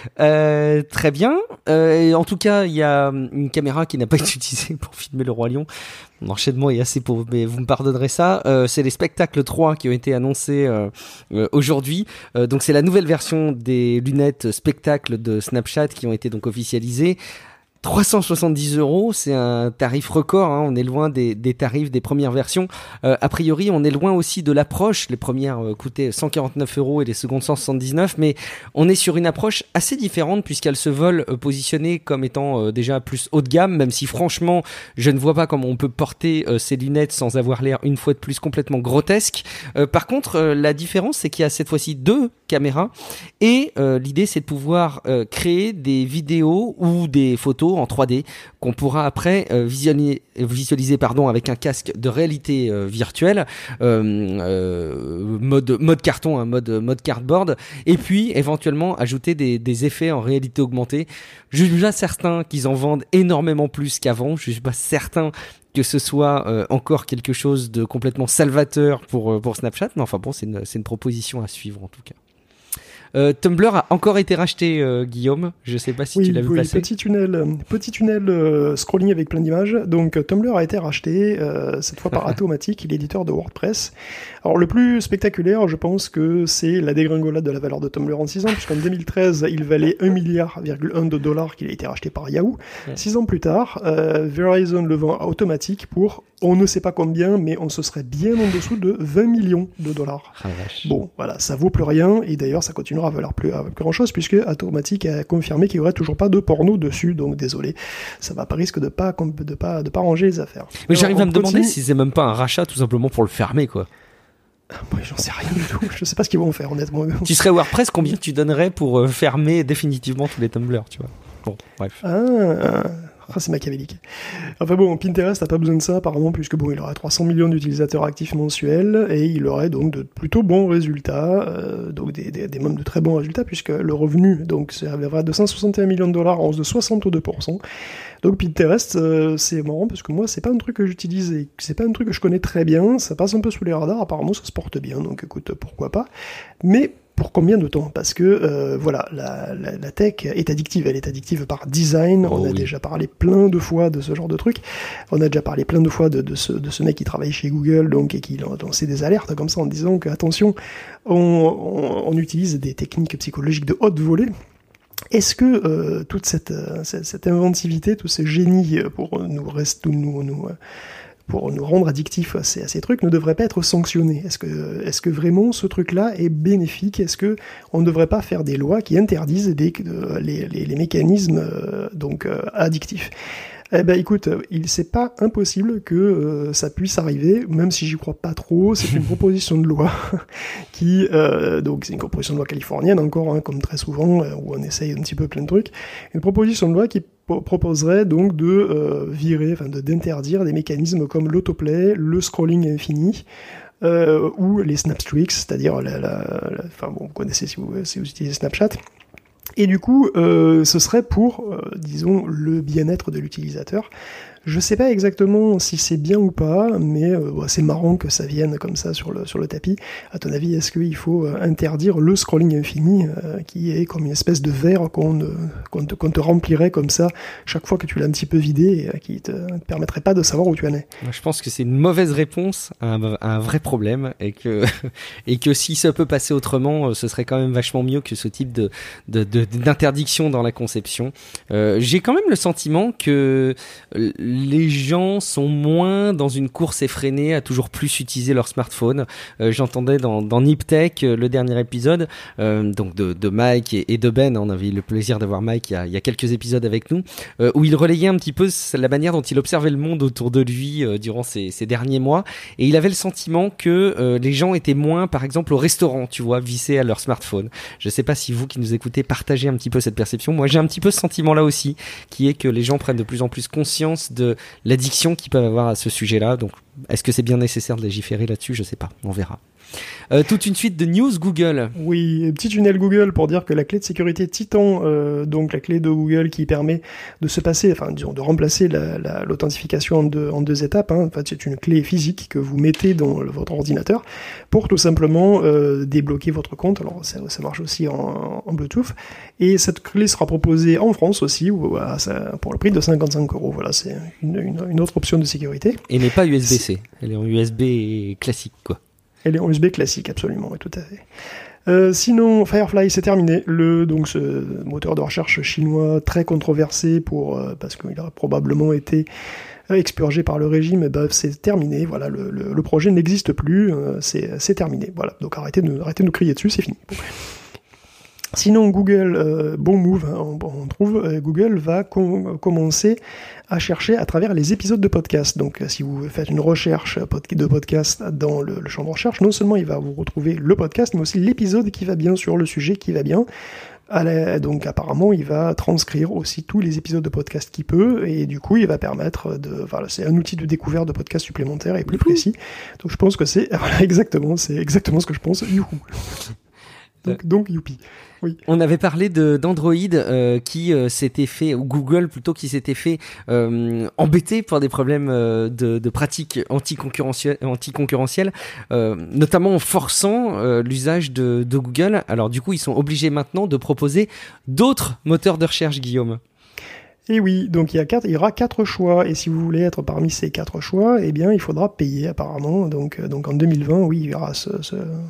Euh, très bien. Euh, en tout cas, il y a une caméra qui n'a pas été utilisée pour filmer le Roi Lion. Mon enchaînement est assez pauvre, mais vous me pardonnerez ça. Euh, c'est les Spectacles trois qui ont été annoncés euh, euh, aujourd'hui. Euh, donc c'est la nouvelle version des lunettes Spectacle de Snapchat qui ont été donc officialisées. trois cent soixante-dix euros, c'est un tarif record, hein, on est loin des, des tarifs des premières versions. Euh, a priori, on est loin aussi de l'approche. Les premières euh, coûtaient cent quarante-neuf euros et les secondes cent soixante-dix-neuf, mais on est sur une approche assez différente puisqu'elles se veulent euh, positionner comme étant euh, déjà plus haut de gamme, même si franchement, je ne vois pas comment on peut porter euh, ces lunettes sans avoir l'air une fois de plus complètement grotesque. Euh, par contre, euh, la différence, c'est qu'il y a cette fois-ci deux caméras et euh, l'idée, c'est de pouvoir euh, créer des vidéos ou des photos en trois D qu'on pourra après euh, visualiser, visualiser pardon, avec un casque de réalité euh, virtuelle, euh, euh, mode, mode carton, hein, mode, mode cardboard, et puis éventuellement ajouter des, des effets en réalité augmentée. Je suis pas certain qu'ils en vendent énormément plus qu'avant, je suis pas certain que ce soit euh, encore quelque chose de complètement salvateur pour, euh, pour Snapchat, mais enfin bon, c'est une, c'est une proposition à suivre en tout cas. Euh, Tumblr a encore été racheté, euh, Guillaume. Je sais pas si oui, tu l'as vu oui, passer. Petit tunnel, petit tunnel euh, scrolling avec plein d'images. Donc Tumblr a été racheté, euh, cette fois par Automattic, l'éditeur de WordPress. Alors le plus spectaculaire, je pense que c'est la dégringolade de la valeur de Tumblr en six ans, puisqu'en deux mille treize, il valait un milliard virgule un de dollars qu'il a été racheté par Yahoo. Ouais. Six ans plus tard, euh, Verizon le vend à Automattic pour, on ne sait pas combien, mais on se serait bien en dessous de vingt millions de dollars. Ah, vache. Bon, voilà, ça vaut plus rien, et d'ailleurs ça continuera à valoir plus, à plus grand chose, puisque Automattic a confirmé qu'il y aurait toujours pas de porno dessus, donc désolé, ça va pas risque de pas, de pas, de pas ranger les affaires. Mais alors, j'arrive à me continue... demander si c'est même pas un rachat tout simplement pour le fermer, quoi. Bon, j'en sais rien du tout, je sais pas ce qu'ils vont faire honnêtement. Tu serais WordPress, combien tu donnerais pour euh, fermer définitivement tous les Tumblr, tu vois? Bon, bref. Ah, ah, c'est machiavélique. Enfin bon, Pinterest n'a pas besoin de ça apparemment, puisque bon, il aurait trois cents millions d'utilisateurs actifs mensuels, et il aurait donc de plutôt bons résultats, euh, donc des, des, des même de très bons résultats, puisque le revenu donc s'élèvera à deux cent soixante et un millions de dollars en hausse de soixante-deux pour cent. Donc Pinterest, euh, c'est marrant, parce que moi, c'est pas un truc que j'utilise, et c'est pas un truc que je connais très bien, ça passe un peu sous les radars, apparemment ça se porte bien, donc écoute, pourquoi pas. Mais pour combien de temps? Parce que euh, voilà, la, la, la tech est addictive, elle est addictive par design. Oh, on a oui. déjà parlé plein de fois de ce genre de truc. On a déjà parlé plein de fois de, de, ce, de ce mec qui travaille chez Google, donc et qui a lancé des alertes comme ça en disant que attention, on, on, on utilise des techniques psychologiques de haute volée. Est-ce que euh, toute cette, cette, cette inventivité, tout ce génie pour nous rester, nous, nous pour nous rendre addictifs à ces, à ces trucs ne devrait pas être sanctionné? Est-ce que, est-ce que vraiment ce truc-là est bénéfique? Est-ce que on ne devrait pas faire des lois qui interdisent des, euh, les, les, les mécanismes euh, donc euh, addictifs? Eh ben écoute, il c'est pas impossible que euh, ça puisse arriver, même si j'y crois pas trop. C'est une proposition de loi qui euh, donc c'est une proposition de loi californienne encore, hein, comme très souvent euh, où on essaye un petit peu plein de trucs. Une proposition de loi qui p- proposerait donc de euh, virer, enfin de d'interdire des mécanismes comme l'autoplay, le scrolling infini. Euh, ou les snapstreaks, c'est-à-dire la, la, la, enfin bon, vous connaissez si vous, si vous utilisez Snapchat. Et du coup, euh, ce serait pour, euh, disons, le bien-être de l'utilisateur. Je sais pas exactement si c'est bien ou pas, mais euh, bah, c'est marrant que ça vienne comme ça sur le sur le tapis. À ton avis, est-ce qu'il faut euh, interdire le scrolling infini, euh, qui est comme une espèce de verre qu'on, euh, qu'on, te, qu'on te remplirait comme ça chaque fois que tu l'as un petit peu vidé, et euh, qui te, te permettrait pas de savoir où tu en es? Je pense que c'est une mauvaise réponse à un, à un vrai problème, et que et que si ça peut passer autrement, ce serait quand même vachement mieux que ce type de, de, de d'interdiction dans la conception. Euh, j'ai quand même le sentiment que les gens sont moins dans une course effrénée à toujours plus utiliser leur smartphone. Euh, j'entendais dans, dans Niptech, euh, le dernier épisode, euh, donc de, de Mike et, et de Ben, on avait eu le plaisir d'avoir Mike il y a, il y a quelques épisodes avec nous, euh, où il relayait un petit peu la manière dont il observait le monde autour de lui euh, durant ces, ces derniers mois, et il avait le sentiment que euh, les gens étaient moins, par exemple, au restaurant, tu vois, vissés à leur smartphone. Je sais pas si vous qui nous écoutez partagez un petit peu cette perception. Moi, j'ai un petit peu ce sentiment-là aussi, qui est que les gens prennent de plus en plus conscience de l'addiction qu'ils peuvent avoir à ce sujet-là. Donc, est-ce que c'est bien nécessaire de légiférer là-dessus ? Je sais pas, on verra. Euh, toute une suite de news Google. Oui, petit tunnel Google pour dire que la clé de sécurité Titan, euh, donc la clé de Google qui permet de se passer, enfin disons de remplacer la, la, l'authentification en deux, en deux étapes. Hein. En fait, c'est une clé physique que vous mettez dans le, votre ordinateur pour tout simplement euh, débloquer votre compte. Alors ça, ça marche aussi en, en Bluetooth. Et cette clé sera proposée en France aussi, où, à, ça, pour le prix de cinquante-cinq euros. Voilà, c'est une, une, une autre option de sécurité. Et n'est pas U S B C, elle est en U S B classique quoi. Elle est en U S B classique, absolument, oui, tout à fait. Euh, sinon, Firefly, c'est terminé. Le, donc, ce moteur de recherche chinois très controversé pour, euh, parce qu'il a probablement été euh, expurgé par le régime, et ben, c'est terminé. Voilà, le, le, le projet n'existe plus, euh, c'est, c'est terminé. Voilà, donc arrêtez de, arrêtez de nous crier dessus, c'est fini. Bon. Sinon, Google, euh, bon move, hein, on, on trouve, euh, Google va com- commencer à chercher à travers les épisodes de podcast. Donc, si vous faites une recherche de podcast dans le, le champ de recherche, non seulement il va vous retrouver le podcast, mais aussi l'épisode qui va bien sur le sujet qui va bien. La, donc, apparemment, il va transcrire aussi tous les épisodes de podcast qu'il peut, et du coup, il va permettre de, voilà, c'est un outil de découverte de podcast supplémentaire et plus précis. Donc, je pense que c'est, voilà, exactement, c'est exactement ce que je pense. Youhou. Donc, donc, youpi. Oui. On avait parlé de d'Android euh, qui euh, s'était fait, ou Google plutôt, qui s'était fait euh, embêter pour des problèmes euh, de, de pratiques anticoncurrentielles, anticoncurrentielles euh, notamment en forçant euh, l'usage de, de Google. Alors du coup, ils sont obligés maintenant de proposer d'autres moteurs de recherche, Guillaume. Et oui, donc il y a quatre, il y aura quatre choix, et si vous voulez être parmi ces quatre choix, eh bien il faudra payer apparemment. Donc, donc en deux mille vingt, oui, il y aura ce, ce,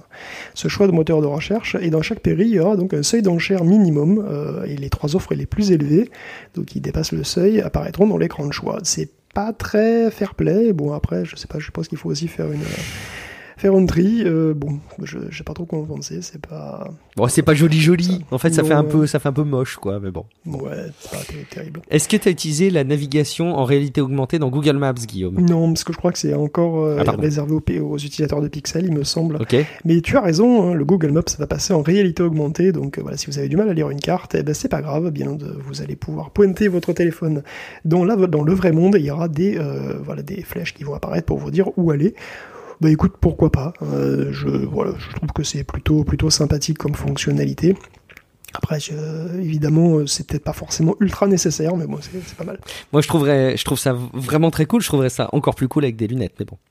ce choix de moteur de recherche, et dans chaque pays, il y aura donc un seuil d'enchère minimum, euh, et les trois offres les plus élevées, donc qui dépassent le seuil, apparaîtront dans l'écran de choix. C'est pas très fair play. Bon après, je sais pas, je pense qu'il faut aussi faire une faire une tri. Euh, bon, je, je sais pas trop quoi en penser. C'est pas. Bon, c'est pas joli joli. Ça, en fait, ça non, fait un peu, ça fait un peu moche, quoi. Mais bon. Ouais, c'est pas ter- terrible. Est-ce que tu as utilisé la navigation en réalité augmentée dans Google Maps, Guillaume ? Non, parce que je crois que c'est encore euh, ah, réservé aux, aux utilisateurs de Pixel, il me semble. Ok. Mais tu as raison, hein, le Google Maps va passer en réalité augmentée. Donc euh, voilà, si vous avez du mal à lire une carte, eh ben c'est pas grave. Bien, de, vous allez pouvoir pointer votre téléphone dans la, dans le vrai monde. Et il y aura des, euh, voilà, des flèches qui vont apparaître pour vous dire où aller. Bah écoute, pourquoi pas. Euh, je, voilà, je trouve que c'est plutôt, plutôt sympathique comme fonctionnalité. Après, je, évidemment, c'est peut-être pas forcément ultra nécessaire, mais bon, c'est, c'est pas mal. Moi, je trouverais, je trouve ça vraiment très cool. Je trouverais ça encore plus cool avec des lunettes, mais bon.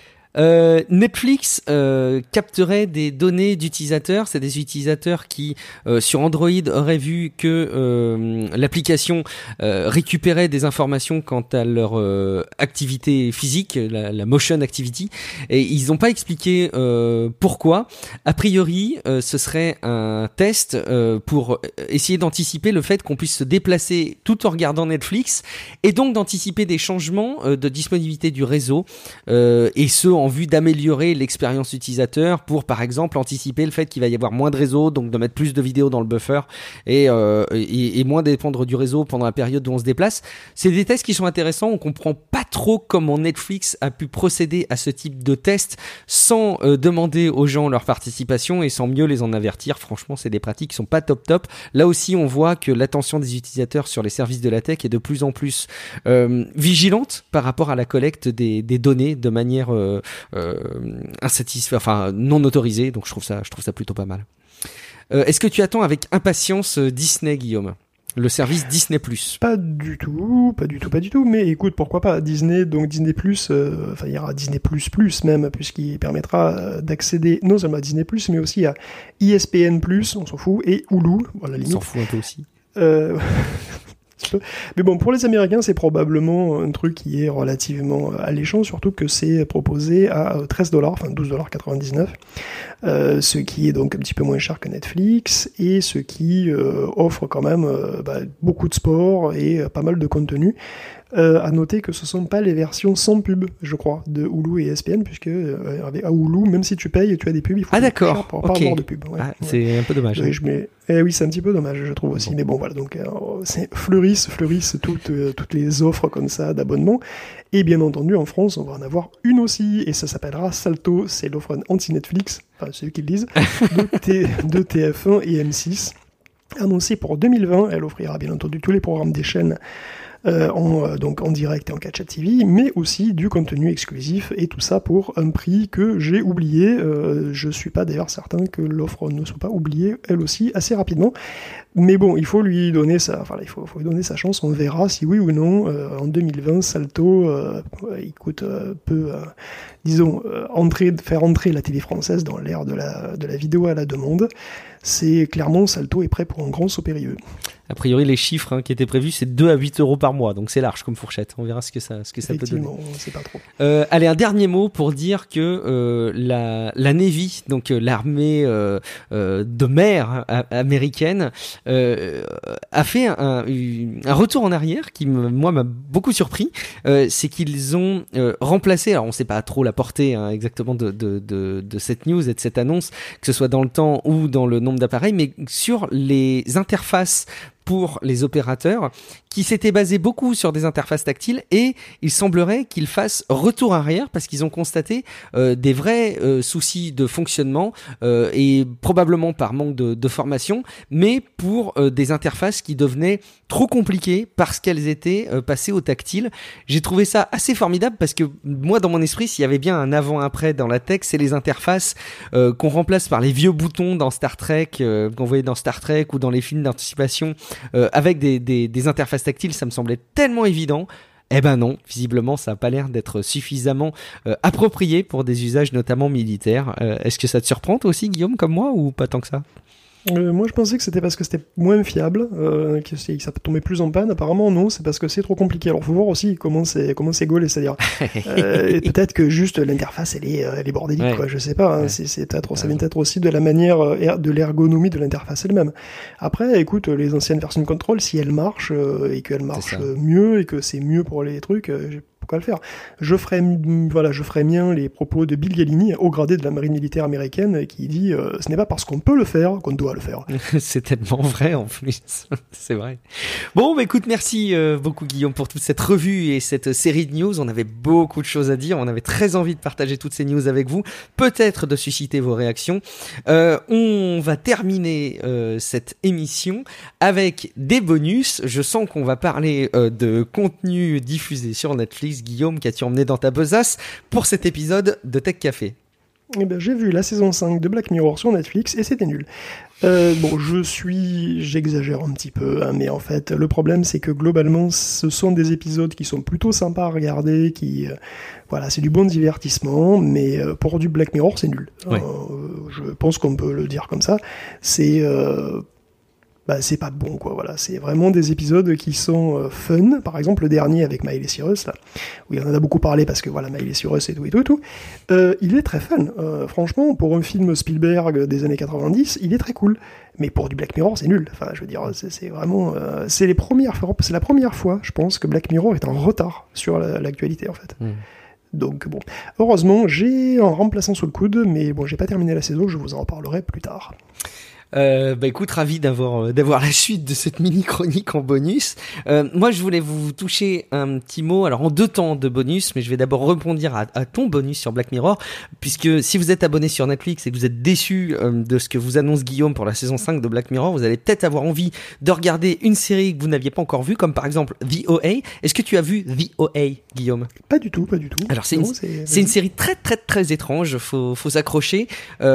Euh, Netflix euh, capterait des données d'utilisateurs. C'est des utilisateurs qui, euh, sur Android, auraient vu que euh, l'application euh, récupérait des informations quant à leur euh, activité physique, la, la motion activity, et ils n'ont pas expliqué euh, pourquoi. A priori, euh, ce serait un test euh, pour essayer d'anticiper le fait qu'on puisse se déplacer tout en regardant Netflix, et donc d'anticiper des changements euh, de disponibilité du réseau, euh, et ce en en vue d'améliorer l'expérience utilisateur pour, par exemple, anticiper le fait qu'il va y avoir moins de réseau, donc de mettre plus de vidéos dans le buffer et, euh, et, et moins dépendre du réseau pendant la période où on se déplace. C'est des tests qui sont intéressants. On comprend pas trop comment Netflix a pu procéder à ce type de tests sans euh, demander aux gens leur participation et sans mieux les en avertir. Franchement, c'est des pratiques qui sont pas top top. Là aussi, on voit que l'attention des utilisateurs sur les services de la tech est de plus en plus euh, vigilante par rapport à la collecte des, des données de manière euh, Euh, insatisfait, enfin non autorisé, donc je trouve ça, je trouve ça plutôt pas mal. Euh, est-ce que tu attends avec impatience Disney, Guillaume ? Le service Disney plus ? Pas du tout, pas du tout, pas du tout, mais écoute, pourquoi pas, Disney, donc Disney plus, euh, enfin il y aura Disney plus plus même, puisqu'il permettra euh, d'accéder non seulement à Disney plus, mais aussi à E S P N plus, on s'en fout, et Hulu, voilà, limite. On s'en fout un peu aussi. Euh... Mais bon, pour les Américains, c'est probablement un truc qui est relativement alléchant, surtout que c'est proposé à treize dollars, enfin douze dollars quatre-vingt-dix-neuf, euh, ce qui est donc un petit peu moins cher que Netflix, et ce qui euh, offre quand même euh, bah, beaucoup de sport et euh, pas mal de contenu. Euh, à noter que ce sont pas les versions sans pub, je crois, de Hulu et E S P N, puisque euh, avec, à Hulu, même si tu payes, tu as des pubs, il faut ah d'accord, pour okay. pas avoir de pub. Ouais, ah, ouais. C'est un peu dommage. Oui, je mets... eh oui, c'est un petit peu dommage, je trouve aussi. Bon. Mais bon, voilà, donc euh, c'est fleurissent, fleurissent toutes, euh, toutes les offres comme ça d'abonnement. Et bien entendu, en France, on va en avoir une aussi, et ça s'appellera Salto, c'est l'offre anti-Netflix, enfin c'est eux qui le disent, de, T... de T F un et M six. Annoncée pour deux mille vingt, elle offrira bien entendu tous les programmes des chaînes Euh, en, euh, donc en direct et en catch-up T V, mais aussi du contenu exclusif, et tout ça pour un prix que j'ai oublié. Euh, je suis pas d'ailleurs certain que l'offre ne soit pas oubliée, elle aussi, assez rapidement. Mais bon, il faut lui donner sa, enfin, il faut, faut lui donner sa chance, on verra si oui ou non, euh, en deux mille vingt, Salto, euh, il coûte, euh, peut, euh, disons, euh, entrer, faire entrer la télé française dans l'ère de la, de la vidéo à la demande. C'est clairement, Salto est prêt pour un grand saut périlleux. A priori, les chiffres hein, qui étaient prévus, c'est deux à huit euros par mois, donc c'est large comme fourchette. On verra ce que ça, ce que ça peut donner. Effectivement, on sait pas trop. Euh, allez, un dernier mot pour dire que euh, la, la Navy, donc euh, l'armée euh, euh, de mer a, américaine, euh, a fait un, un, un retour en arrière qui, me, moi, m'a beaucoup surpris. Euh, c'est qu'ils ont euh, remplacé, alors on ne sait pas trop la portée hein, exactement de, de, de, de cette news et de cette annonce, que ce soit dans le temps ou dans le nombre d'appareils, mais sur les interfaces pour les opérateurs qui s'étaient basés beaucoup sur des interfaces tactiles, et il semblerait qu'ils fassent retour arrière parce qu'ils ont constaté euh, des vrais euh, soucis de fonctionnement euh, et probablement par manque de, de formation, mais pour euh, des interfaces qui devenaient trop compliquées parce qu'elles étaient euh, passées au tactile. J'ai trouvé ça assez formidable parce que moi dans mon esprit, s'il y avait bien un avant-après dans la tech, c'est les interfaces euh, qu'on remplace par les vieux boutons dans Star Trek, euh, qu'on voyait dans Star Trek ou dans les films d'anticipation euh, avec des, des, des interfaces tactile, ça me semblait tellement évident. Eh ben non, visiblement ça n'a pas l'air d'être suffisamment euh, approprié pour des usages notamment militaires. Euh, est-ce que ça te surprend toi aussi, Guillaume, comme moi, ou pas tant que ça ? Euh, moi je pensais que c'était parce que c'était moins fiable, euh, que, que ça tombait plus en panne. Apparemment non, c'est parce que c'est trop compliqué. Alors faut voir aussi comment c'est comment c'est gaulé, c'est-à-dire euh, et peut-être que juste l'interface elle est elle est bordélique, ouais. quoi. Je sais pas. Hein, ouais. c'est, c'est peut-être ça vient peut-être aussi de la manière de l'ergonomie de l'interface elle-même. Après, écoute, les anciennes versions de contrôle, si elles marchent euh, et qu'elles marchent mieux et que c'est mieux pour les trucs. Euh, j'ai Pourquoi le faire ? Je ferai, voilà, je ferai mien les propos de Bill Gallini, haut gradé de la marine militaire américaine, qui dit euh, « Ce n'est pas parce qu'on peut le faire qu'on doit le faire. » C'est tellement vrai en plus, c'est vrai. Bon, bah écoute, merci euh, beaucoup Guillaume pour toute cette revue et cette série de news. On avait beaucoup de choses à dire, on avait très envie de partager toutes ces news avec vous, peut-être de susciter vos réactions. Euh, on va terminer euh, cette émission avec des bonus. Je sens qu'on va parler euh, de contenu diffusé sur Netflix. Guillaume, qu'as-tu emmené dans ta besace pour cet épisode de Tech Café ? Eh ben, j'ai vu la saison cinq de Black Mirror sur Netflix et c'était nul. Euh, bon, je suis... J'exagère un petit peu, hein, mais en fait, le problème, c'est que globalement, ce sont des épisodes qui sont plutôt sympas à regarder, qui... Euh, voilà, c'est du bon divertissement, mais euh, pour du Black Mirror, c'est nul. Ouais. Euh, je pense qu'on peut le dire comme ça. C'est... Euh, bah c'est pas bon quoi, voilà, c'est vraiment des épisodes qui sont euh, fun, par exemple le dernier avec Miley Cyrus là, où il en a beaucoup parlé parce que voilà, Miley Cyrus et tout et tout et tout, euh, il est très fun, euh, franchement, pour un film Spielberg des années quatre-vingt-dix, il est très cool, mais pour du Black Mirror c'est nul, enfin je veux dire, c'est, c'est vraiment, euh, c'est les premières fois, c'est la première fois, je pense, que Black Mirror est en retard sur la, l'actualité en fait. Mmh. Donc bon, heureusement, j'ai un remplaçant sous le coude, mais bon, j'ai pas terminé la saison, je vous en reparlerai plus tard. Euh, bah écoute, ravi d'avoir euh, d'avoir la suite de cette mini chronique en bonus. Euh, moi, je voulais vous toucher un petit mot, alors en deux temps de bonus, mais je vais d'abord répondre à, à ton bonus sur Black Mirror, puisque si vous êtes abonné sur Netflix et que vous êtes déçu euh, de ce que vous annonce Guillaume pour la saison cinq de Black Mirror, vous allez peut-être avoir envie de regarder une série que vous n'aviez pas encore vue, comme par exemple The O A. Est-ce que tu as vu The O A, Guillaume ? Pas du tout, pas du tout. Alors c'est, non, une, c'est... c'est une série très très très étrange, faut faut s'accrocher.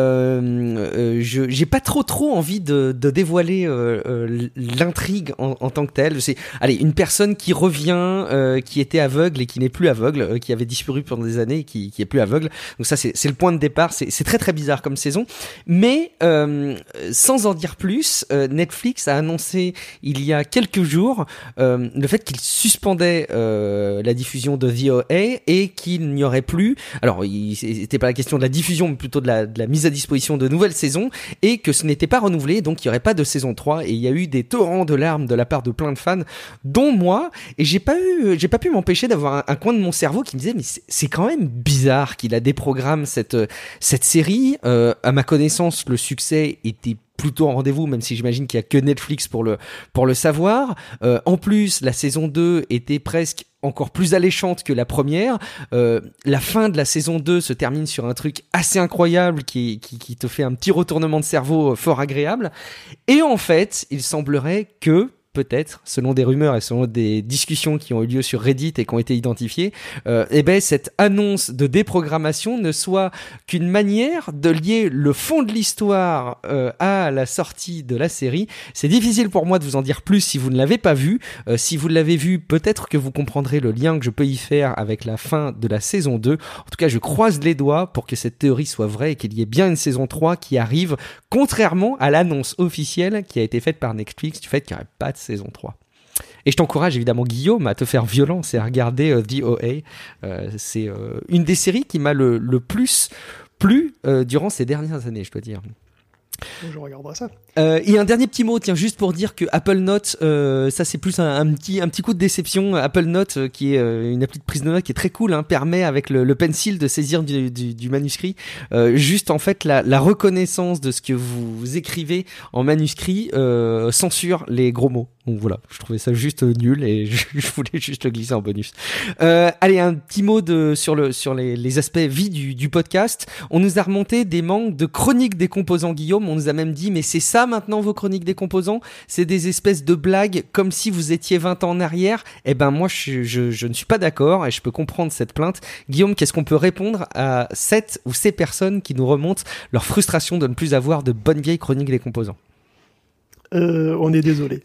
Euh, euh, je j'ai pas trop trop envie de, de dévoiler euh, euh, l'intrigue en, en tant que telle. C'est, allez, une personne qui revient, euh, qui était aveugle et qui n'est plus aveugle, euh, qui avait disparu pendant des années et qui, qui est plus aveugle. Donc ça, c'est, c'est le point de départ. C'est, c'est très très bizarre comme saison. Mais euh, sans en dire plus, euh, Netflix a annoncé il y a quelques jours euh, le fait qu'il suspendait euh, la diffusion de The O A et qu'il n'y aurait plus. Alors, il n'était pas la question de la diffusion, mais plutôt de la, de la mise à disposition de nouvelles saisons, et que ce n'était pas renouvelé, donc il y aurait pas de saison trois, et il y a eu des torrents de larmes de la part de plein de fans, dont moi, et j'ai pas eu, j'ai pas pu m'empêcher d'avoir un, un coin de mon cerveau qui me disait mais c'est, c'est quand même bizarre qu'il a déprogramme cette cette série. Euh, à ma connaissance, le succès était plutôt en rendez-vous, même si j'imagine qu'il y a que Netflix pour le pour le savoir. Euh, en plus, la saison deux était presque encore plus alléchante que la première. Euh, la fin de la saison deux se termine sur un truc assez incroyable qui, qui, qui te fait un petit retournement de cerveau fort agréable. Et en fait, il semblerait que peut-être, selon des rumeurs et selon des discussions qui ont eu lieu sur Reddit et qui ont été identifiées, euh, eh ben cette annonce de déprogrammation ne soit qu'une manière de lier le fond de l'histoire euh, à la sortie de la série. C'est difficile pour moi de vous en dire plus si vous ne l'avez pas vu. Euh, si vous l'avez vu, peut-être que vous comprendrez le lien que je peux y faire avec la fin de la saison deux. En tout cas, je croise les doigts pour que cette théorie soit vraie et qu'il y ait bien une saison trois qui arrive, contrairement à l'annonce officielle qui a été faite par Netflix du fait qu'il n'y aurait pas de saison trois. Et je t'encourage évidemment, Guillaume, à te faire violence et à regarder euh, The O A. Euh, c'est euh, une des séries qui m'a le, le plus plu euh, durant ces dernières années, je dois dire. Je regarderai ça. Euh, et un dernier petit mot, tiens, juste pour dire que Apple Note, euh, ça c'est plus un, un petit un petit coup de déception. Apple Note, euh, qui est euh, une appli de prise de notes qui est très cool, hein, permet avec le, le pencil de saisir du, du, du manuscrit. Euh, juste en fait la, la reconnaissance de ce que vous écrivez en manuscrit euh, censure les gros mots. Donc voilà, je trouvais ça juste nul et je, je voulais juste le glisser en bonus. Euh, allez, un petit mot de sur le sur les, les aspects vie du, du podcast. On nous a remonté des manques de chroniques des composants, Guillaume. On nous a même dit mais c'est ça maintenant vos chroniques des composants, c'est des espèces de blagues comme si vous étiez vingt ans en arrière. Eh ben moi je, je, je ne suis pas d'accord et je peux comprendre cette plainte. Guillaume, qu'est-ce qu'on peut répondre à cette ou ces personnes qui nous remontent leur frustration de ne plus avoir de bonnes vieilles chroniques des composants? Euh, on est désolé.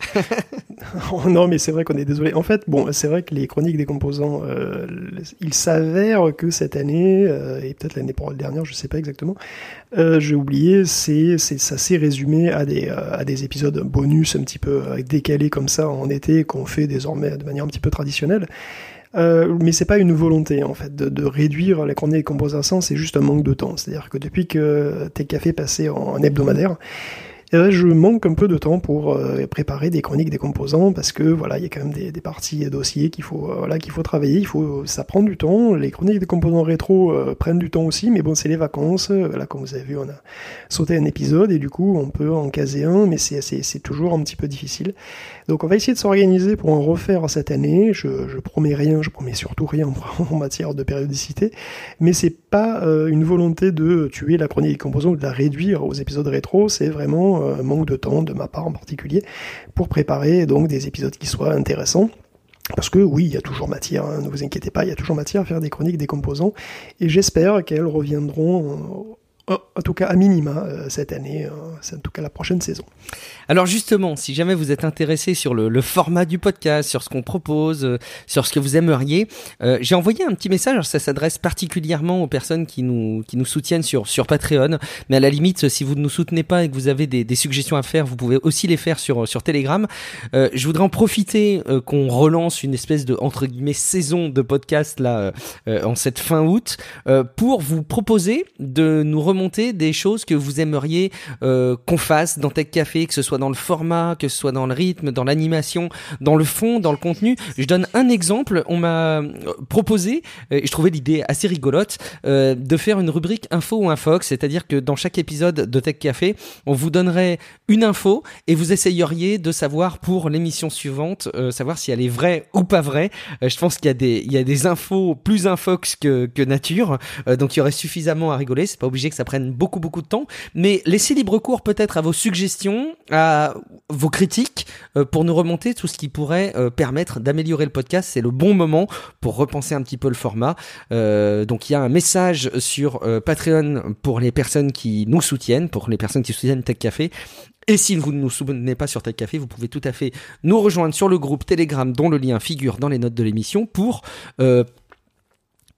Non, mais c'est vrai qu'on est désolé. En fait, bon, c'est vrai que les chroniques des composants, euh, il s'avère que cette année, euh, et peut-être l'année dernière, je sais pas exactement, euh, j'ai oublié, c'est, c'est, ça s'est résumé à des, euh, à des épisodes bonus un petit peu euh, décalés comme ça en été, qu'on fait désormais de manière un petit peu traditionnelle. Euh, mais c'est pas une volonté en fait de, de réduire la chronique des composants, c'est juste un manque de temps. C'est-à-dire que depuis que Tech Café est passé en, en hebdomadaire, et là, je manque un peu de temps pour euh, préparer des chroniques des composants parce que voilà, il y a quand même des, des parties et dossiers qu'il faut euh, voilà qu'il faut travailler, il faut ça prend du temps. Les chroniques des composants rétro euh, prennent du temps aussi, mais bon, c'est les vacances. Là, comme vous avez vu, on a sauté un épisode et du coup, on peut en caser un, mais c'est c'est, c'est toujours un petit peu difficile. Donc, on va essayer de s'organiser pour en refaire cette année. Je, je promets rien, je promets surtout rien en matière de périodicité, mais c'est pas euh, une volonté de tuer la chronique des composants ou de la réduire aux épisodes rétro. C'est vraiment un manque de temps de ma part en particulier pour préparer donc des épisodes qui soient intéressants. Parce que oui, il y a toujours matière, hein, ne vous inquiétez pas, il y a toujours matière à faire des chroniques des composants et j'espère qu'elles reviendront euh, en tout cas à minima euh, cette année, euh, c'est en tout cas la prochaine saison. Alors justement, si jamais vous êtes intéressé sur le, le format du podcast, sur ce qu'on propose, euh, sur ce que vous aimeriez, euh, j'ai envoyé un petit message. Alors ça s'adresse particulièrement aux personnes qui nous qui nous soutiennent sur sur Patreon, mais à la limite, si vous ne nous soutenez pas et que vous avez des, des suggestions à faire, vous pouvez aussi les faire sur sur Telegram. Euh, je voudrais en profiter euh, qu'on relance une espèce de entre guillemets saison de podcast là euh, en cette fin août euh, pour vous proposer de nous remonter des choses que vous aimeriez euh, qu'on fasse dans Tech Café, que ce soit dans le format, que ce soit dans le rythme, dans l'animation, dans le fond, dans le contenu. Je donne un exemple. On m'a proposé, et je trouvais l'idée assez rigolote, euh, de faire une rubrique info ou infox, c'est-à-dire que dans chaque épisode de Tech Café, on vous donnerait une info et vous essayeriez de savoir pour l'émission suivante, euh, savoir si elle est vraie ou pas vraie. Euh, je pense qu'il y a des, il y a des infos plus infox que, que nature, euh, donc il y aurait suffisamment à rigoler. C'est pas obligé que ça prenne beaucoup beaucoup de temps, mais laissez libre cours peut-être à vos suggestions, à vos critiques euh, pour nous remonter tout ce qui pourrait euh, permettre d'améliorer le podcast. C'est le bon moment pour repenser un petit peu le format. Euh, donc il y a un message sur euh, Patreon pour les personnes qui nous soutiennent, pour les personnes qui soutiennent Tech Café. Et si vous ne nous soutenez pas sur Tech Café, vous pouvez tout à fait nous rejoindre sur le groupe Telegram dont le lien figure dans les notes de l'émission pour euh,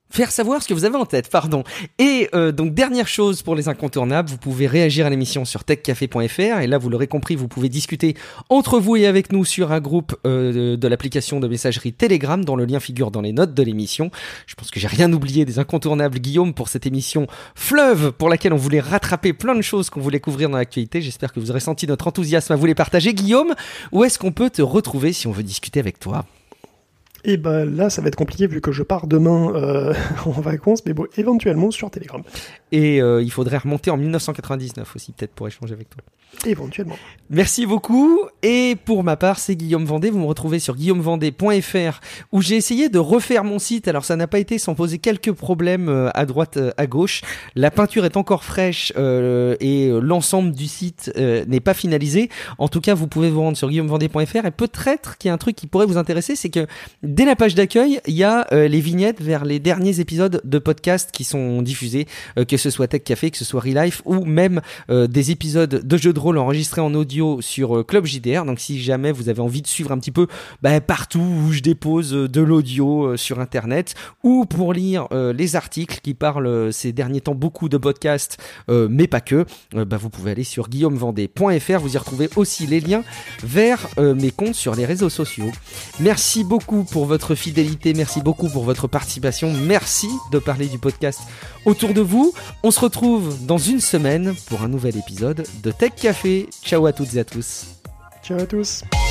Faire savoir ce que vous avez en tête, pardon. Et euh, donc dernière chose pour les incontournables, vous pouvez réagir à l'émission sur tech café point f r et là vous l'aurez compris, vous pouvez discuter entre vous et avec nous sur un groupe euh, de, de l'application de messagerie Telegram dont le lien figure dans les notes de l'émission. Je pense que j'ai rien oublié des incontournables, Guillaume, pour cette émission Fleuve pour laquelle on voulait rattraper plein de choses qu'on voulait couvrir dans l'actualité. J'espère que vous aurez senti notre enthousiasme à vous les partager. Guillaume, où est-ce qu'on peut te retrouver si on veut discuter avec toi ? Et ben là, ça va être compliqué vu que je pars demain euh, en vacances, mais bon, éventuellement sur Telegram. Et euh, il faudrait remonter en dix-neuf cent quatre-vingt-dix-neuf aussi, peut-être, pour échanger avec toi. Éventuellement. Merci beaucoup. Et pour ma part, c'est Guillaume Vendée. Vous me retrouvez sur guillaume vendée point f r où j'ai essayé de refaire mon site. Alors, ça n'a pas été sans poser quelques problèmes à droite, à gauche. La peinture est encore fraîche euh, et l'ensemble du site euh, n'est pas finalisé. En tout cas, vous pouvez vous rendre sur guillaume vendée point f r et peut-être qu'il y a un truc qui pourrait vous intéresser, c'est que dès la page d'accueil, il y a euh, les vignettes vers les derniers épisodes de podcast qui sont diffusés, euh, que ce soit Tech Café, que ce soit Relife ou même euh, des épisodes de jeux de rôle enregistrés en audio sur euh, Club J D R. Donc si jamais vous avez envie de suivre un petit peu bah, partout où je dépose euh, de l'audio euh, sur internet, ou pour lire euh, les articles qui parlent euh, ces derniers temps beaucoup de podcasts, euh, mais pas que, euh, bah, vous pouvez aller sur guillaume vendée point f r. Vous y retrouvez aussi les liens vers euh, mes comptes sur les réseaux sociaux. Merci beaucoup pour votre fidélité, merci beaucoup pour votre participation, merci de parler du podcast autour de vous. On se retrouve dans une semaine pour un nouvel épisode de Tech Café. Ciao à toutes et à tous. Ciao à tous.